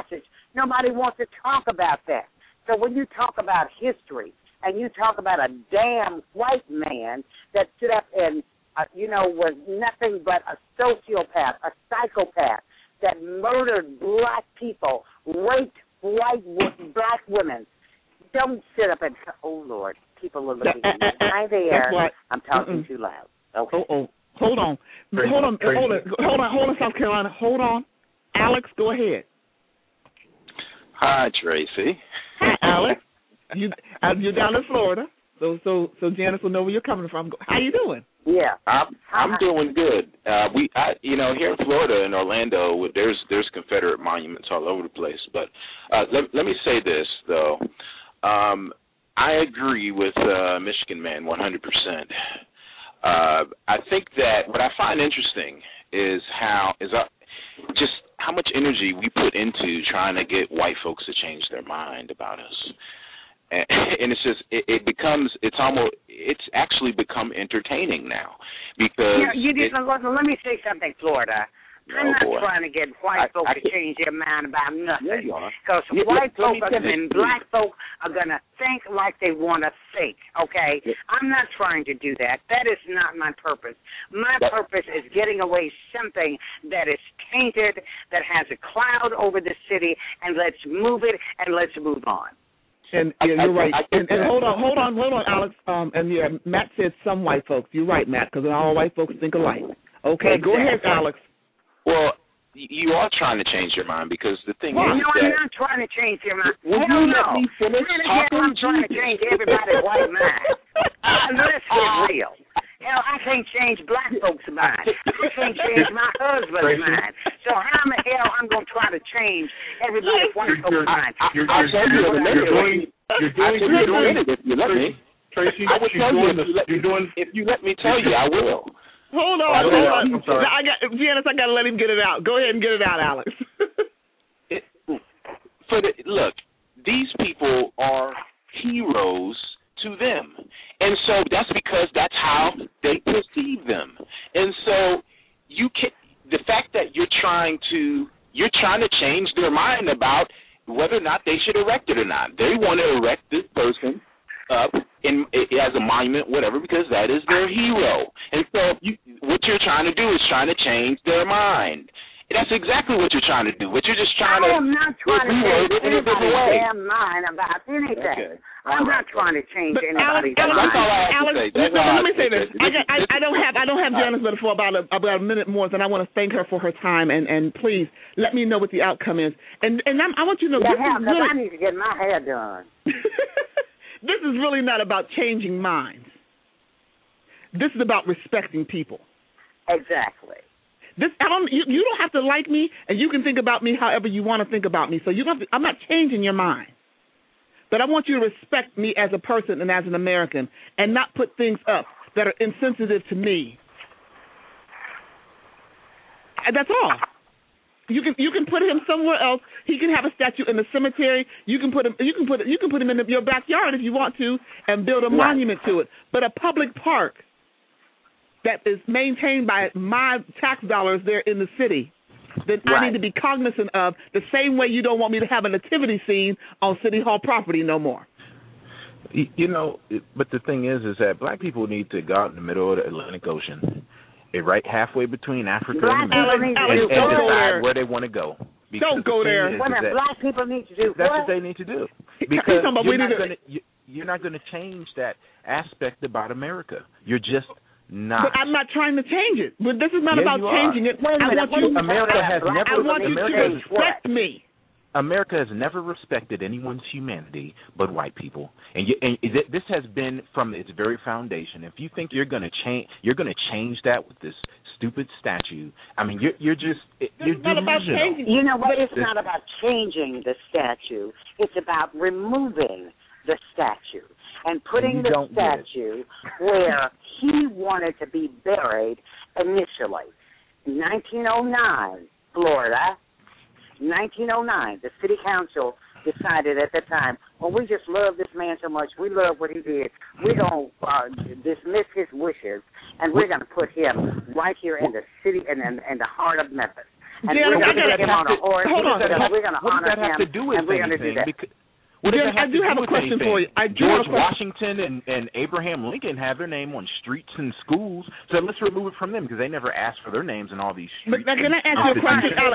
Nobody wants to talk about that. So when you talk about history and you talk about a damn white man that stood up and, uh, you know, was nothing but a sociopath, a psychopath that murdered black people, raped white black women, don't sit up and, oh, Lord, people are looking at me. Hi there. I'm talking Mm-mm. too loud. Okay. Oh, oh. Hold on. Tracy, hold on. Tracy. Hold on. Hold on. Hold on, South Carolina. Hold on. Alex, go ahead. Hi, Tracy. Hi, Alex. You, uh, you're down in Florida, so so so Janice will know where you're coming from. How you doing? Yeah, I'm I'm doing good. Uh, we, I, you know, here in Florida, in Orlando, there's there's Confederate monuments all over the place. But uh, let let me say this though. Um, I agree with uh, Michigan Man one hundred percent. Uh, I think that what I find interesting is how is uh, just how much energy we put into trying to get white folks to change their mind about us, and, and it's just it, it becomes it's almost it's actually become entertaining now because you, you it, just, let me say something, Florida. I'm oh not boy. trying to get white I, folks I, to change their mind about nothing. Yeah, you are. Because yeah, white let, folk let and black folk are going to think like they want to think, okay? Yeah. I'm not trying to do that. That is not my purpose. My that, purpose is getting away something that is tainted, that has a cloud over the city, and let's move it and let's move on. And yeah, you're right. And, and hold on, hold on, hold on, Alex. Um, and yeah, Matt said some white folks. You're right, Matt, because all white folks think alike. Okay, exactly. Go ahead, Alex. Well, you are trying to change your mind because the thing well, is no, that... I'm not trying to change your mind. Will Hell you no. let me finish talking? I'm trying to change everybody's white mind. Uh, let's get real. Hell, I can't change black folks' mind. I can't change my husband's mind. So how in the hell I'm going to try to change everybody's white folks' mind? You're doing You're doing You're doing it if you let me. Tracy, I would tell you if you, let, you're doing, if you let me tell you, I will. Hold on, hold on. I'm sorry. I got Janice. I got to let him get it out. Go ahead and get it out, Alex. it, for the, look, these people are heroes to them, and so that's because that's how they perceive them. And so you can the fact that you're trying to you're trying to change their mind about whether or not they should erect it or not. They want to erect this person up in, as a monument, whatever, because that is their hero. And so you, what you're trying to do is trying to change their mind. That's exactly what you're trying to do. What you're just trying I to... I am not trying to change anybody's damn mind about anything. Okay. I'm not trying to change but anybody's Alex, mind. That's all I have Alex, to say. That's no, all let me say I this. I, got, I, I don't have I don't have Janice but for about a, about a minute more, and I want to thank her for her time. And, and please let me know what the outcome is. And and I'm, I want you to know yeah, this hell, is really, I need to get my hair done. This is really not about changing minds. This is about respecting people. Exactly. This I don't. You, you don't have to like me, and you can think about me however you want to think about me. So you don't have to, I'm not changing your mind, but I want you to respect me as a person and as an American, and not put things up that are insensitive to me. And that's all. You can you can put him somewhere else. He can have a statue in the cemetery. You can put him you can put you can put him in your backyard if you want to, and build a right. monument to it. But a public park that is maintained by my tax dollars there in the city, that right. I need to be cognizant of, the same way you don't want me to have a nativity scene on City Hall property no more. You know, but the thing is, is that black people need to go out in the middle of the Atlantic Ocean, right halfway between Africa black and America, and, and, and decide where they want to go. Because don't go the there. Is, what is that, black people need to do. That's what? what they need to do. Because you're not, gonna, you, you're not going to change that aspect about America. You're just not. But I'm not trying to change it. But this is not yeah, about changing it. Wait a I minute, want you. America has I, never. I want America you to has, respect me. America has never respected anyone's humanity but white people, and, you, and this has been from its very foundation. If you think you're going to change, you're going to change that with this stupid statue. I mean, you're you're just you're it's not about changing. You know what? It's not about changing the statue. It's about removing the statue and putting the statue where he wanted to be buried initially. In nineteen oh nine, Florida. nineteen oh nine, the city council decided at the time, well, we just love this man so much, we love what he did, we're going to uh, dismiss his wishes, and we're going to put him right here in the city, and in, in, in the heart of Memphis. and Janice, we're I going to gotta get him on a have to- horse. hold on. because we're going to What does honor that have him, to do with and we're going to do anything? that. Because, what does Jen, that have I do to have do a with question anything? for you. I do George have a question. Washington and, and Abraham Lincoln have their name on streets and schools, so let's remove it from them because they never asked for their names in all these streets. But now, can I ask you a question? I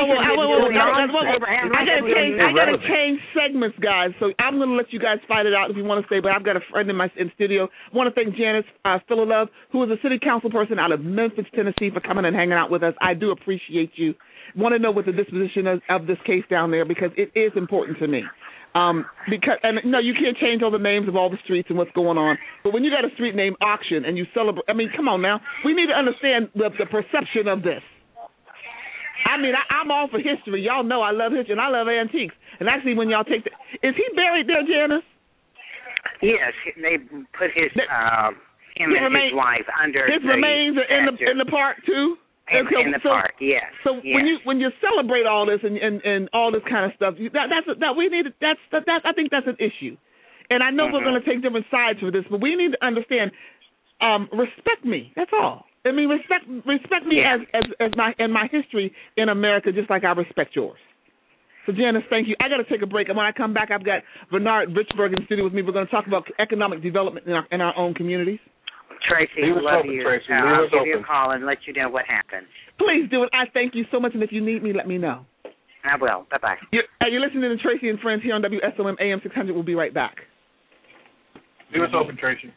gotta change. I gotta change segments, guys. So I'm gonna let you guys fight it out if you want to stay. But I've got a friend in my in studio. I want to thank Janice uh, Philolove, who is a city council person out of Memphis, Tennessee, for coming and hanging out with us. I do appreciate you. Want to know what the disposition of, of this case down there because it is important to me. Um, because and no, you can't change all the names of all the streets and what's going on. But when you got a street name auction and you celebrate, I mean, come on now, we need to understand the, the perception of this. I mean, I, I'm all for history. Y'all know I love history and I love antiques. And actually, when y'all take the, is he buried there, Janice? Yes, they put his uh, him his and remain, his wife under. His the remains are in the in the park too. In, so, in the so, park, yes. So yes. when you when you celebrate all this and, and, and all this kind of stuff, you, that that's that we need that's that, that I think that's an issue, and I know mm-hmm. we're going to take different sides for this, but we need to understand. Um, respect me. That's all. I mean, respect respect me yeah. as, as as my and my history in America, just like I respect yours. So Janice, thank you. I got to take a break, and when I come back, I've got Bernard Richburg in the studio with me. We're going to talk about economic development in our in our own communities. Tracy, Leave love open, you. Tracy. Uh, I'll give open. you a call and let you know what happens. Please do it. I thank you so much, and if you need me, let me know. I will. Bye-bye. You're, you're listening to Tracy and Friends here on W S O M A M six hundred. We'll be right back. Leave us open, Tracy.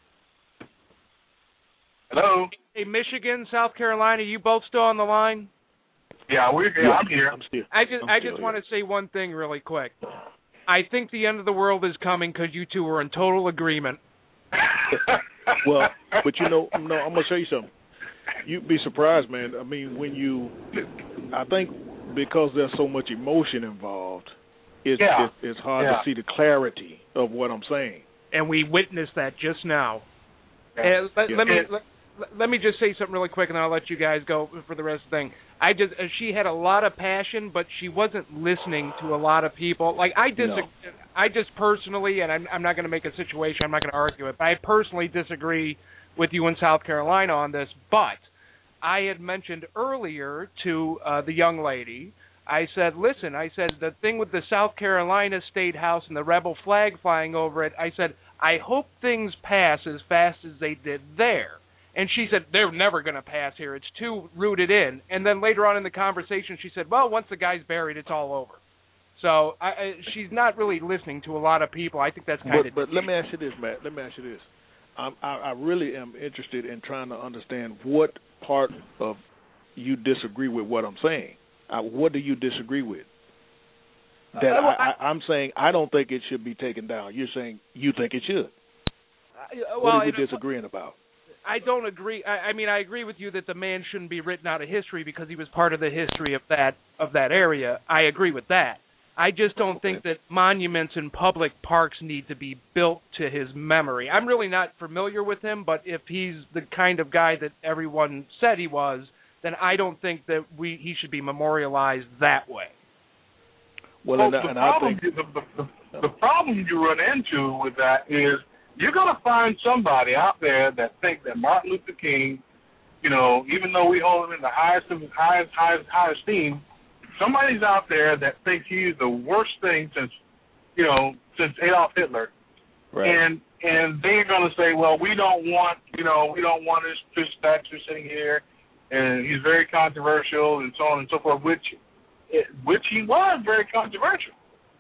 Hello? Hey, Michigan, South Carolina, you both still on the line? Yeah, we're here. I'm here. I'm still, I just, I'm I still just here. want to say one thing really quick. I think the end of the world is coming because you two are in total agreement. Well, but you know, no, I'm gonna show you something. You'd be surprised, man. I mean, when you, I think because there's so much emotion involved, it's yeah. it's, it's hard yeah. to see the clarity of what I'm saying. And we witnessed that just now. Yeah. And let, Yeah. let me let, let me just say something really quick, and then I'll let you guys go for the rest of the thing. I just uh, she had a lot of passion, but she wasn't listening to a lot of people. Like I disagree. No. I just personally, and I'm, I'm not going to make a situation. I'm not going to argue it, but I personally disagree with you in South Carolina on this. But I had mentioned earlier to uh, the young lady, I said, listen, I said the thing with the South Carolina State House and the rebel flag flying over it. I said I hope things pass as fast as they did there. And she said, they're never going to pass here. It's too rooted in. And then later on in the conversation, she said, well, once the guy's buried, it's all over. So I, I, she's not really listening to a lot of people. I think that's kind But, of... but let me ask you this, Matt. Let me ask you this. I'm, I, I really am interested in trying to understand what part of you disagree with what I'm saying. Uh, what do you disagree with? That Uh, well, I, I, I'm saying I don't think it should be taken down. You're saying you think it should. Uh, well, what are we it- disagreeing about? I don't agree. I, I mean, I agree with you that the man shouldn't be written out of history because he was part of the history of that of that area. I agree with that. I just don't think that monuments in public parks need to be built to his memory. I'm really not familiar with him, but if he's the kind of guy that everyone said he was, then I don't think that we he should be memorialized that way. Well, well and, the, and problem, I think the, the, the problem you run into with that is you're going to find somebody out there that think that Martin Luther King, you know, even though we hold him in the highest of highest, highest, high esteem, somebody's out there that thinks he's the worst thing since, you know, since Adolf Hitler. right. And and they're going to say, well, we don't want, you know, we don't want this, this statue sitting here, and he's very controversial and so on and so forth, which which he was very controversial.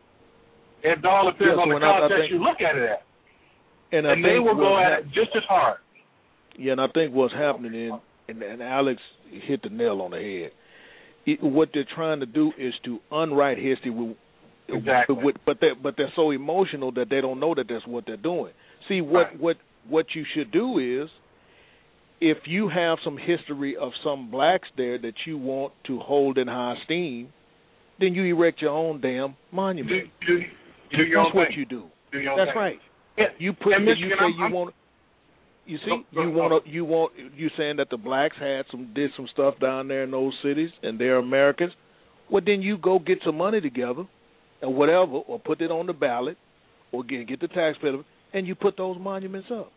It all depends Yeah, so on the when I- I context think- you look at it at. And, I And they think will go what's at hap- it just as hard. Yeah, and I think what's happening in, and, and Alex hit the nail on the head. It, what they're trying to do is to unwrite history with, Exactly. with, but they but they're so emotional that they don't know that that's what they're doing. See, what Right. what what you should do is, if you have some history of some blacks there that you want to hold in high esteem, then you erect your own damn monument. Do, do, do your That's own what thing. you do. Do your own That's thing. right. Yeah. You put And you Michigan, say I'm- you I'm- want. You see, Go- go- you want to, you want you saying that the blacks had some did some stuff down there in those cities and they're Americans. Well, then you go get some money together, or whatever, or put it on the ballot, or get get the taxpayer, and you put those monuments up.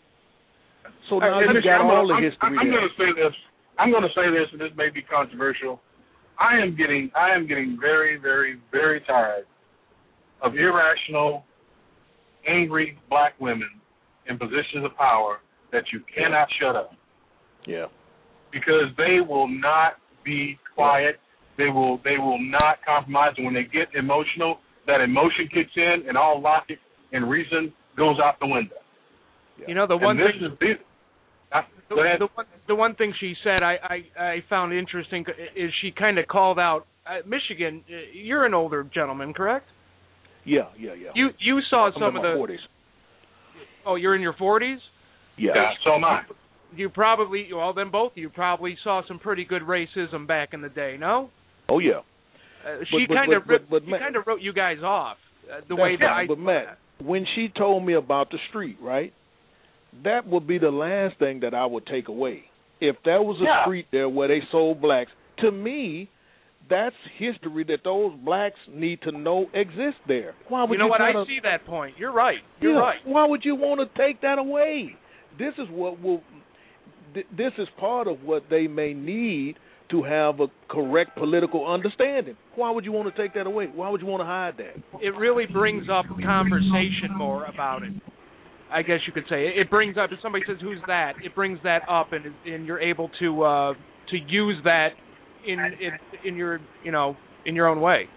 So now Hey, you Michigan, got I'm all gonna- the I'm, history I'm there. going to say this. I'm going to say this, and this may be controversial. I am getting I am getting very, very, very tired of irrational, angry black women in positions of power that you cannot shut up. Yeah. Because they will not be quiet. They will they will not compromise. And when they get emotional, that emotion kicks in, and all logic and reason goes out the window. You know, the one and this thing. Is this, uh, The, go ahead. the, one, the one thing she said I, I, I found interesting is she kind of called out uh, Michigan. Uh, you're an older gentleman, correct? Yeah, yeah, yeah. You you saw I'm some in of my the. forties. Oh, you're in your forties? Yeah. yeah. So am I. You probably well then both of you probably saw some pretty good racism back in the day, no? Oh yeah. Uh, she but, kind of but, but, she Matt, kind of wrote you guys off uh, the that's way that right, I. But Matt, when she told me about the street, right? That would be the last thing that I would take away. If there was a yeah. street there where they sold blacks, to me, that's history that those blacks need to know exists there. Why would you know you what? wanna, I see that point. You're right. You're yeah, right. Why would you want to take that away? This is what will. Th- this is part of what they may need to have a correct political understanding. Why would you want to take that away? Why would you want to hide that? It really brings up conversation more about it. I guess you could say it brings up. If somebody says, "Who's that?" It brings that up, and and you're able to uh, to use that in, in in your you know in your own way.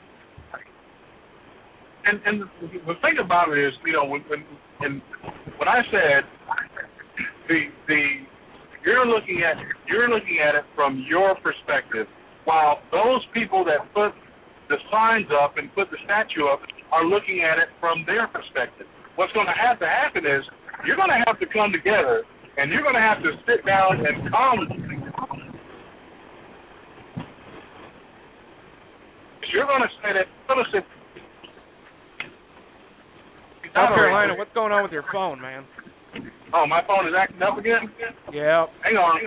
And and the thing about it is, you know, when when and when I said the the you're looking at you're looking at it from your perspective, while those people that put the signs up and put the statue up are looking at it from their perspective. What's going to have to happen is you're going to have to come together, and you're going to have to sit down and calm. You're going to say that. You're going to sit. South Carolina, what's going on with your phone, man? Oh, my phone is acting up again? Yeah. Hang on.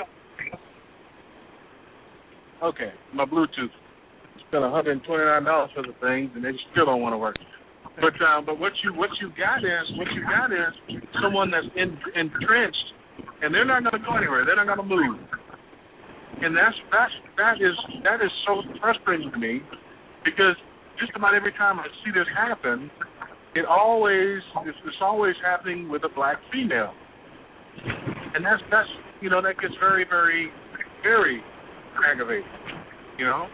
Okay, my Bluetooth. Spent one hundred twenty-nine dollars for the things, and they still don't want to work. But uh, but what you what you got is what you got is someone that's in, entrenched, and they're not going to go anywhere. They're not going to move. And that's that's that is that is so frustrating to me, because just about every time I see this happen, it always it's, it's always happening with a black female, and that's that's you know that gets very very very aggravating, you know.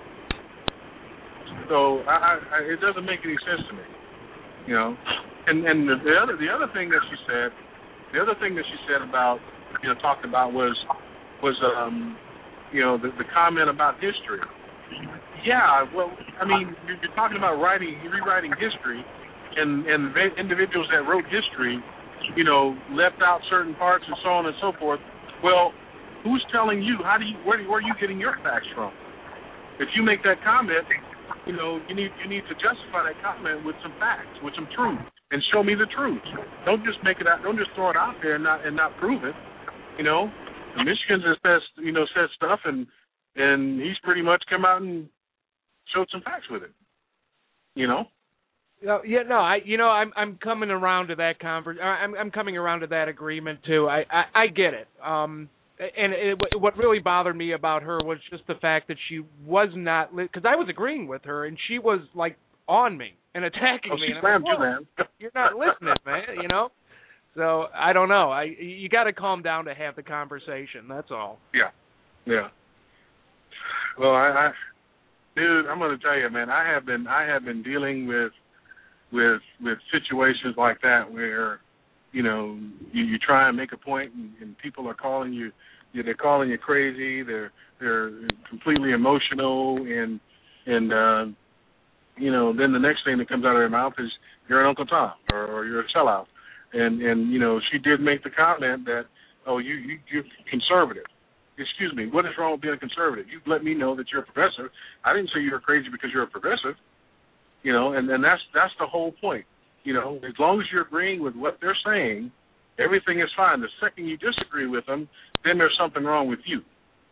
So I, I, it doesn't make any sense to me, you know. And and the, the other the other thing that she said, the other thing that she said about you know talked about was was um you know the, the comment about history. Yeah, well, I mean you're, you're talking about writing, rewriting history. And, and individuals that wrote history, you know, left out certain parts and so on and so forth. Well, who's telling you? How do you? Where, where are you getting your facts from? If you make that comment, you know, you need you need to justify that comment with some facts, with some truth, and show me the truth. Don't just make it out. Don't just throw it out there and not and not prove it. You know, Michigan has says you know said stuff, and and he's pretty much come out and showed some facts with it. You know. No, yeah, no, I, you know, I'm, I'm coming around to that conver- I'm, I'm coming around to that agreement too. I, I, I get it. Um, and it, what really bothered me about her was just the fact that she was not, because I was agreeing with her, and she was like on me and attacking oh, me. She and slammed like, you, man. You're not listening, man. You know. So I don't know. I, you got to calm down to have the conversation. That's all. Yeah, yeah. Well, I, I dude, I'm going to tell you, man. I have been, I have been dealing with. with with situations like that where, you know, you, you try and make a point and, and people are calling you, you they're calling you crazy, they're they're completely emotional, and and uh, you know, then the next thing that comes out of their mouth is you're an Uncle Tom or, or you're a sellout. And and you know, she did make the comment that, oh, you, you you're conservative. Excuse me, what is wrong with being a conservative? You've let me know that you're a progressive. I didn't say you were crazy because you're a progressive. You know, and, and that's that's the whole point. You know, as long as you're agreeing with what they're saying, everything is fine. The second you disagree with them, then there's something wrong with you.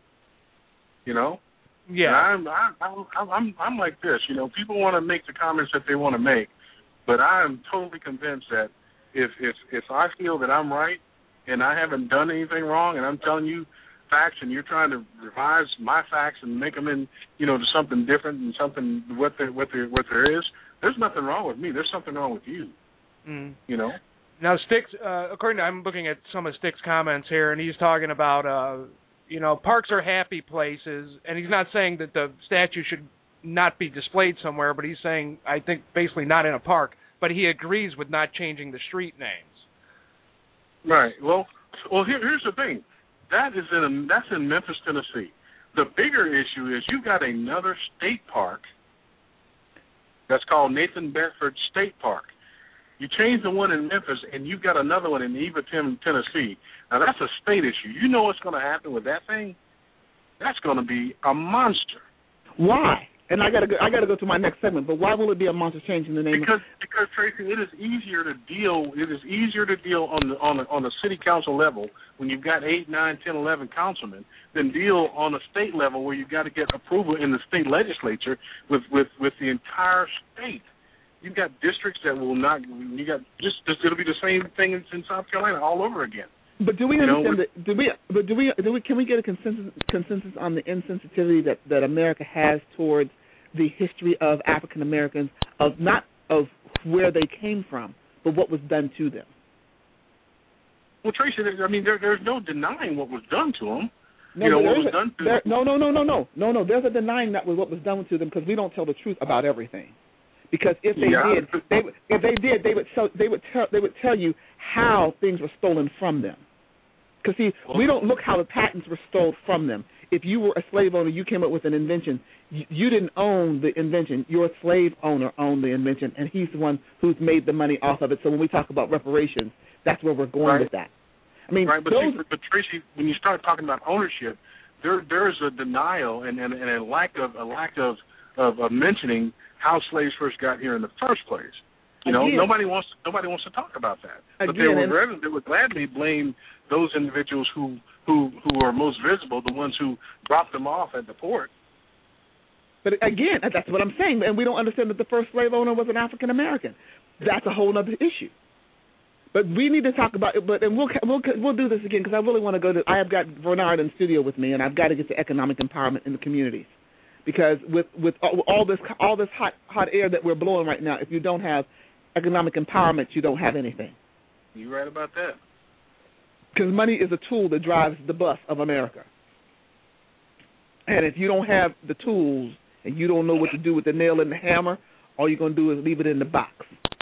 You know? Yeah. And I'm I'm I'm I'm like this. You know, people want to make the comments that they want to make, but I am totally convinced that if if if I feel that I'm right and I haven't done anything wrong, and I'm telling you facts and you're trying to revise my facts and make them in, you know, to something different and something what there what there what there is, there's nothing wrong with me. There's something wrong with you. Mm. You know. Now, Sticks, uh, according to, I'm looking at some of Sticks' comments here, and he's talking about, uh, you know, parks are happy places, and he's not saying that the statue should not be displayed somewhere, but he's saying, I think, basically not in a park, but he agrees with not changing the street names. Right. Well, well, here, here's the thing. That is in that's in Memphis, Tennessee. The bigger issue is you've got another state park that's called Nathan Bedford State Park. You change the one in Memphis, and you've got another one in Eva, Tennessee. Now, that's a state issue. You know what's going to happen with that thing? That's going to be a monster. Why? And I got to go, I got to go to my next segment. But why will it be a monster changing the name? Because because Tracy, it is easier to deal. It is easier to deal on the on the on the city council level when you've got eight, nine, ten, eleven councilmen than deal on a state level where you've got to get approval in the state legislature with with with the entire state. You've got districts that will not. You got just, just it'll be the same thing in, in South Carolina all over again. But do we you understand know, that? Do we? But do we? Do we? Can we get a consensus consensus on the insensitivity that, that America has towards the history of African Americans, of not of where they came from, but what was done to them? Well, Tracy, I mean, there, there's no denying what was done to them. No, you know what was was done to there, them. No, no, no, no, no, no, no. There's a denying that was what was done to them because we don't tell the truth about everything. Because if they yeah. did, they if they did, they would tell they would tell they would tell you how things were stolen from them. Because see, we don't look how the patents were stolen from them. If you were a slave owner, you came up with an invention. You, you didn't own the invention. Your slave owner owned the invention, and he's the one who's made the money off of it. So when we talk about reparations, that's where we're going right. with that. I mean, right, but, those, see, but Tracy, when you start talking about ownership, there there is a denial and, and, and a lack of a lack of, of, of mentioning how slaves first got here in the first place. You know, again, nobody wants nobody wants to talk about that. But again, they would rather, they would gladly blame those individuals who who who are most visible, the ones who dropped them off at the port. But again, that's what I'm saying, and we don't understand that the first slave owner was an African American. That's a whole other issue. But we need to talk about it. But and we'll we'll we'll do this again because I really want to go to. I have got Bernard in the studio with me, and I've got to get to economic empowerment in the communities. Because with with all, all this all this hot hot air that we're blowing right now, if you don't have economic empowerment, you don't have anything. You're right about that. Because money is a tool that drives the bus of America. And if you don't have the tools and you don't know what to do with the nail and the hammer, all you're going to do is leave it in the box.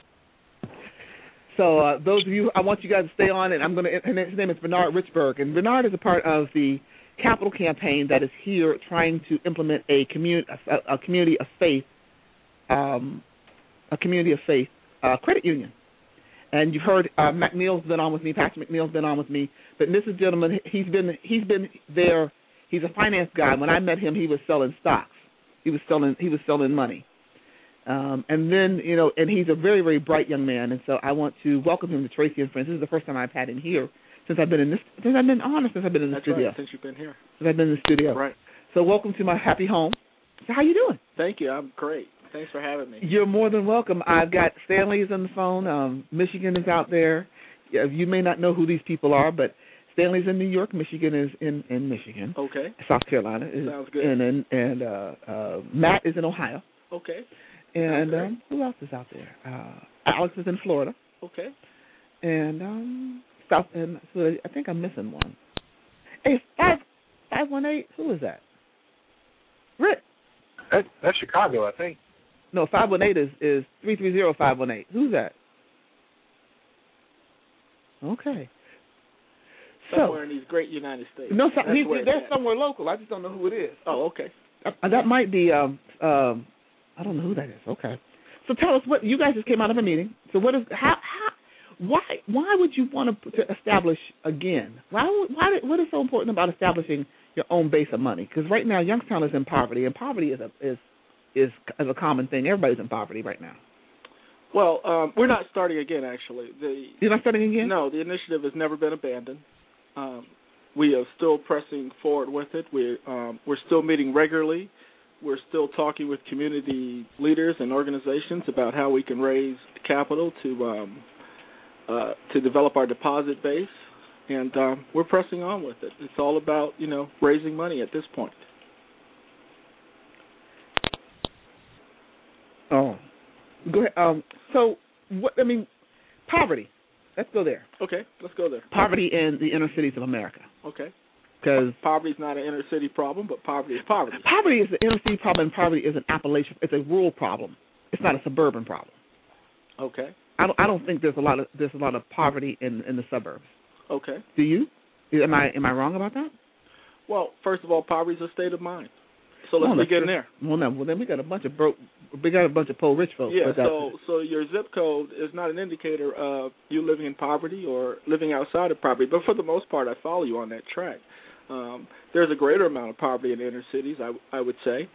So uh, those of you, I want you guys to stay on, and I'm going to. His name is Bernard Richburg, and Bernard is a part of the Capital Campaign that is here trying to implement a community, a, a community of faith, um, a community of faith uh, credit union. And you've heard uh, McNeil's been on with me, Pastor McNeil's been on with me, but this is gentleman. He's been he's been there. He's a finance guy. When I met him, he was selling stocks. He was selling he was selling money. Um, and then you know, and he's a very very bright young man. And so I want to welcome him to Tracy and Friends. This is the first time I've had him here since I've been in this. Since I've been honest, since I've been in the That's studio. Right, since you've been here. Since I've been in the studio. Right. So welcome to my happy home. So how you doing? Thank you. I'm great. Thanks for having me. You're more than welcome. I've got Stanley's on the phone. Um, Michigan is out there. Yeah, you may not know who these people are, but Stanley's in New York. Michigan is in, in Michigan. Okay. South Carolina is Sounds good. And and, and uh, uh, Matt is in Ohio. Okay. And um, who else is out there? Uh, Alex is in Florida. Okay. And um, South. And so I think I'm missing one. Hey, five five one eight. Who is that? Rick. That, that's Chicago, I think. No, five one eight is is three three zero five one eight. Who's that? Okay. Somewhere so, in these great United States. No, so, he, there's at. somewhere local. I just don't know who it is. Oh, okay. Uh, that might be. Um, um, I don't know who that is. Okay. So tell us what you guys just came out of a meeting. So what is how how why why would you want to, to establish again? Why why what is so important about establishing your own base of money? Because right now Youngstown is in poverty, and poverty is a is is is a common thing. Everybody's in poverty right now. Well, um, we're not starting again. Actually, the you're not starting again. No, the initiative has never been abandoned. Um, we are still pressing forward with it. We um, we're still meeting regularly. We're still talking with community leaders and organizations about how we can raise capital to um, uh, to develop our deposit base. and um, we're pressing on with it. It's all about, you know, raising money at this point. Oh, go ahead. Um, so, what I mean, poverty. Let's go there. Okay, let's go there. Poverty in the inner cities of America. Okay. Because poverty is not an inner city problem, but poverty is poverty. Poverty is an inner city problem, and poverty is an Appalachian. It's a rural problem. It's not a suburban problem. Okay. I don't. I don't think there's a lot of there's a lot of poverty in in the suburbs. Okay. Do you? Am I am I wrong about that? Well, first of all, poverty is a state of mind. So let's well, begin there. Well, no. Well, then we got a bunch of broke. We got a bunch of poor rich folks. Yeah. So so your zip code is not an indicator of you living in poverty or living outside of poverty. But for the most part, I follow you on that track. Um, there's a greater amount of poverty in the inner cities, I, I would say.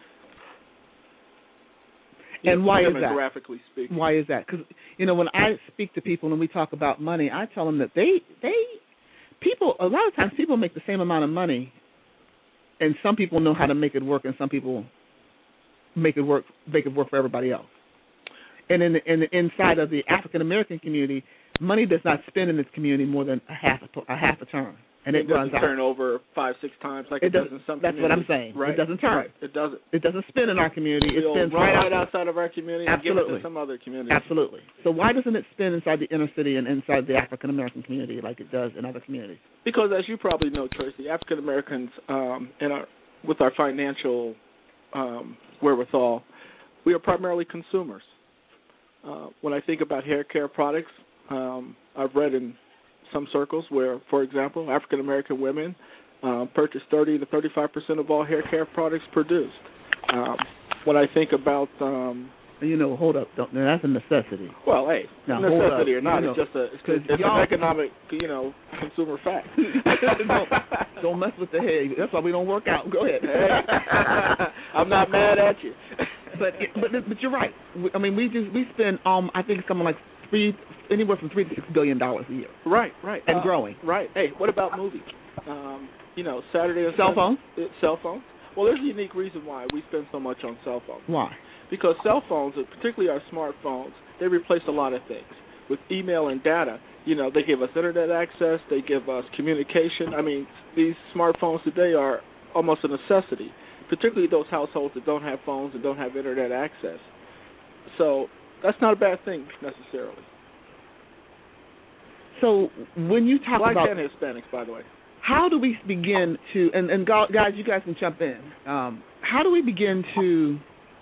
And know, why is that? Demographically speaking. Why is that? Because, you know, when I speak to people and we talk about money, I tell them that they, they, people, a lot of times people make the same amount of money, and some people know how to make it work, and some people make it work, make it work for everybody else. And in the, in the inside of the African American community, money does not spend in this community more than a half a, a half a turn. And it, it runs doesn't turn out. over five, six times like it, it does in some That's communities. what I'm saying. Right. It doesn't turn. Right. It doesn't. It doesn't spin in our community. It We'll spins right, right out, outside of our community Absolutely. and give it to some other communities. Absolutely. So why doesn't it spin inside the inner city and inside the African American community like it does in other communities? Because as you probably know, Tracy, African Americans um, in our with our financial um, wherewithal, we are primarily consumers. Uh, when I think about hair care products, um, I've read in some circles where, for example, African American women uh, purchase thirty to thirty-five percent of all hair care products produced. Um, when I think about, um, you know, hold up, don't, that's a necessity. Well, hey, now, necessity or not, you know, it's just a it's, it's an economic, you know, consumer fact. don't, don't mess with the head. That's why we don't work out. Go ahead. I'm not mad at you. But but but you're right. I mean, we just we spend um I think it's something like three anywhere from three to six billion dollars a year. Right, right, and uh, growing. Right. Hey, what about movies? Um, you know, Saturday and cell phones. Uh, cell phones. Well, there's a unique reason why we spend so much on cell phones. Why? Because cell phones, particularly our smartphones, they replace a lot of things. With email and data, you know, they give us internet access, they give us communication. I mean, these smartphones today are almost a necessity, particularly those households that don't have phones and don't have internet access. So that's not a bad thing necessarily. So when you talk Blacks about and Hispanics, by the way, how do we begin to and, and guys, you guys can jump in. Um, how do we begin to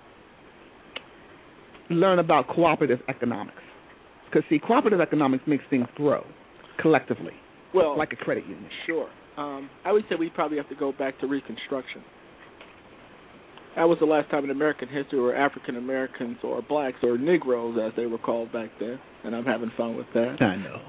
learn about cooperative economics? Because see, cooperative economics makes things grow collectively, well, like a credit union. Sure. Um, I would say we probably have to go back to Reconstruction. That was the last time in American history where African Americans or blacks or Negroes, as they were called back then, and I'm having fun with that. I know.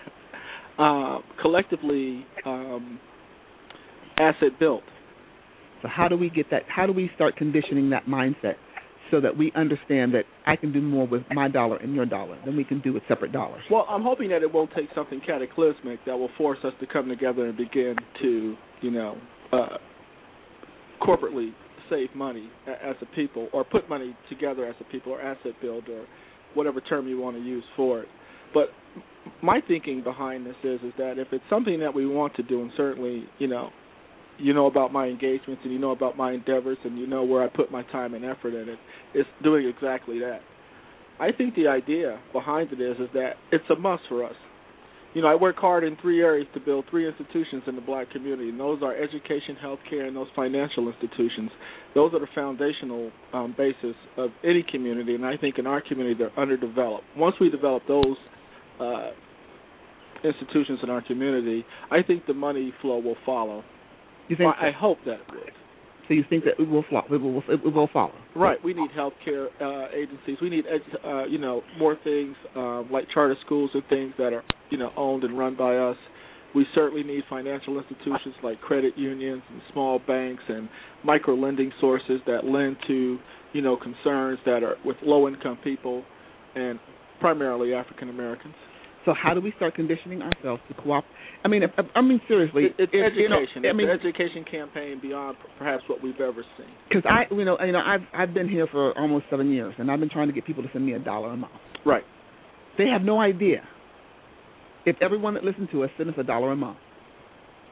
uh, collectively, um, asset built. So how do we get that? How do we start conditioning that mindset so that we understand that I can do more with my dollar and your dollar than we can do with separate dollars? Well, I'm hoping that it won't take something cataclysmic that will force us to come together and begin to, you know, uh, corporately save money as a people, or put money together as a people, or asset build, or whatever term you want to use for it. But my thinking behind this is is that if it's something that we want to do, and certainly, you know, you know about my engagements and you know about my endeavors and you know where I put my time and effort in it, it's doing exactly that. I think the idea behind it is is that it's a must for us. You know, I work hard in three areas to build three institutions in the black community, and those are education, healthcare, and those financial institutions. Those are the foundational um, basis of any community, and I think in our community they're underdeveloped. Once we develop those uh, institutions in our community, I think the money flow will follow. You think? I, I hope that it would. So you think that it will follow? It will, it will follow. Right. We need healthcare uh, agencies. We need, uh, you know, more things uh, like charter schools and things that are, you know, owned and run by us. We certainly need financial institutions like credit unions and small banks and micro lending sources that lend to, you know, concerns that are with low-income people and primarily African Americans. So how do we start conditioning ourselves to cooperate? I mean, I mean seriously, it, it's it, education. You know, I mean, it's an education campaign beyond perhaps what we've ever seen. Because I, you know, you know, I've I've been here for almost seven years, and I've been trying to get people to send me a dollar a month. Right. They have no idea. If everyone that listens to us send us a dollar a month,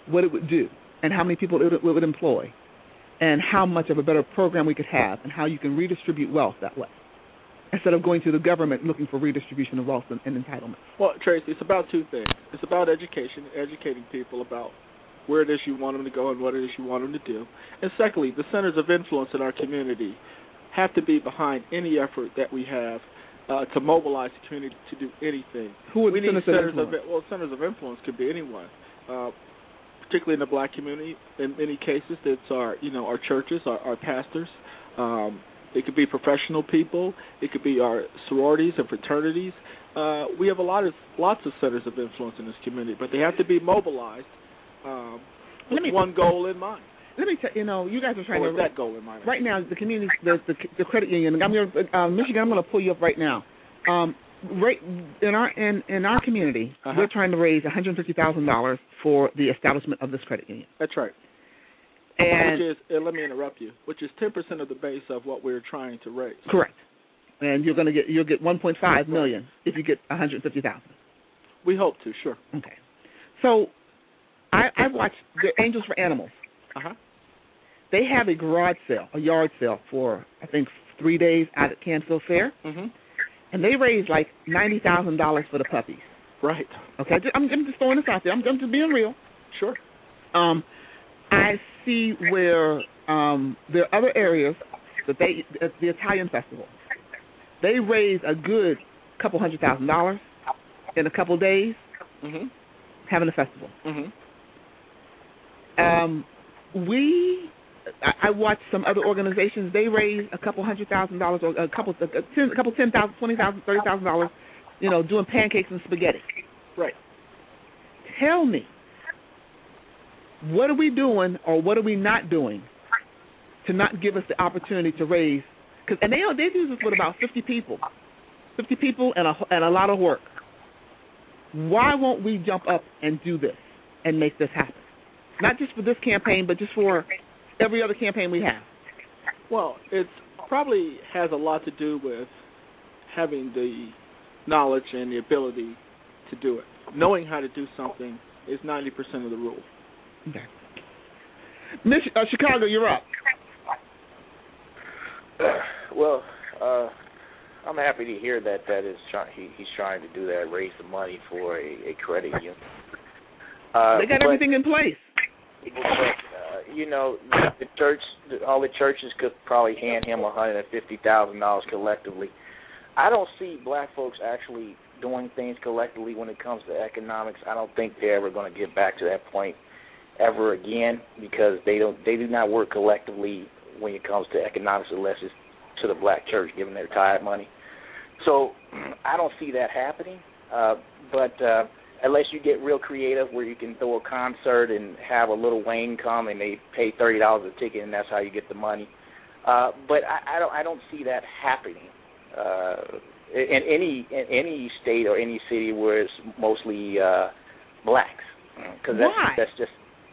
what it would do and how many people it would, it would employ and how much of a better program we could have and how you can redistribute wealth that way instead of going to the government looking for redistribution of wealth and, and entitlement. Well, Tracy, it's about two things. It's about education, educating people about where it is you want them to go and what it is you want them to do. And secondly, the centers of influence in our community have to be behind any effort that we have uh, to mobilize the community to do anything. Who are we the need centers centers of of well, centers of influence could be anyone, uh, particularly in the black community. In many cases, it's our you know our churches, our, our pastors. Um, it could be professional people. It could be our sororities and fraternities. Uh, we have a lot of lots of centers of influence in this community, but they have to be mobilized um, with me, one goal in mind. Let me tell you, know, you guys are trying or to with that goal in mind. Right now, the community, the the, the credit union. I'm going to uh, Michigan. I'm going to pull you up right now. Um, right in our in, in our community, uh-huh. we're trying to raise one hundred fifty thousand dollars for the establishment of this credit union. That's right. And which is, uh, let me interrupt you. Which is ten percent of the base of what we're trying to raise. Correct. And you're going to get you'll get one point five million if you get one hundred fifty thousand. We hope to, sure. Okay. So, I I watched the Angels for Animals. Uh huh. They have a garage sale, a yard sale for I think three days out at Canfield Fair. Mm-hmm. And they raised like ninety thousand dollars for the puppies. Right. Okay. I'm, I'm just throwing this out there. I'm, I'm just being real. Sure. Um, I see where um there are other areas that they at the Italian festival. They raised a good couple hundred thousand dollars in a couple of days mm-hmm. having a festival. Mm-hmm. Um, we, I, I watched some other organizations. They raised a couple hundred thousand dollars, or a couple, a, ten, a couple ten thousand, twenty thousand, thirty thousand dollars. You know, doing pancakes and spaghetti. Right. Tell me, what are we doing, or what are we not doing, to not give us the opportunity to raise? Cause, and they they do this with about fifty people, fifty people and a and a lot of work. Why won't we jump up and do this and make this happen? Not just for this campaign, but just for every other campaign we have. Well, it probably has a lot to do with having the knowledge and the ability to do it. Knowing how to do something is ninety percent of the rule. Okay. Miss uh, Chicago, you're up. Well, uh, I'm happy to hear that that is try- he, he's trying to do that, raise the money for a, a credit union. Uh, they got but, everything in place. But, uh, you know, the church, all the churches could probably hand him one hundred fifty thousand dollars collectively. I don't see black folks actually doing things collectively when it comes to economics. I don't think they're ever going to get back to that point ever again, because they don't they do not work collectively when it comes to economics unless it's to the black church giving their tithe money. So I don't see that happening. Uh, but uh, unless you get real creative where you can throw a concert and have a Lil Wayne come and they pay thirty dollars a ticket and that's how you get the money. Uh, but I, I don't I don't see that happening uh, in any in any state or any city where it's mostly uh, blacks. Because that's Why? that's just.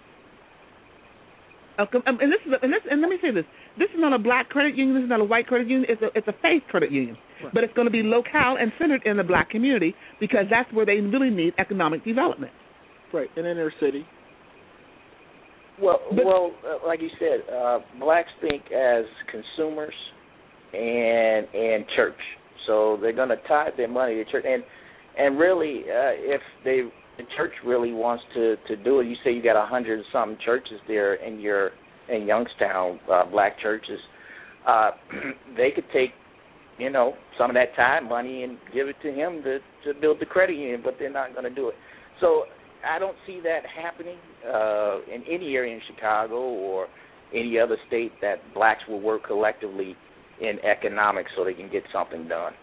Okay, um, and this is a, and, this, and let me say this: this is not a black credit union. This is not a white credit union. It's a it's a faith credit union, right. But it's going to be locale and centered in the black community because that's where they really need economic development. Right, in inner city. Well, but, well, uh, like you said, uh, blacks think as consumers and and church, so they're going to tithe their money to church, and and really, uh, if they the church really wants to, to do it. You say you got a hundred and something churches there in your in Youngstown, uh, black churches. Uh, they could take, you know, some of that time money and give it to him to, to build the credit union, but they're not going to do it. So I don't see that happening uh, in any area in Chicago or any other state that blacks will work collectively in economics so they can get something done.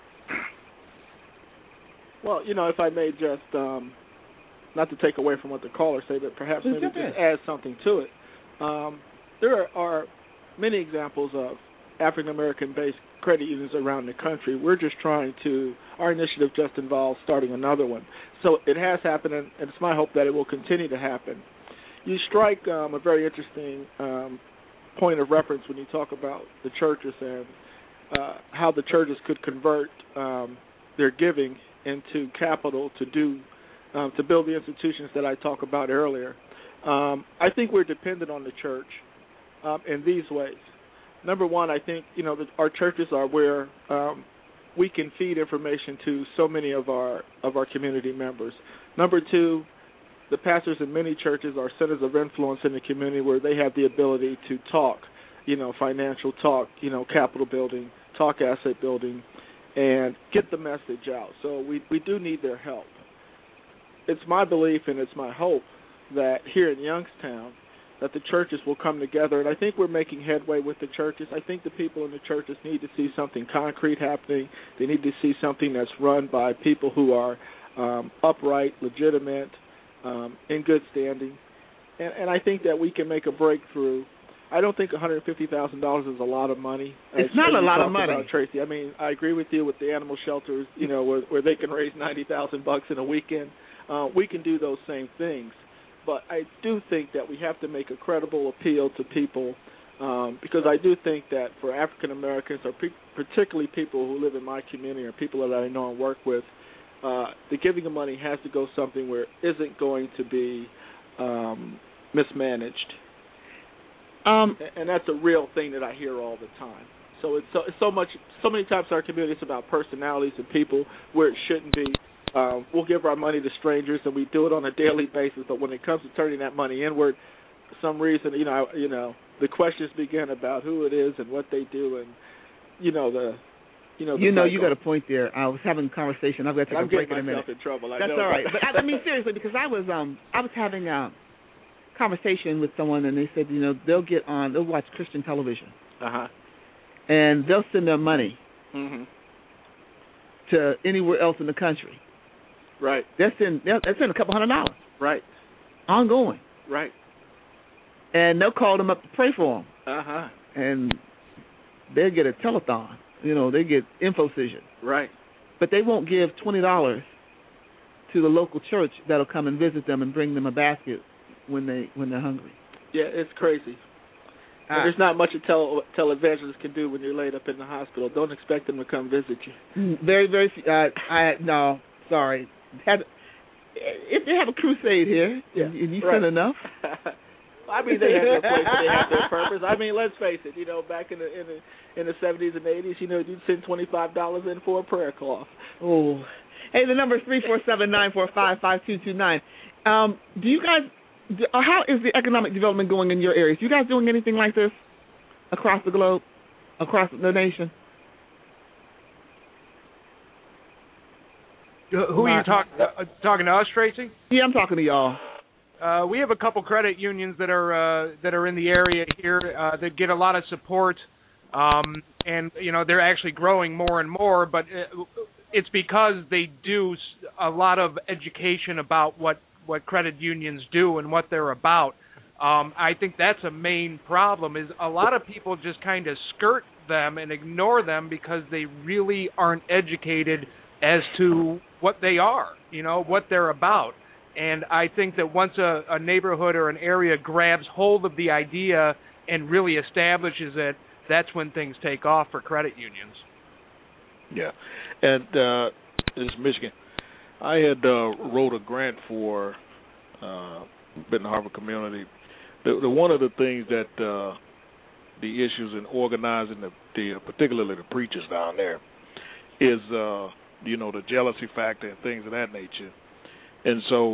Well, you know, if I may just. Um Not to take away from what the callers say, but perhaps Please maybe jump just in. add something to it. Um, there are, are many examples of African-American-based credit unions around the country. We're just trying to, our initiative just involves starting another one. So it has happened, and it's my hope that it will continue to happen. You strike um, a very interesting um, point of reference when you talk about the churches and uh, how the churches could convert um, their giving into capital to do Um, to build the institutions that I talked about earlier. Um, I think we're dependent on the church um, in these ways. Number one, I think you know that our churches are where um, we can feed information to so many of our of our community members. Number two, the pastors in many churches are centers of influence in the community where they have the ability to talk, you know, financial talk, you know, capital building, talk asset building, and get the message out. So we, we do need their help. It's my belief and it's my hope that here in Youngstown that the churches will come together, and I think we're making headway with the churches. I think the people in the churches need to see something concrete happening. They need to see something that's run by people who are um, upright, legitimate, um, in good standing, and, and I think that we can make a breakthrough. I don't think one hundred fifty thousand dollars is a lot of money. It's as, not as a lot of money, about, Tracy. I mean, I agree with you with the animal shelters. You know, where, where they can raise ninety thousand bucks in a weekend. Uh, we can do those same things, but I do think that we have to make a credible appeal to people, um, because I do think that for African Americans, or pe- particularly people who live in my community or people that I know and work with, uh, the giving of money has to go something where it isn't going to be um, mismanaged. Um, and that's a real thing that I hear all the time. So it's so, it's so much, so many times in our community it's about personalities and people where it shouldn't be. Um, we'll give our money to strangers and we do it on a daily basis, but when it comes to turning that money inward, for some reason, you know, you know, the questions begin about who it is and what they do, and you know the, you know, the you know, cycle. you got a point there. I was having a conversation. I've got to take I'm a break getting in a minute. myself in trouble. I That's know. all right. But I, I mean, seriously, because I was um I was having a conversation with someone, and they said, you know, they'll get on, they'll watch Christian television, uh huh, and they'll send their money mm-hmm. to anywhere else in the country. Right. They'll send they'll, they'll send a couple hundred dollars. Right. Ongoing. Right. And they'll call them up to pray for them. Uh huh. And they'll get a telethon. You know, they get InfoCision. Right. But they won't give twenty dollars to the local church that'll come and visit them and bring them a basket when they when they're hungry. Yeah, it's crazy. Uh, there's not much a tele televangelists can do when you're laid up in the hospital. Don't expect them to come visit you. Very, very few. Uh, I no, sorry. Had, if they have a crusade here, yeah, and you right. send enough. I mean, they have their place, they have their purpose. I mean, let's face it. You know, back in the in the in the seventies and eighties, you know, you'd send twenty five dollars in for a prayer cloth. Oh, hey, the number is three four seven nine four five five two two nine. Um, do you guys? Do, how is the economic development going in your areas? You guys doing anything like this across the globe, across the nation? Who are you talking uh, talking to us, Tracy? Yeah, I'm talking to y'all. Uh, we have a couple credit unions that are uh, that are in the area here uh, that get a lot of support, um, and you know they're actually growing more and more. But it's because they do a lot of education about what, what credit unions do and what they're about. Um, I think that's a main problem. Is a lot of people just kind of skirt them and ignore them because they really aren't educated as to what they are, you know, what they're about. And I think that once a, a neighborhood or an area grabs hold of the idea and really establishes it, that's when things take off for credit unions. Yeah. And uh, this is Michigan. I had uh, wrote a grant for uh, Benton Harbor community. The, the, one of the things that uh, the issues in organizing the, the particularly the preachers down there is, uh, you know, the jealousy factor and things of that nature. And so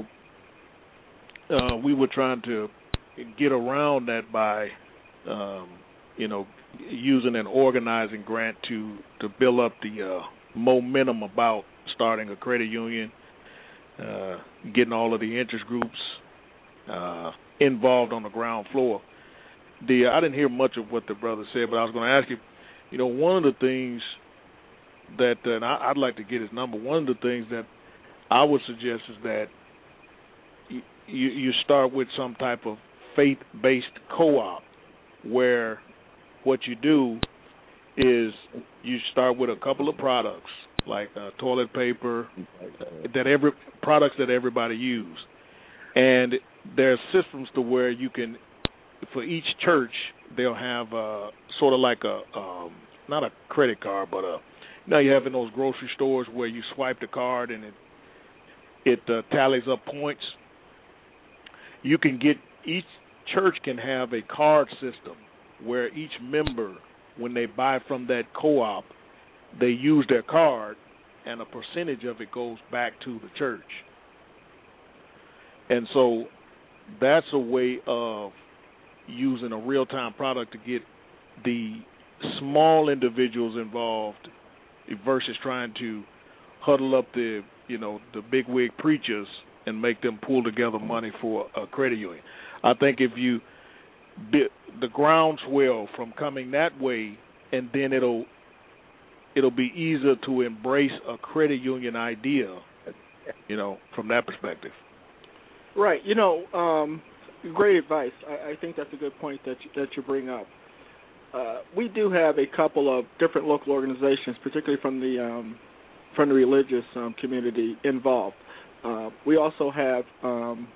uh, we were trying to get around that by, um, you know, using an organizing grant to, to build up the uh, momentum about starting a credit union, uh, getting all of the interest groups uh, involved on the ground floor. The I didn't hear much of what the brother said, but I was going to ask you, you know, one of the things that, uh, and I, I'd like to get his number, one of the things that I would suggest is that you, you, you start with some type of faith-based co-op where what you do is you start with a couple of products like uh, toilet paper, that every products that everybody use, and there's systems to where you can, for each church, they'll have uh, sort of like a um, not a credit card, but a you know you have in those grocery stores where you swipe the card and it it uh, tallies up points. You can get each church can have a card system where each member, when they buy from that co-op, they use their card, and a percentage of it goes back to the church. And so that's a way of using a real-time product to get the small individuals involved versus trying to huddle up the, you know, the bigwig preachers and make them pull together money for a credit union. I think if you the groundswell from coming that way, and then it'll it'll be easier to embrace a credit union idea, you know, from that perspective. Right. You know, um, great advice. I, I think that's a good point that you, that you bring up. Uh, we do have a couple of different local organizations, particularly from the um, from the religious um, community, involved. Uh, we also have um,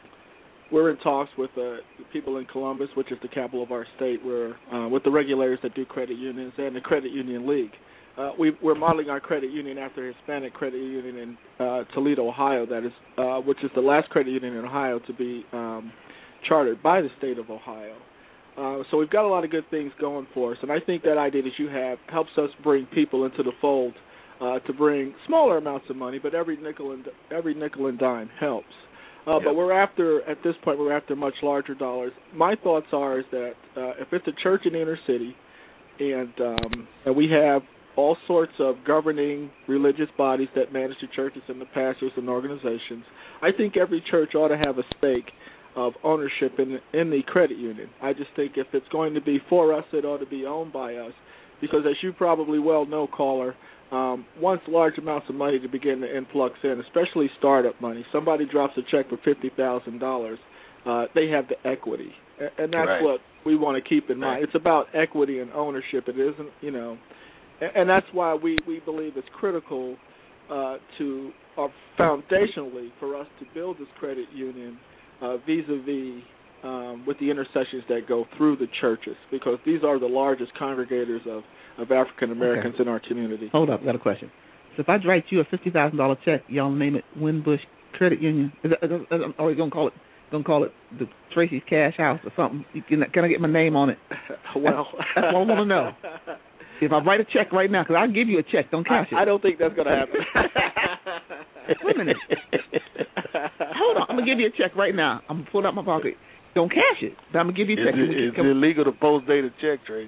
we're in talks with uh, people in Columbus, which is the capital of our state. We're uh, with the regulators that do credit unions and the Credit Union League. Uh, we, we're modeling our credit union after a Hispanic credit union in uh, Toledo, Ohio. That is, uh, which is the last credit union in Ohio to be um, chartered by the state of Ohio. Uh, so we've got a lot of good things going for us, and I think that idea that you have helps us bring people into the fold uh, to bring smaller amounts of money, but every nickel and every nickel and dime helps. Uh, yep. But we're after, at this point, we're after much larger dollars. My thoughts are is that uh, if it's a church in the inner city, and um, and we have all sorts of governing religious bodies that manage the churches and the pastors and organizations, I think every church ought to have a stake of ownership in in the credit union. I just think if it's going to be for us, it ought to be owned by us, because as you probably well know, caller, um, once large amounts of money to begin to influx in, especially startup money, somebody drops a check for fifty thousand dollars, uh, they have the equity, and that's right. What we want to keep in mind. Right. It's about equity and ownership. It isn't, you know, and that's why we, we believe it's critical uh, to, or foundationally, for us to build this credit union Uh, vis-a-vis um, with the intercessions that go through the churches, because these are the largest congregators of, of African Americans okay. in our community. Hold up, I got a question. So if I write you a fifty thousand dollar check, y'all name it Winbush Credit Union, is that, is that, are you gonna call it gonna call it the Tracy's Cash House or something? You can, can I get my name on it? Well, that's what I want to know. If I write a check right now, because I'll give you a check, don't cash I, it. I don't think that's gonna happen. Wait a minute. Hold on, I'm gonna give you a check right now. I'm gonna pull it out my pocket. Don't cash it, but I'm gonna give you a check. Is it, is it illegal to post date a check, Trace?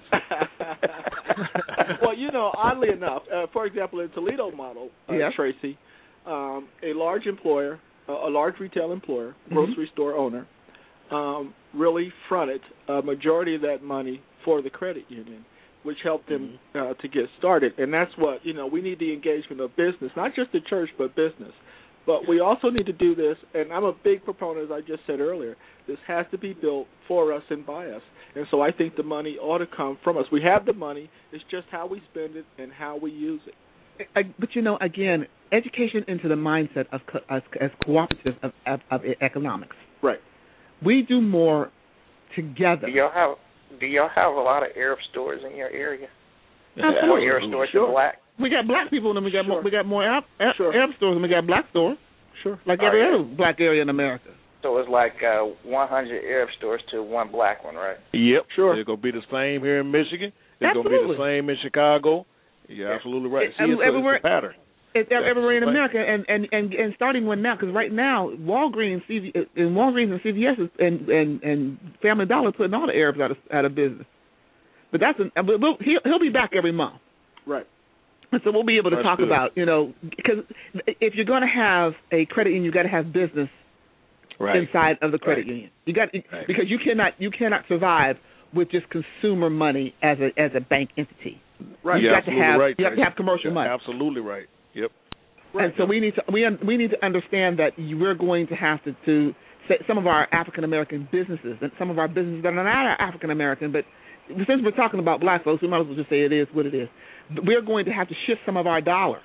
Well, you know, oddly enough, uh, for example, in Toledo model, uh, yeah. Tracy, um, a large employer, uh, a large retail employer, grocery mm-hmm. store owner, um, really fronted a majority of that money for the credit union, which helped them uh, to get started. And that's what, you know, we need the engagement of business, not just the church, but business. But we also need to do this, and I'm a big proponent, as I just said earlier, this has to be built for us and by us. And so I think the money ought to come from us. We have the money. It's just how we spend it and how we use it. I, but, you know, again, education into the mindset of co- as, as cooperatives of, of, of economics. Right. We do more together. Do y'all have Do y'all have a lot of Arab stores in your area? Absolutely. More Arab stores sure. than black? We got black people, and then we got sure. more, we got more Arab, Arab, sure. Arab stores, and we got black stores. Sure. Like oh, every yeah. other black area in America. So it's like uh, one hundred Arab stores to one black one, right? Yep. Sure. It's going to be the same here in Michigan. It's going to be the same in Chicago. You're absolutely right. It, See, it's, everywhere, it's a pattern. It's yeah, everywhere in America, and, and, and, and starting one now, because right now, Walgreens, C V, and Walgreens and C V S and, and, and Family Dollar putting all the Arabs out of, out of business. But that's an, we'll, he'll, he'll be back every month. Right. And so we'll be able to That's talk good. about, you know, because if you're going to have a credit union, you've got to have business right. inside of the credit right. union. You got right. because you cannot you cannot survive with just consumer money as a as a bank entity. Right. You You're got to have right, you have to have commercial You're money. Absolutely right. Yep. Right. And so we need to we we need to understand that we're going to have to to say some of our African American businesses and some of our businesses that are not African American, but since we're talking about black folks, we might as well just say it is what it is. We're going to have to shift some of our dollars.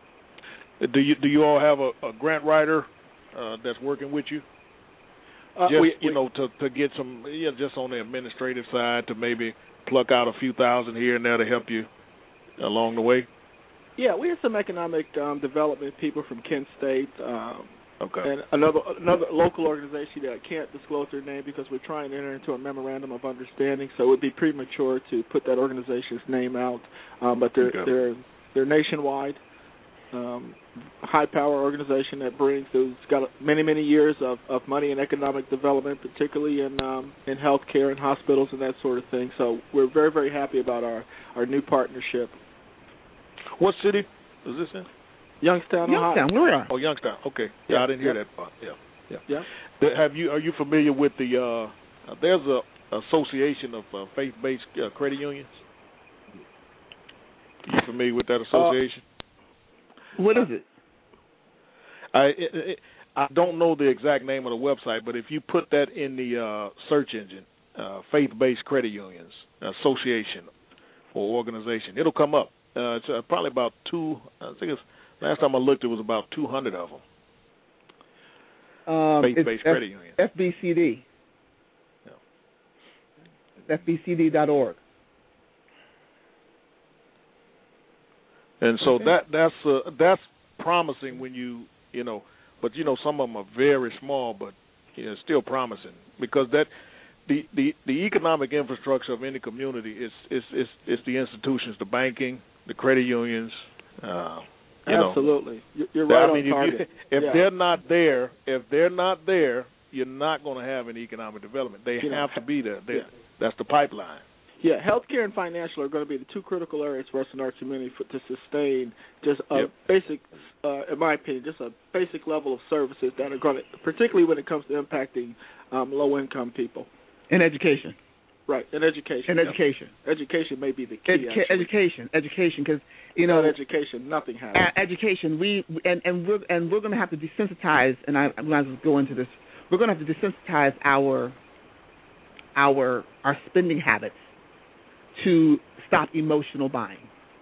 Do you do you all have a, a grant writer uh, that's working with you? Uh, just we, you we, know to to get some yeah just on the administrative side to maybe pluck out a few thousand here and there to help you along the way. Yeah, we have some economic um, development people from Kent State, um, Okay. And another another local organization that I can't disclose their name because we're trying to enter into a memorandum of understanding, so it would be premature to put that organization's name out. Um, but they're Okay. they're they're nationwide, um, high power organization that brings who's got many many years of, of money and economic development, particularly in um, in healthcare and hospitals and that sort of thing. So we're very very happy about our, our new partnership. What city is this in? Youngstown, Youngstown, Ohio. where are? Oh, Youngstown. Okay. Yeah, Yeah, I didn't hear yeah. that part. Yeah, yeah. Yeah. The- Have you are you familiar with the? Uh, uh, there's a association of uh, faith-based uh, credit unions. You familiar with that association? Uh, what is it? I it, it, I don't know the exact name of the website, but if you put that in the uh, search engine, uh, faith-based credit unions association or organization, it'll come up. Uh, it's uh, probably about two. I think it's last time I looked, it was about two hundred of them. Um, Faith-based it's credit F- union. F B C D. Yeah. F B C D dot org. And so Okay. that that's uh, that's promising when you you know, but you know some of them are very small, but you know, still promising because that the, the, the economic infrastructure of any community is is is, is the institutions, the banking, the credit unions. Uh, you Absolutely, know. you're, you're right I mean, on target. If, you, if yeah. they're not there, if they're not there, you're not going to have any economic development. They You know, have to be there. They, yeah. That's the pipeline. Yeah, healthcare and financial are going to be the two critical areas for us in our community for, to sustain just a Yep. basic, uh, in my opinion, just a basic level of services that are going to, particularly when it comes to impacting um, low-income people. And education. Right, and education. And education. Education may be the key. Educa- actually. education, education, because you know, Without education, nothing happens. a- education. We and and we're and we're going to have to desensitize. And I, I might as well go into this. We're going to have to desensitize our our our spending habits to stop emotional buying.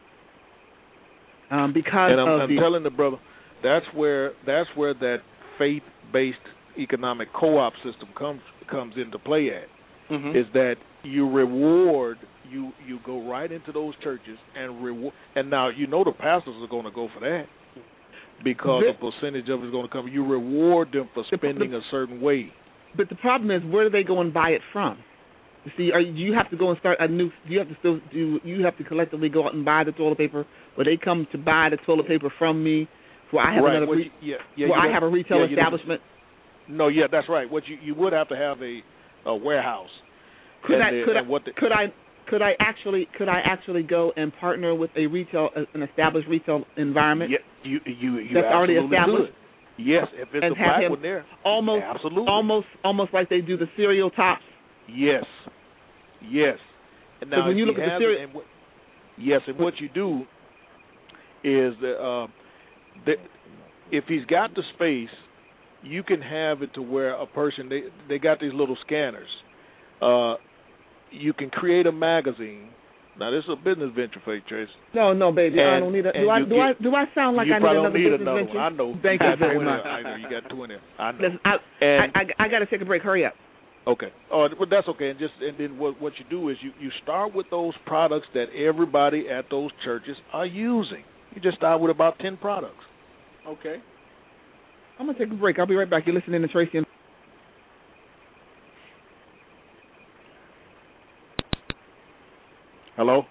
Um, because and I'm, of I'm the, telling the brother, that's where that's where that faith-based economic co-op system comes comes into play at. Mm-hmm. Is that you reward you you go right into those churches and reward, and now you know the pastors are going to go for that because The- a percentage of it is going to come. You reward them for spending a certain way. But the problem is, where do they go and buy it from? You see, are you, do you have to go and start a new? Do you have to still do? You have to collectively go out and buy the toilet paper, or they come to buy the toilet paper from me, where I have right. another, Well, re- you- yeah, yeah, where you I know- have a retail yeah, you know- establishment. No, yeah, that's right. What you you would have to have a, a warehouse. Could and I? the, Could I? and what the, Could I? Could I actually? Could I actually go and partner with a retail, an established retail environment? Yeah, you you you that's already absolutely established. could. Yes, if it's and a have black him one there. almost, Absolutely. almost, almost like they do the cereal tops. Yes, yes. And now, Because when if you he look at the has cereal- it and what, yes, and what you do is that, uh, that if he's got the space, you can have it to where a person they they got these little scanners. Uh, you can create a magazine. Now this is a business venture for you, Trace. No, no, baby, I And- don't need a. and Do I? you Do I? get- Do I sound like you I need probably another don't need business another venture? one. I know. Thank you you got very two in much. there. I know you got two in there. I know. Listen, I, and I, I, I got to take a break. Hurry up. Okay. Oh, but that's okay. And just and then what what you do is you you start with those products that everybody at those churches are using. You just start with about ten products. Okay. I'm gonna take a break. I'll be right back. You're listening to Tracy and Hello?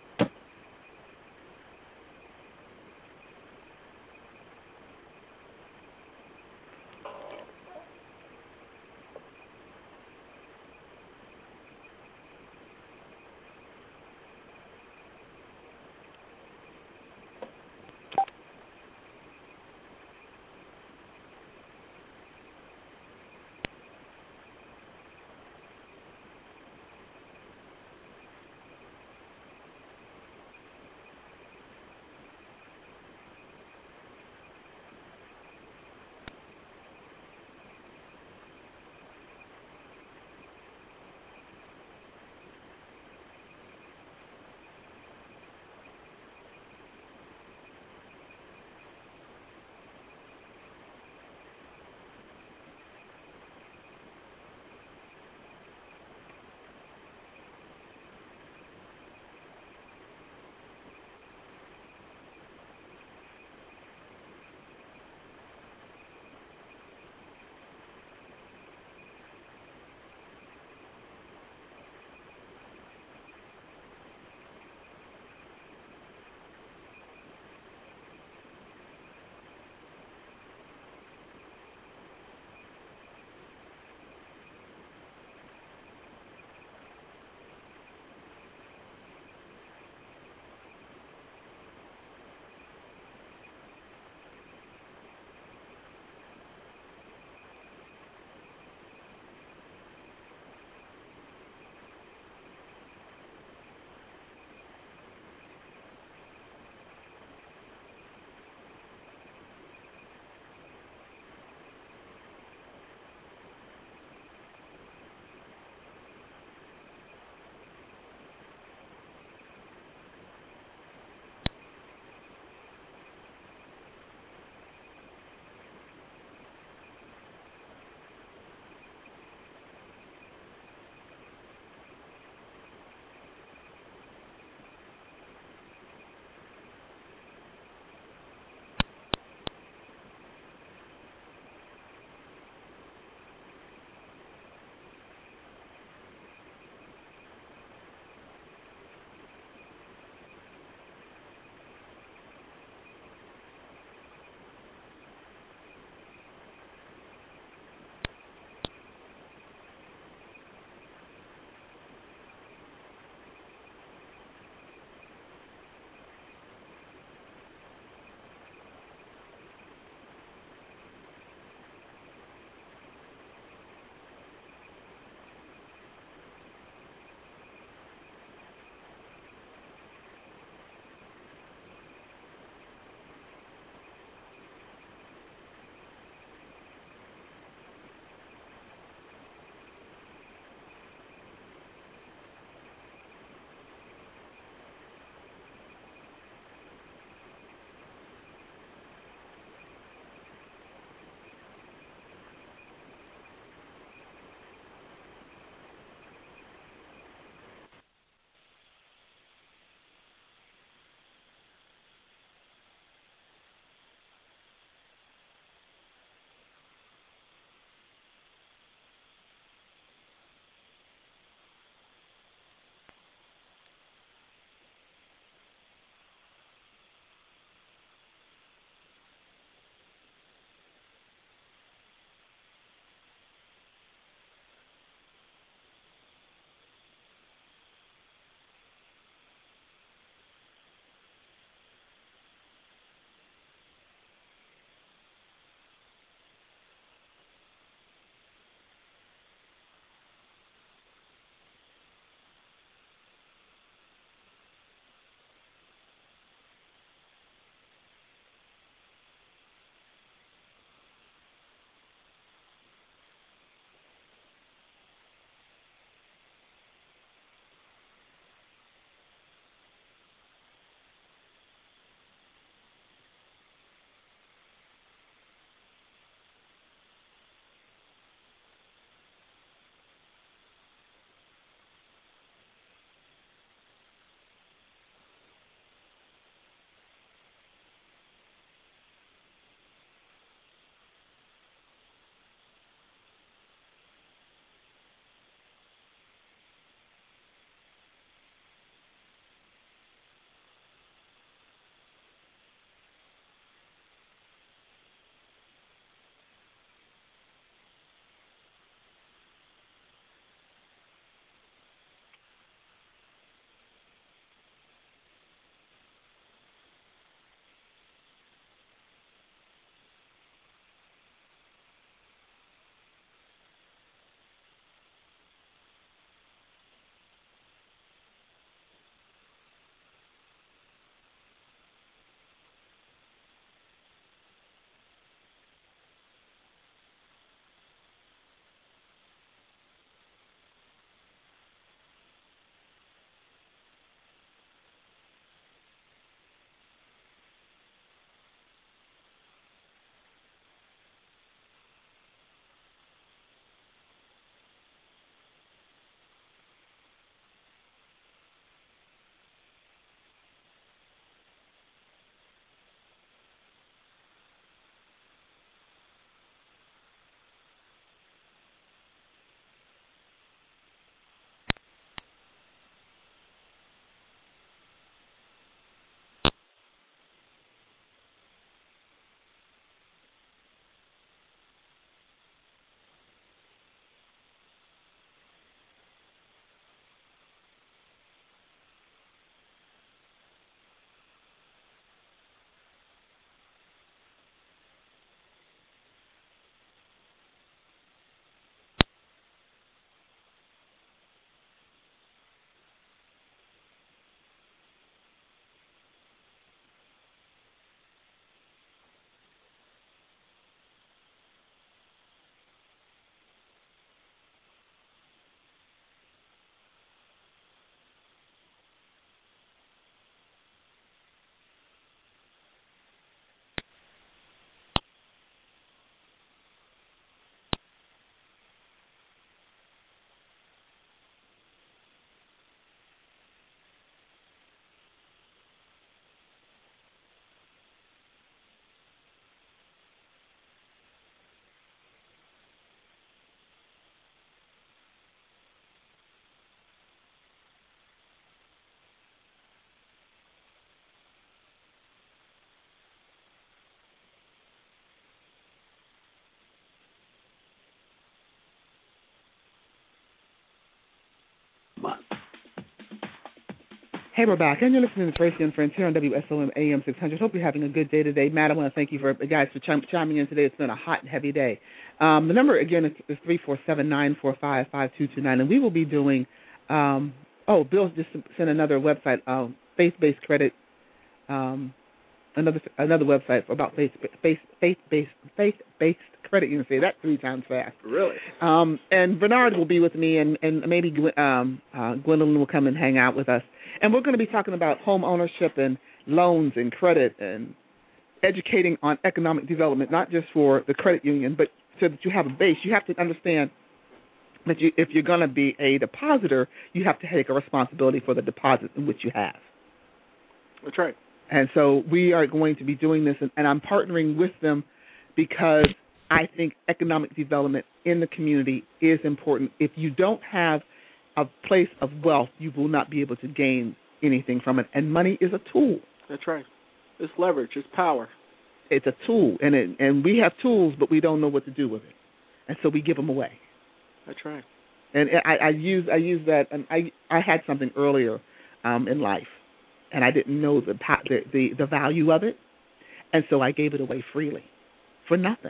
Hey, we're back, and you're listening to Tracy and Friends here on W S O M A M six hundred. Hope you're having a good day today. Matt, I want to thank you for guys for chim- chiming in today. It's been a hot and heavy day. Um, the number, again, is, is three four seven, nine four five, five two two nine, and we will be doing, um, oh, Bill just sent another website, uh, faith-based credit, um, another another website about faith, faith, faith-based, faith-based credit. You can say that three times fast. Really? Um, and Bernard will be with me, and, and maybe um, uh, Gwendolyn will come and hang out with us. And we're going to be talking about home ownership and loans and credit and educating on economic development, not just for the credit union, but so that you have a base. You have to understand that you, if you're going to be a depositor, you have to take a responsibility for the deposit in which you have. That's right. And so we are going to be doing this, and, and I'm partnering with them because I think economic development in the community is important. If you don't have a place of wealth, you will not be able to gain anything from it. And money is a tool. That's right. It's leverage. It's power. It's a tool, and it, and we have tools, but we don't know what to do with it, and so we give them away. That's right. And I, I use I use that, and I I had something earlier um, in life, and I didn't know the, the the the value of it, and so I gave it away freely, for nothing.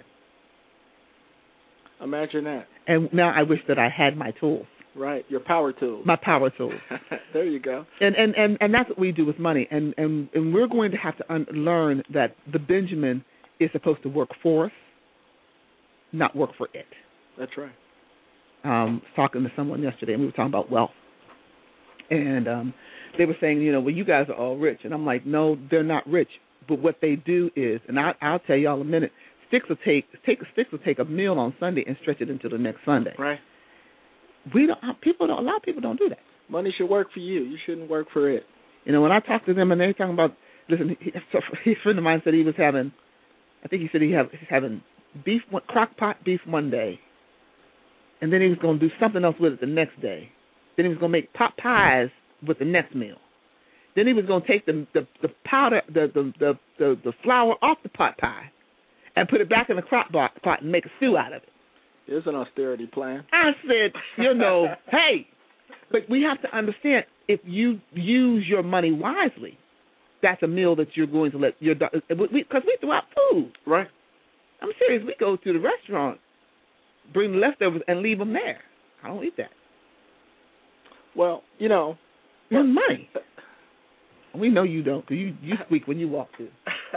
Imagine that. And now I wish that I had my tools. Right, your power tools. My power tools. There you go. And, and and and that's what we do with money. And and, and we're going to have to un- learn that the Benjamin is supposed to work for us, not work for it. That's right. Um, I was talking to someone yesterday, and we were talking about wealth. And um, they were saying, you know, well, you guys are all rich. And I'm like, no, they're not rich. But what they do is, and I, I'll tell y'all in a minute, sticks will take, take sticks will take a meal on Sunday and stretch it into the next Sunday. Right. We don't. People don't. A lot of people don't do that. Money should work for you. You shouldn't work for it. You know, when I talk to them and they're talking about, listen, he, so a friend of mine said he was having, I think he said he have, he's having beef, crock pot beef one day, and then he was going to do something else with it the next day. Then he was going to make pot pies with the next meal. Then he was going to take the the, the powder, the the, the the the flour off the pot pie, and put it back in the crock pot and make a stew out of it. It's an austerity plan. I said, you know, hey, but we have to understand, if you use your money wisely, that's a meal that you're going to let your because we, we throw out food. Right. I'm serious. We go to the restaurant, bring the leftovers, and leave them there. I don't eat that. Well, you know, your money. We know you don't, because you you squeak when you walk too.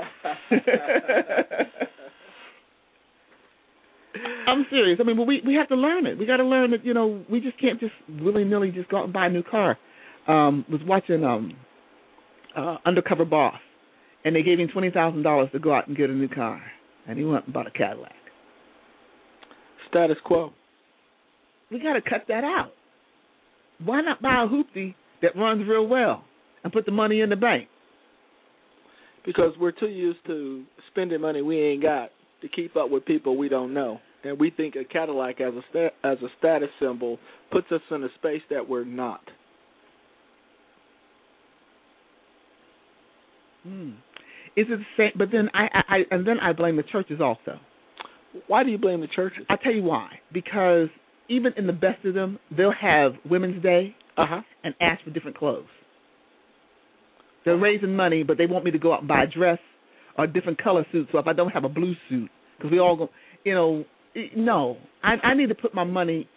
I'm serious. I mean, well, we we have to learn it. We got to learn that, you know, we just can't just willy nilly just go out and buy a new car. Um, was watching um, uh, Undercover Boss, and they gave him twenty thousand dollars to go out and get a new car, and he went and bought a Cadillac. Status quo. We got to cut that out. Why not buy a hoopty that runs real well and put the money in the bank? Because we're too used to spending money we ain't got to keep up with people we don't know. And we think a Cadillac as a sta- as a status symbol puts us in a space that we're not. Hmm. Is it the same? But then I, I, I and then I blame the churches also. Why do you blame the churches? I'll tell you why. Because even in the best of them, they'll have Women's Day uh-huh. and ask for different clothes. They're raising money, but they want me to go out and buy a dress or a different color suit. So if I don't have a blue suit, because we all go, you know, no, I, I need to put my money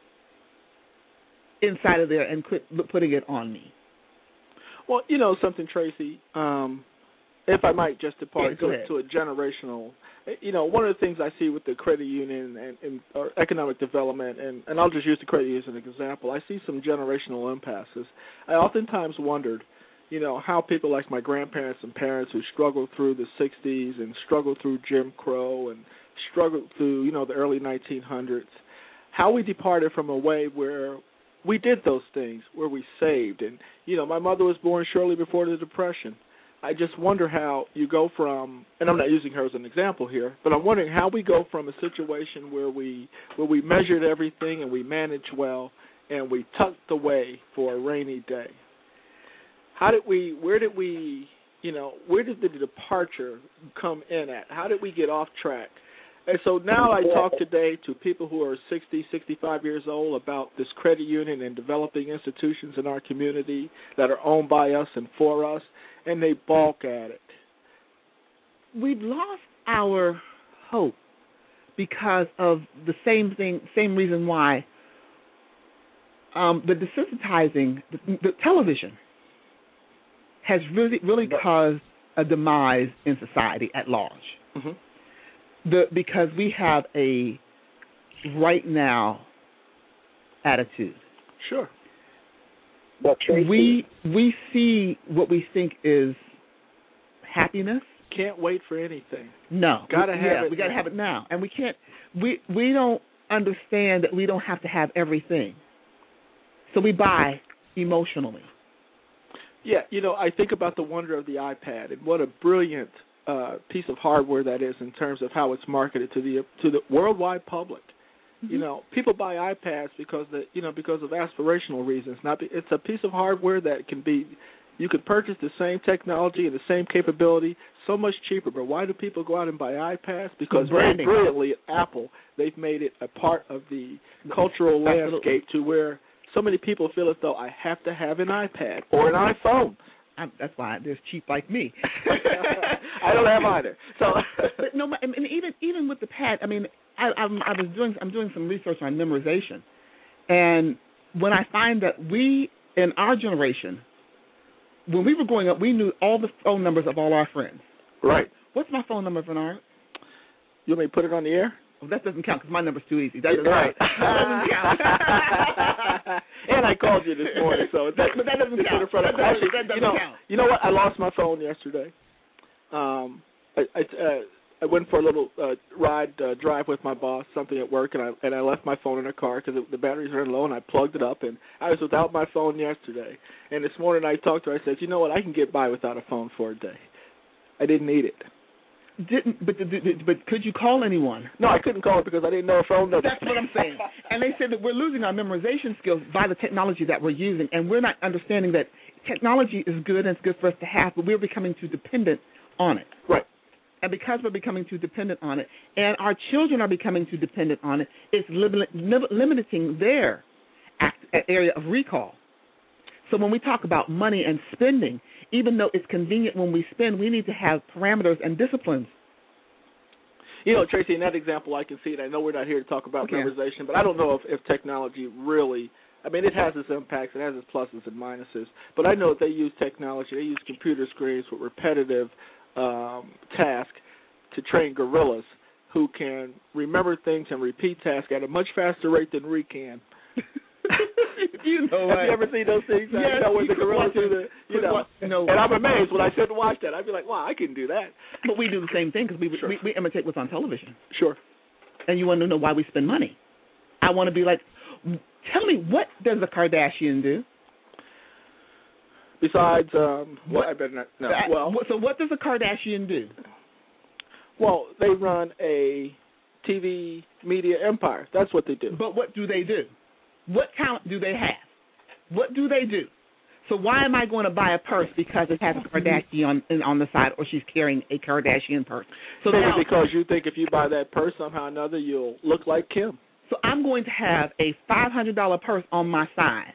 inside of there and quit putting it on me. Well, you know something, Tracy, um, if I might just depart yeah, to, to a generational, you know, one of the things I see with the credit union and, and or economic development, and, and I'll just use the credit union as an example, I see some generational impasses. I oftentimes wondered, you know, how people like my grandparents and parents who struggled through the sixties and struggled through Jim Crow and struggled through, you know, the early nineteen hundreds, how we departed from a way where we did those things, where we saved. And, you know, my mother was born shortly before the Depression. I just wonder how you go from, and I'm not using her as an example here, but I'm wondering how we go from a situation where we where we measured everything and we managed well and we tucked away for a rainy day. How did we, where did we, you know, where did the departure come in at? How did we get off track? And so now I talk today to people who are sixty, sixty-five years old about this credit union and developing institutions in our community that are owned by us and for us, and they balk at it. We've lost our hope because of the same thing, same reason why um, the desensitizing, the, the television has really, really caused a demise in society at large. Mm-hmm. The, because we have a right now attitude. Sure. We we see what we think is happiness. Can't wait for anything. No. Gotta have yeah, it. We gotta now. have it now, and we can't. We we don't understand that we don't have to have everything. So we buy emotionally. Yeah, you know, I think about the wonder of the iPad and what a brilliant uh, piece of hardware that is in terms of how it's marketed to the to the worldwide public. Mm-hmm. You know, people buy iPads because the you know because of aspirational reasons. Not be, it's a piece of hardware that can be you could purchase the same technology and the same capability so much cheaper. But why do people go out and buy iPads? Because very brilliantly at Apple, they've made it a part of the cultural Absolutely. landscape to where so many people feel as though I have to have an iPad or an iPhone. I'm, that's why there's cheap like me. I don't have either. So, but no, I mean, even even with the pad, I mean, I, I'm, I was doing I'm doing some research on memorization, and when I find that we in our generation, when we were growing up, we knew all the phone numbers of all our friends. Right. What's my phone number, Bernard? You want me to put it on the air? Well, that doesn't count because my number's too easy. That doesn't right. count. That doesn't count. And I called you this morning, so that, but that doesn't count. In front of that doesn't, Actually, that doesn't you know, count. You know what? I lost my phone yesterday. Um, I I, uh, I went for a little uh, ride uh, drive with my boss, something at work, and I and I left my phone in the car because the batteries ran low, and I plugged it up, and I was without my phone yesterday. And this morning I talked to her. I said, you know what? I can get by without a phone for a day. I didn't need it. Didn't but but could you call anyone? No, I couldn't call it because I didn't know a phone number. That's what I'm saying. And they said that we're losing our memorization skills by the technology that we're using, and we're not understanding that technology is good and it's good for us to have, but we're becoming too dependent on it. Right. And because we're becoming too dependent on it, and our children are becoming too dependent on it, it's lim- lim- limiting their act- area of recall. So when we talk about money and spending, even though it's convenient when we spend, we need to have parameters and disciplines. You know, Tracy, in that example, I can see it. I know we're not here to talk about okay. memorization, but I don't know if, if technology really, I mean, it has its impacts, it has its pluses and minuses, but I know that they use technology, they use computer screens with repetitive um, tasks to train gorillas who can remember things and repeat tasks at a much faster rate than we can. You know, have you ever seen those things? Yes, you know, where the gorillas do the, you know, watch, you know, and I'm amazed when I sit and watch that. I'd be like, wow, I can do that. But we do the same thing because we, sure. we we imitate what's on television. Sure. And you want to know why we spend money. I want to be like, tell me, what does a Kardashian do? Besides, um, well, what, I better not. No. I, well, so what does a Kardashian do? Well, they run a T V media empire. That's what they do. But what do they do? What talent do they have? What do they do? So why am I going to buy a purse because it has a Kardashian on, on the side, or she's carrying a Kardashian purse? So Maybe now, because you think if you buy that purse, somehow or another you'll look like Kim. So I'm going to have a five hundred dollars purse on my side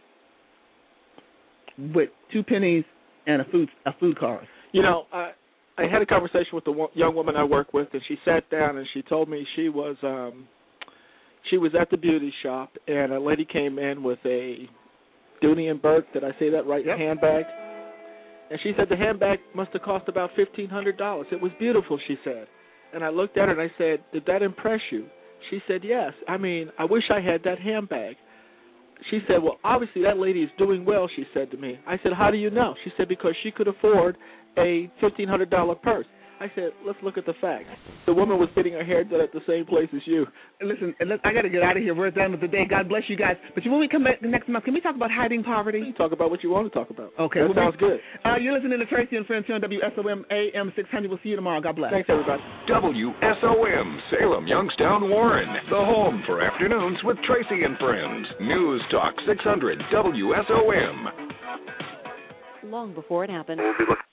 with two pennies and a food a food card. You know, I I had a conversation with a young woman I work with, and she sat down and she told me she was um she was at the beauty shop, and a lady came in with a Dooney and Burke, did I say that right, yep. handbag? And she said the handbag must have cost about fifteen hundred dollars. It was beautiful, she said. And I looked at her and I said, did that impress you? She said, yes. I mean, I wish I had that handbag. She said, well, obviously that lady is doing well, she said to me. I said, how do you know? She said, because she could afford a fifteen hundred dollars purse. I said, let's look at the facts. The woman was getting her hair done at the same place as you. Listen, I got to get out of here. We're done with the day. God bless you guys. But when we come back next month, can we talk about hiding poverty? We can talk about what you want to talk about. Okay. That well, sounds good. Uh, you're listening to Tracy and Friends here on W S O M A M six hundred. We'll see you tomorrow. God bless. Thanks, everybody. W S O M, Salem, Youngstown, Warren. The home for afternoons with Tracy and Friends. News Talk six hundred W S O M. Long before it happened.